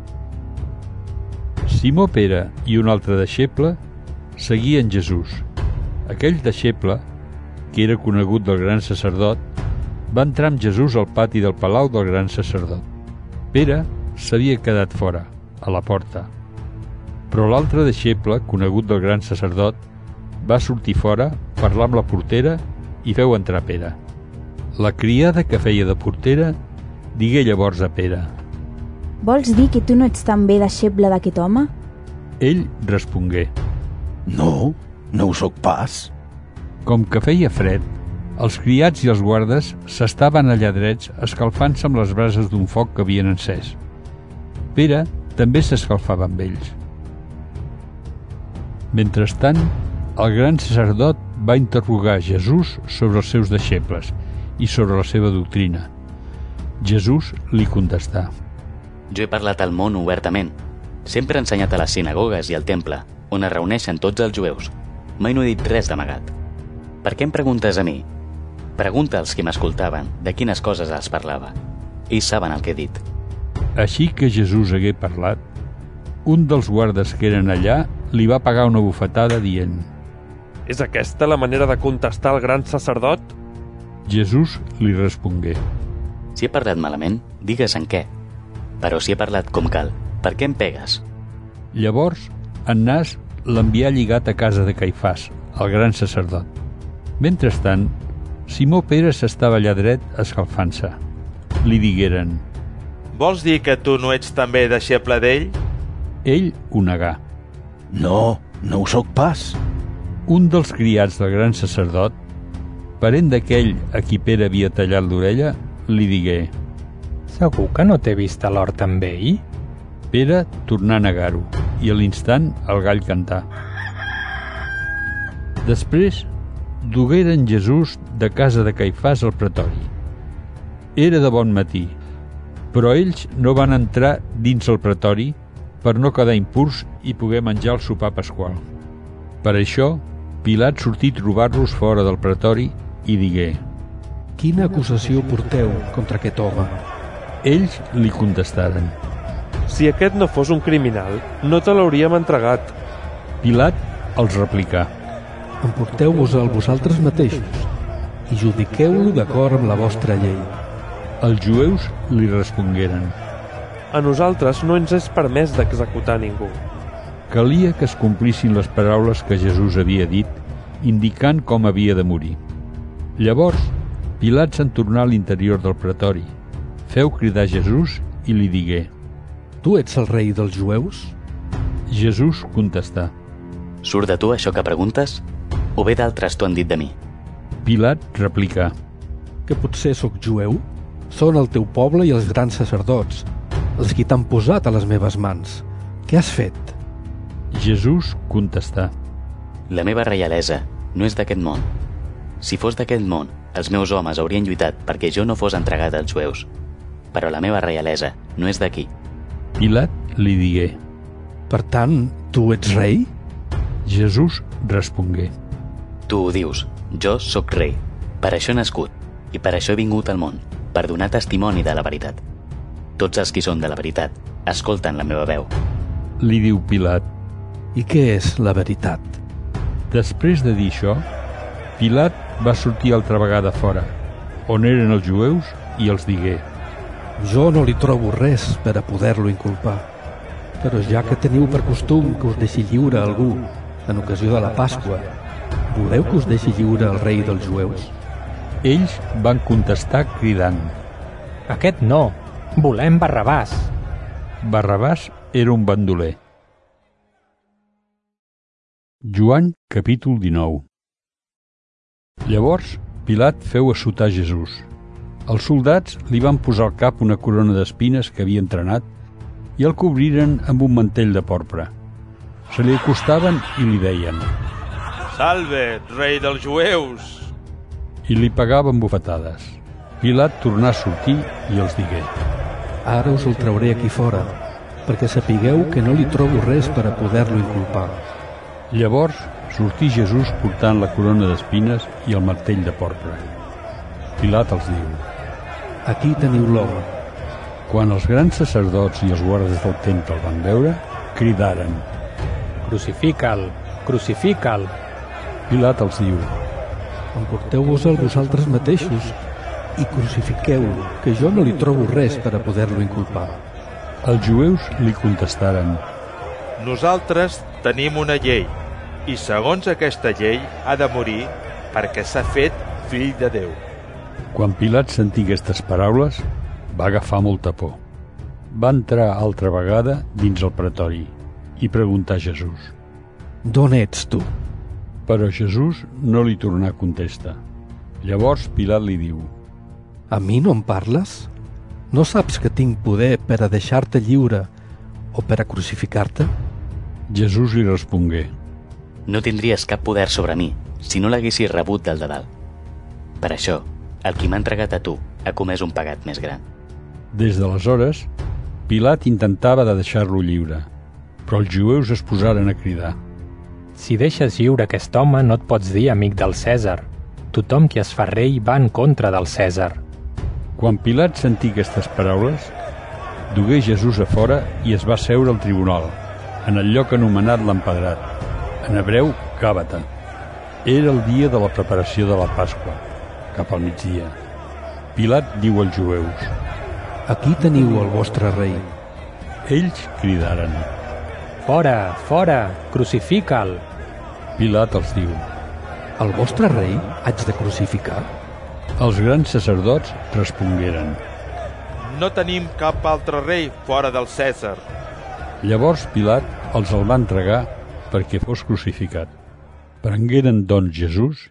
Speaker 1: Simó Pere i un altre deixeble seguien Jesús. Aquell deixeble, que era conegut del gran sacerdot, va entrar amb Jesús al pati del palau del gran sacerdot. Pere s'havia quedat fora, a la porta. Però l'altre deixeble, conegut del gran sacerdot, va sortir fora, parlar amb la portera i feu entrar Pere. La criada que feia de portera digué llavors a Pere:
Speaker 7: Vols dir que tu no ets també deixeble d'aquest home?
Speaker 1: Ell respongué:
Speaker 9: No, no ho sóc pas.
Speaker 1: Com que feia fred, els criats i els guardes s'estaven allà drets escalfant-se amb les brases d'un foc que havien encès. Pere també s'escalfava amb ells. Mentrestant, el gran sacerdot va interrogar Jesús sobre els seus deixebles i sobre la seva doctrina. Jesús li contestà:
Speaker 5: Jo he parlat al món obertament. Sempre he ensenyat a les sinagogues i al temple, on es reuneixen tots els jueus. Mai no he dit res d'amagat. Per què em preguntes a mi? Pregunta als qui m'escoltaven de quines coses els parlava. Ells saben el que he dit.
Speaker 1: Així que Jesús hagué parlat, un dels guardes que eren allà li va pagar una bufetada dient:
Speaker 4: És aquesta la manera de contestar al gran sacerdot?
Speaker 1: Jesús li respongué:
Speaker 5: Si he parlat malament, digues en què. Però si he parlat com cal, per què em pegues?
Speaker 1: Llavors, Annàs l'envià lligat a casa de Caifàs, el gran sacerdot. Mentrestant, Simó Pere s'estava allà dret escalfant-se. Li digueren:
Speaker 6: Vols dir que tu no ets també deixeble d'ell?
Speaker 1: Ell ho negà.
Speaker 9: No, no ho sóc pas.
Speaker 1: Un dels criats del gran sacerdot, parent d'aquell a qui Pere havia tallat l'orella, li digué:
Speaker 3: Segur que no t'he vist a l'hort amb ell?
Speaker 1: Pere tornà a negar-ho, i a l'instant el gall cantà. Després, dugueren Jesús de casa de Caifàs al pretori. Era de bon matí, però ells no van entrar dins el pretori per no quedar impurs i poder menjar el sopar pasqual. Per això, Pilat sortí a trobar-los fora del pretori i digué:
Speaker 2: Quina acusació porteu contra aquest home?
Speaker 1: Ells li contestaren:
Speaker 4: Si aquest no fos un criminal, no te l'hauríem entregat.
Speaker 1: Pilat els replicà:
Speaker 2: Emporteu-vos-el vosaltres mateixos i judiqueu-lo d'acord amb la vostra llei.
Speaker 1: Els jueus li respongueren:
Speaker 4: A nosaltres no ens és permès d'executar ningú.
Speaker 1: Calia que es complissin les paraules que Jesús havia dit, indicant com havia de morir. Llavors, Pilat se'n tornà a l'interior del pretori, feu cridar Jesús i li digué:
Speaker 2: Tu ets el rei dels jueus?
Speaker 1: Jesús contestà:
Speaker 5: Surt de tu això que preguntes? O bé d'altres t'ho han dit de mi?
Speaker 1: Pilat replicà:
Speaker 2: Que potser sóc jueu? Són el teu poble i els grans sacerdots, els qui t'han posat a les meves mans. Què has fet?
Speaker 1: Jesús contestà:
Speaker 5: La meva reialesa no és d'aquest món. Si fos d'aquest món, els meus homes haurien lluitat perquè jo no fos entregat als jueus. Però la meva reialesa no és d'aquí.
Speaker 1: Pilat li digué:
Speaker 2: Per tant, tu ets rei?
Speaker 1: Jesús respongué:
Speaker 5: Tu ho dius, jo sóc rei. Per això he nascut i per això he vingut al món, per donar testimoni de la veritat. Tots els qui són de la veritat escolten la meva veu.
Speaker 1: Li diu Pilat:
Speaker 2: I què és la veritat?
Speaker 1: Després de dir això, Pilat va sortir altra vegada fora, on eren els jueus, i els digué:
Speaker 2: Jo no li trobo res per a poder-lo inculpar. Però ja que teniu per costum que us deixi lliure algú en ocasió de la Pasqua, voleu que us deixi lliure el rei dels jueus?
Speaker 1: Ells van contestar cridant:
Speaker 3: Aquest no, volem Barrabàs.
Speaker 1: Barrabàs era un bandoler. Joan, capítol 19. Llavors, Pilat feu assotar Jesús. Els soldats li van posar al cap una corona d'espines que havia entrenat i el cobriren amb un mantell de porpra. Se li acostaven i li deien:
Speaker 6: Salve, rei dels jueus!
Speaker 1: I li pegaven bufetades. Pilat tornà a sortir i els digué:
Speaker 2: Ara us el trauré aquí fora, perquè sapigueu que no li trobo res per a poder-lo inculpar.
Speaker 1: Llavors sortí Jesús portant la corona d'espines i el martell de porpra. Pilat els diu:
Speaker 2: Aquí teniu l'home.
Speaker 1: Quan els grans sacerdots i els guardes del temple el van veure, cridaren:
Speaker 3: Crucifica'l, crucifica'l.
Speaker 2: Pilat els diu: Emporteu-vos-el vosaltres mateixos i crucifiqueu-lo, que jo no li trobo res per a poder-lo inculpar.
Speaker 1: Els jueus li contestaren:
Speaker 6: Nosaltres tenim una llei, i segons aquesta llei ha de morir perquè s'ha fet fill de Déu.
Speaker 1: Quan Pilat sentí aquestes paraules, va agafar molta por. Va entrar altra vegada dins el pretori i preguntar a Jesús:
Speaker 2: D'on ets tu?
Speaker 1: Però Jesús no li tornà a contestar. Llavors Pilat li diu:
Speaker 2: A mi no em parles? No saps que tinc poder per a deixar-te lliure o per a crucificar-te?
Speaker 1: Jesús li respongué:
Speaker 5: No tindries cap poder sobre mi si no l'haguessis rebut del de dalt. Per això, el qui m'ha entregat a tu ha comès un pecat més gran.
Speaker 1: Des d'aleshores, Pilat intentava de deixar-lo lliure, però els jueus es posaren a cridar:
Speaker 3: Si deixes lliure aquest home no et pots dir amic del Cèsar. Tothom qui es fa rei va en contra del Cèsar.
Speaker 1: Quan Pilat sentí aquestes paraules, dugué Jesús a fora i es va seure al tribunal, en el lloc anomenat l'Empedrat, en hebreu Gàbata. Era el dia de la preparació de la Pasqua, cap al migdia. Pilat diu als jueus:
Speaker 2: Aquí teniu el vostre rei.
Speaker 1: Ells cridaren:
Speaker 3: Fora, fora, crucifica'l.
Speaker 1: Pilat els diu:
Speaker 2: El vostre rei haig de crucificar?
Speaker 1: Els grans sacerdots respongueren:
Speaker 6: No tenim cap altre rei fora del Cèsar.
Speaker 1: Llavors Pilat els el va entregar perquè fos crucificat. Prengueren doncs Jesús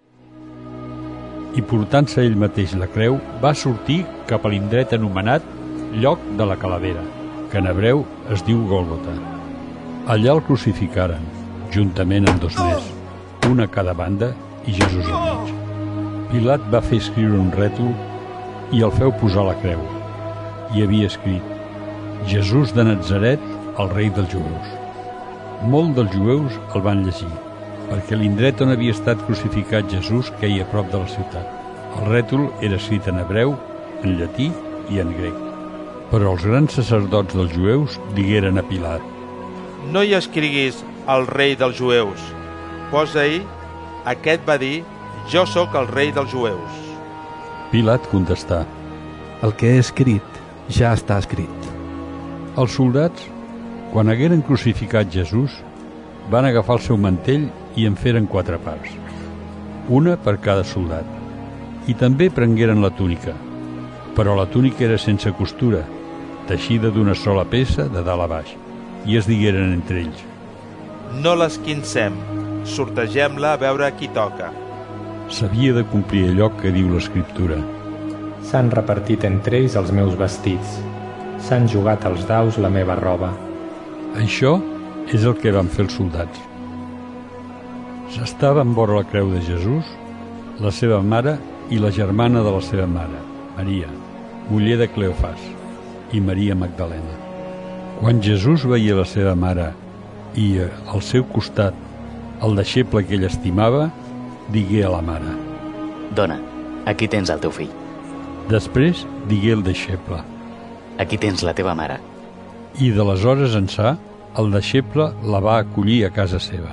Speaker 1: i portant-se ell mateix la creu va sortir cap a l'indret anomenat Lloc de la Calavera, que en hebreu es diu Gòlgota. Allà el crucificaren, juntament amb dos més, un a cada banda i Jesús al mig. Pilat va fer escriure un rètol i el feu posar a la creu. Hi havia escrit: Jesús de Natzaret, el rei dels jueus. Molts dels jueus el van llegir, perquè l'indret on havia estat crucificat Jesús queia a prop de la ciutat. El rètol era escrit en hebreu, en llatí i en grec. Però els grans sacerdots dels jueus digueren a Pilat:
Speaker 6: No hi escriguis el rei dels jueus. Posa-hi: Aquest va dir: Jo sóc el rei dels jueus.
Speaker 1: Pilat contestà:
Speaker 2: El que he escrit ja està escrit.
Speaker 1: Els soldats, quan hagueren crucificat Jesús, van agafar el seu mantell i en feren 4 parts, una per cada soldat, i també prengueren la túnica, però la túnica era sense costura, teixida d'una sola peça de dalt a baix, i es digueren entre ells:
Speaker 6: No l'esquincem, sortegem-la a veure qui toca.
Speaker 1: S'havia de complir allò que diu l'Escriptura.
Speaker 3: S'han repartit entre ells els meus vestits. S'han jugat als daus la meva roba.
Speaker 1: Això és el que van fer els soldats. S'estaven vora la creu de Jesús, la seva mare i la germana de la seva mare, Maria, muller de Cleofàs, i Maria Magdalena. Quan Jesús veia la seva mare i al seu costat el deixeble que ell estimava, digué a la mare:
Speaker 5: Dona, aquí tens el teu fill.
Speaker 1: Després digué al deixeble:
Speaker 5: Aquí tens la teva mare.
Speaker 1: I d'aleshores ençà, el deixeble la va acollir a casa seva.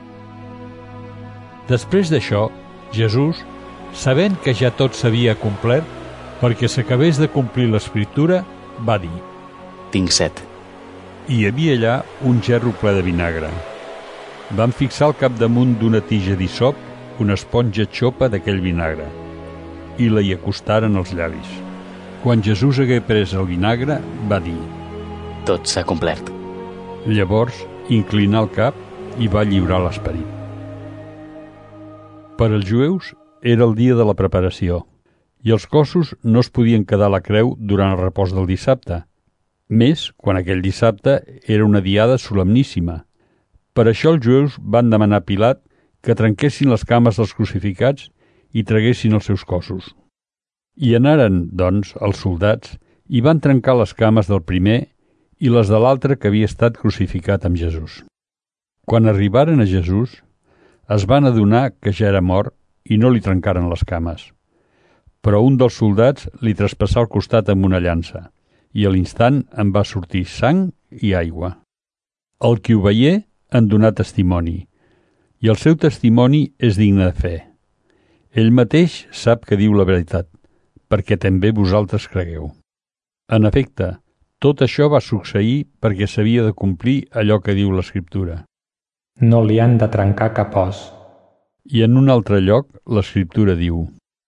Speaker 1: Després d'això, Jesús, sabent que ja tot s'havia complert, perquè s'acabés de complir l'Escriptura, va dir:
Speaker 5: Tinc set.
Speaker 1: Hi havia allà un gerro ple de vinagre. Van fixar al capdamunt d'una tija d'hisop una esponja xopa d'aquell vinagre i la hi acostaren als llavis. Quan Jesús hagué pres el vinagre, va dir:
Speaker 5: Tot s'ha complert.
Speaker 1: Llavors inclinà el cap i va lliurar l'esperit. Per als jueus era el dia de la preparació i els cossos no es podien quedar a la creu durant el repòs del dissabte, més quan aquell dissabte era una diada solemníssima. Per això els jueus van demanar a Pilat que trenquessin les cames dels crucificats i traguessin els seus cossos. I anaren, doncs, els soldats i van trencar les cames del primer i les de l'altre que havia estat crucificat amb Jesús. Quan arribaren a Jesús, es van adonar que ja era mort i no li trencaren les cames. Però un dels soldats li traspassà el costat amb una llança i a l'instant en va sortir sang i aigua. El qui ho veié en donà testimoni, i el seu testimoni és digne de fe. Ell mateix sap que diu la veritat, perquè també vosaltres cregueu. En efecte, tot això va succeir perquè s'havia de complir allò que diu l'Escriptura.
Speaker 3: No li han de trencar cap os.
Speaker 1: I en un altre lloc, l'Escriptura diu: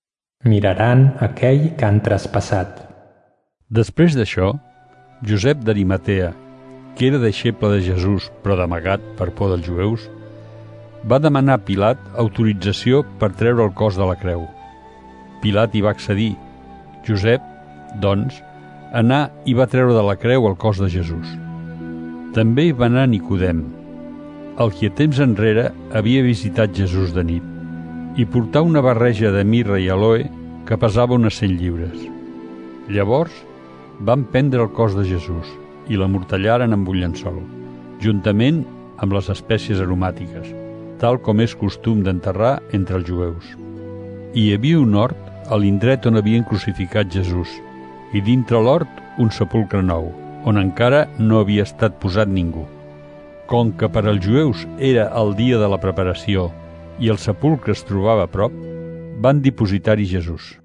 Speaker 3: Miraran aquell que han traspassat.
Speaker 1: Després d'això, Josep d'Arimatea, que era deixeble de Jesús però d'amagat per por dels jueus, va demanar a Pilat autorització per treure el cos de la creu. Pilat hi va accedir. Josep, doncs, anà i va treure de la creu el cos de Jesús. També hi va anar Nicodem, el qui a temps enrere havia visitat Jesús de nit, i portà una barreja de mirra i aloe que pesava unes 100 lliures. Llavors van prendre el cos de Jesús i l'amortallaren amb un llençol, juntament amb les espècies aromàtiques, tal com és costum d'enterrar entre els jueus. Hi havia un hort a l'indret on havien crucificat Jesús, i dintre l'hort un sepulcre nou, on encara no havia estat posat ningú. Com que per als jueus era el dia de la preparació i el sepulcre es trobava a prop, van dipositar-hi Jesús.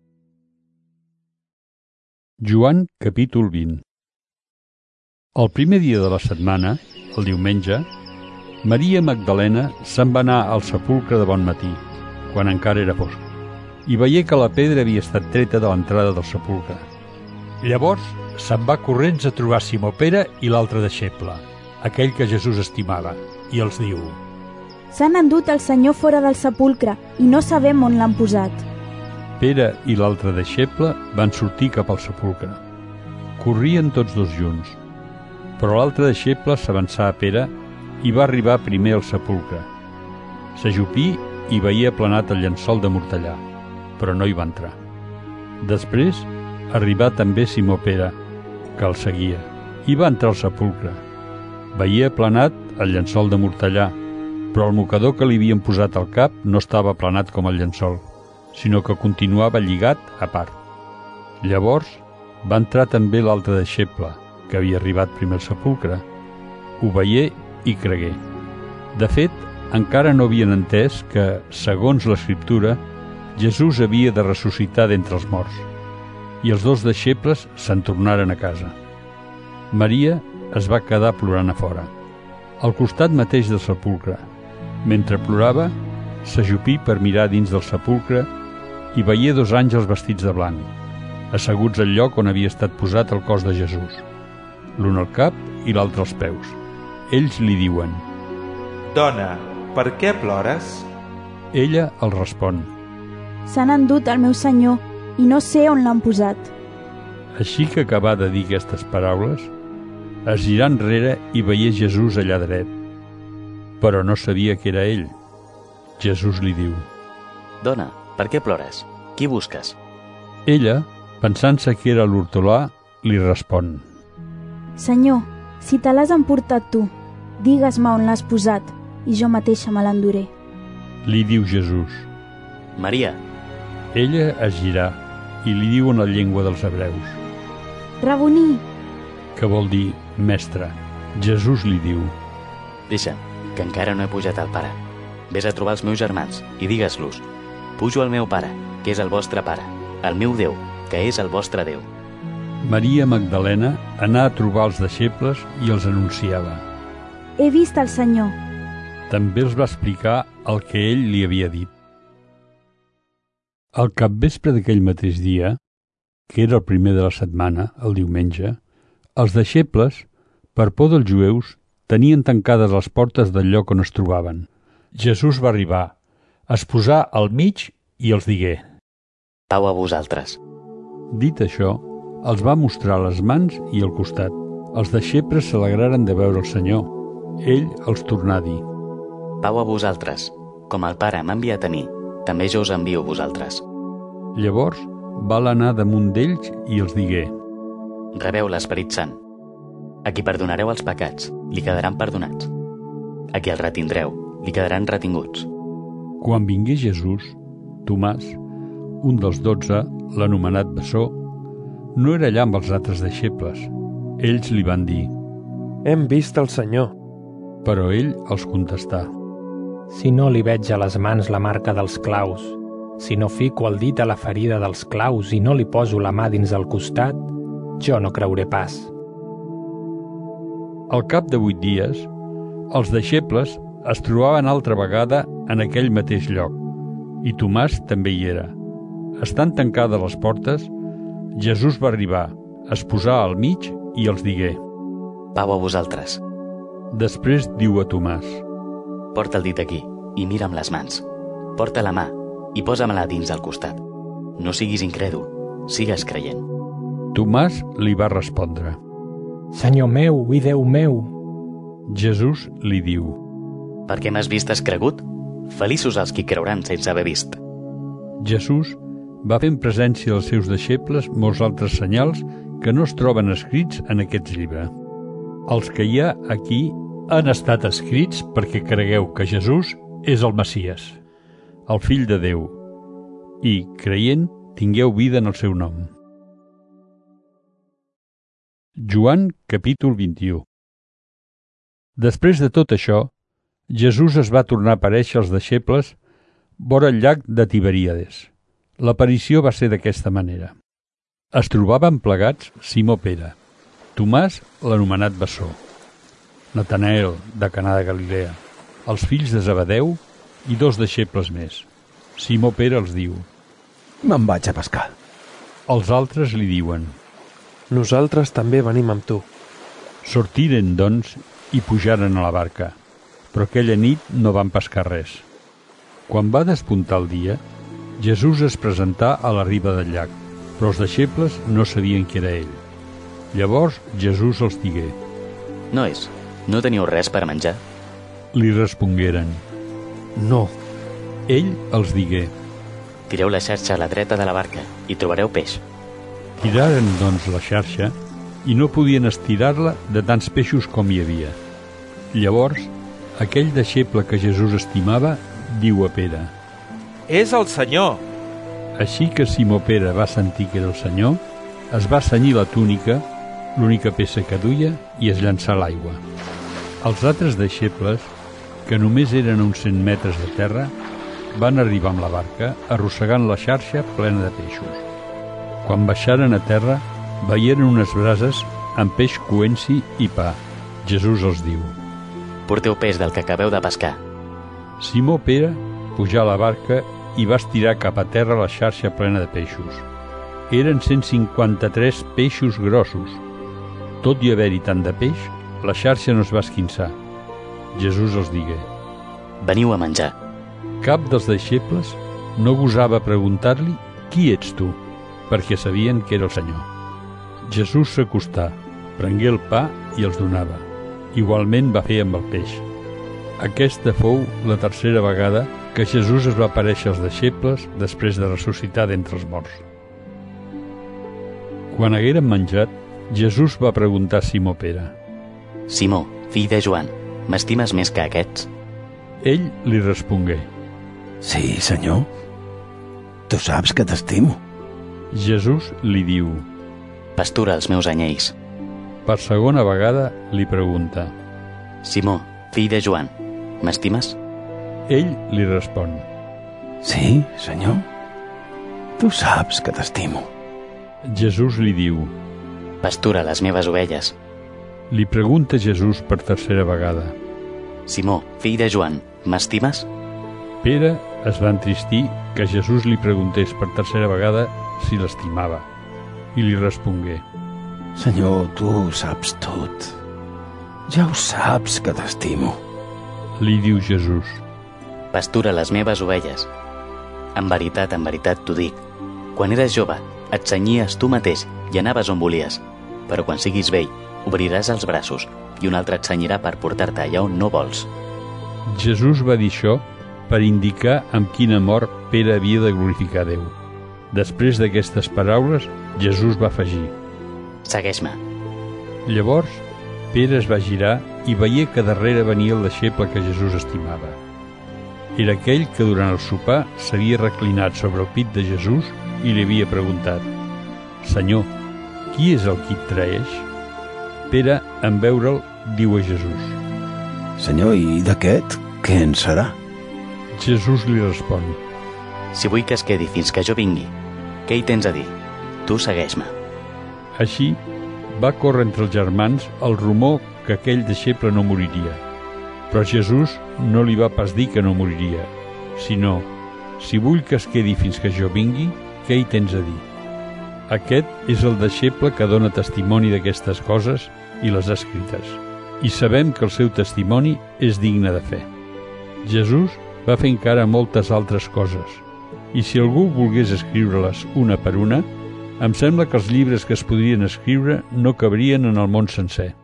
Speaker 1: Joan, capítol 20. El primer dia de la setmana, el diumenge, Maria Magdalena se'n va anar al sepulcre de bon matí, quan encara era fosc, i veié que la pedra havia estat treta de l'entrada del sepulcre. Llavors se'n va corrents a trobar Simó Pere i l'altre deixeble, aquell que Jesús estimava, i els diu:
Speaker 7: S'han endut el Senyor fora del sepulcre i no sabem on l'han posat.
Speaker 1: Pere i l'altre deixeble van sortir cap al sepulcre. Corrien tots dos junts, però l'altre deixeble s'avançà a Pere i va arribar primer al sepulcre. S'ajupí i veia aplanat el llençol de mortellà, però no hi va entrar. Després arribà també Simó Pere, que el seguia, i va entrar al sepulcre. Veia aplanat el llençol de mortellà, però el mocador que li havien posat al cap no estava aplanat com el llençol, sinó que continuava lligat a part. Llavors va entrar també l'altre deixeble, que havia arribat primer al sepulcre. Ho veié i cregué. De fet, encara no havien entès que, segons l'Escriptura, Jesús havia de ressuscitar d'entre els morts, i els dos deixebles se'n tornaren a casa. Maria es va quedar plorant a fora, al costat mateix del sepulcre. Mentre plorava, s'ajupí per mirar dins del sepulcre i veié dos àngels vestits de blanc, asseguts al lloc on havia estat posat el cos de Jesús, l'un al cap i l'altre als peus. Ells li diuen:
Speaker 6: Dona, per què plores?
Speaker 1: Ella el respon:
Speaker 7: S'han endut el meu senyor i no sé on l'han posat.
Speaker 1: Així que acabà de dir aquestes paraules, es girà enrere i veié Jesús allà dret, però no sabia que era ell. Jesús li diu:
Speaker 5: Dona, per què plores? Qui busques?
Speaker 1: Ella, pensant-se que era l'hortolà, li respon:
Speaker 7: Senyor, si te l'has emportat tu, digues-me on l'has posat i jo mateixa me l'enduré.
Speaker 1: Li diu Jesús:
Speaker 5: Maria.
Speaker 1: Ella es girà i li diu en la llengua dels hebreus:
Speaker 7: Raboní,
Speaker 1: que vol dir mestre. Jesús li diu:
Speaker 5: Deixa, que encara no he pujat al pare. Ves a trobar els meus germans i digues-los: Pujo al meu pare, que és el vostre pare, al meu Déu, que és el vostre Déu.
Speaker 1: Maria Magdalena anà a trobar els deixebles i els anunciava.
Speaker 7: he vist el Senyor.
Speaker 1: També els va explicar el que ell li havia dit. Al capvespre d'aquell mateix dia, que era el primer de la setmana, el diumenge, els deixebles, per por dels jueus, tenien tancades les portes del lloc on es trobaven. Jesús va arribar, es posà al mig i els digué:
Speaker 5: Pau a vosaltres.
Speaker 1: Dit això, els va mostrar les mans i el costat. Els deixebles s'alegraren de veure el Senyor. Ell els tornà a dir:
Speaker 5: Pau a vosaltres. Com el Pare m'ha enviat a mi, també jo us envio a vosaltres.
Speaker 1: Llavors va anar damunt d'ells i els digué:
Speaker 5: Rebeu l'Esperit Sant. A qui perdonareu els pecats, li quedaran perdonats. A qui el retindreu, li quedaran retinguts.
Speaker 1: Quan vingué Jesús, Tomàs, un dels 12, l'anomenat bessó, no era allà amb els altres deixebles. Ells li van dir:
Speaker 4: Hem vist el Senyor.
Speaker 1: Però ell els contestà:
Speaker 3: Si no li veig a les mans la marca dels claus, si no fico el dit a la ferida dels claus i no li poso la mà dins el costat, jo no creuré pas.
Speaker 1: Al cap de 8 dies, els deixebles es trobaven altra vegada en aquell mateix lloc, i Tomàs també hi era. Estant tancades les portes, Jesús va arribar, es posà al mig i els digué:
Speaker 5: Pau a vosaltres.
Speaker 1: Després diu a Tomàs:
Speaker 5: Porta el dit aquí i mira'm les mans. Porta la mà i posa-me-la dins el costat. No siguis incrèdul, sigues creient.
Speaker 1: Tomàs li va respondre:
Speaker 3: Senyor meu i Déu meu.
Speaker 1: Jesús li diu:
Speaker 5: Per què m'has vist has cregut? Feliços els qui creuran sense haver vist.
Speaker 1: Jesús va fer en presència dels seus deixebles molts altres senyals que no es troben escrits en aquest llibre. Els que hi ha aquí han estat escrits perquè cregueu que Jesús és el Messies, el Fill de Déu, i, creient, tingueu vida en el seu nom. Joan, capítol 21. Després de tot això, Jesús es va tornar a aparèixer als deixebles vora el llac de Tiberíades. L'aparició va ser d'aquesta manera. Es trobaven plegats Simó Pere, Tomàs, l'anomenat bessó, Natanael, de Canà de Galilea, els fills de Zebedeu i 2 deixebles més. Simó Pere els diu:
Speaker 9: Me'n vaig a pescar.
Speaker 1: Els altres li diuen:
Speaker 4: Nosaltres també venim amb tu.
Speaker 1: Sortiren, doncs, i pujaren a la barca, però aquella nit no van pescar res. Quan va despuntar el dia, Jesús es presentà a la riba del llac, però els deixebles no sabien que era ell. Llavors Jesús els digué:
Speaker 5: Nois, no teniu res per menjar?
Speaker 1: Li respongueren:
Speaker 2: No.
Speaker 1: Ell els digué:
Speaker 5: Tireu la xarxa a la dreta de la barca i trobareu peix.
Speaker 1: Tiraren, doncs, la xarxa i no podien estirar-la de tants peixos com hi havia. Llavors, aquell deixeble que Jesús estimava diu a Pere:
Speaker 6: És el Senyor!
Speaker 1: Així que Simó Pere va sentir que era el Senyor, es va cenyir la túnica, l'única peça que duia, i es llançà a l'aigua. Els altres deixebles, que només eren a uns 100 metres de terra, van arribar amb la barca, arrossegant la xarxa plena de peixos. Quan baixaren a terra, veieren unes brases amb peix coent-s'hi i pa. Jesús els diu:
Speaker 5: Porteu peix del que acabeu de pescar.
Speaker 1: Simó Pere pujà a la barca i va estirar cap a terra la xarxa plena de peixos. Eren 153 peixos grossos. Tot i haver-hi tant de peix, la xarxa no es va esquinçar. Jesús els digué:
Speaker 5: Veniu a menjar.
Speaker 1: Cap dels deixebles no gosava preguntar-li «Qui ets tu?», perquè sabien que era el Senyor. Jesús s'acostà, prengué el pa i els donava. Igualment va fer amb el peix. Aquesta fou la tercera vegada que Jesús es va aparèixer als deixebles després de ressuscitar d'entre els morts. Quan hagueren menjat, Jesús va preguntar a Simó Pere:
Speaker 5: Simó, fill de Joan, m'estimes més que aquests?
Speaker 1: Ell li respongué:
Speaker 9: Sí, Senyor. Tu saps que t'estimo.
Speaker 1: Jesús li diu:
Speaker 5: Pastura els meus anyells.
Speaker 1: Per segona vegada li pregunta:
Speaker 5: Simó, fill de Joan, m'estimes?
Speaker 1: Ell li respon:
Speaker 9: Sí, Senyor. Tu saps que t'estimo.
Speaker 1: Jesús li diu:
Speaker 5: Pastura les meves ovelles.
Speaker 1: Li pregunta Jesús per tercera vegada:
Speaker 5: Simó, fill de Joan, m'estimes?
Speaker 1: Pere es va entristir que Jesús li preguntés per tercera vegada si l'estimava, i li respongué:
Speaker 9: Senyor, tu ho saps tot. Ja ho saps que t'estimo.
Speaker 1: Li diu Jesús:
Speaker 5: Pastura les meves ovelles. En veritat t'ho dic, quan eres jove et cenyies tu mateix i anaves on volies, però quan siguis vell obriràs els braços i un altre et cenyirà per portar-te allà on no vols.
Speaker 1: Jesús va dir això per indicar amb quina mort Pere havia de glorificar Déu. Després d'aquestes paraules, Jesús va afegir:
Speaker 5: Segueix-me.
Speaker 1: Llavors, Pere es va girar i veié que darrere venia el deixeble que Jesús estimava. Era aquell que durant el sopar s'havia reclinat sobre el pit de Jesús i li havia preguntat: Senyor, qui és el qui et traeix? Pere, en veure'l, diu a Jesús:
Speaker 9: Senyor, i d'aquest què en serà?
Speaker 1: Jesús li respon:
Speaker 5: Si vull que es quedi fins que jo vingui, què hi tens a dir? Tu segueix-me.
Speaker 1: Així va córrer entre els germans el rumor que aquell deixeble no moriria. Però Jesús no li va pas dir que no moriria, sinó: si vull que es quedi fins que jo vingui, què hi tens a dir? Aquest és el deixeble que dona testimoni d'aquestes coses i les ha escrites, i sabem que el seu testimoni és digne de fe. Jesús va fer encara moltes altres coses, i si algú volgués escriure-les una per una, em sembla que els llibres que es podrien escriure no cabrien en el món sencer.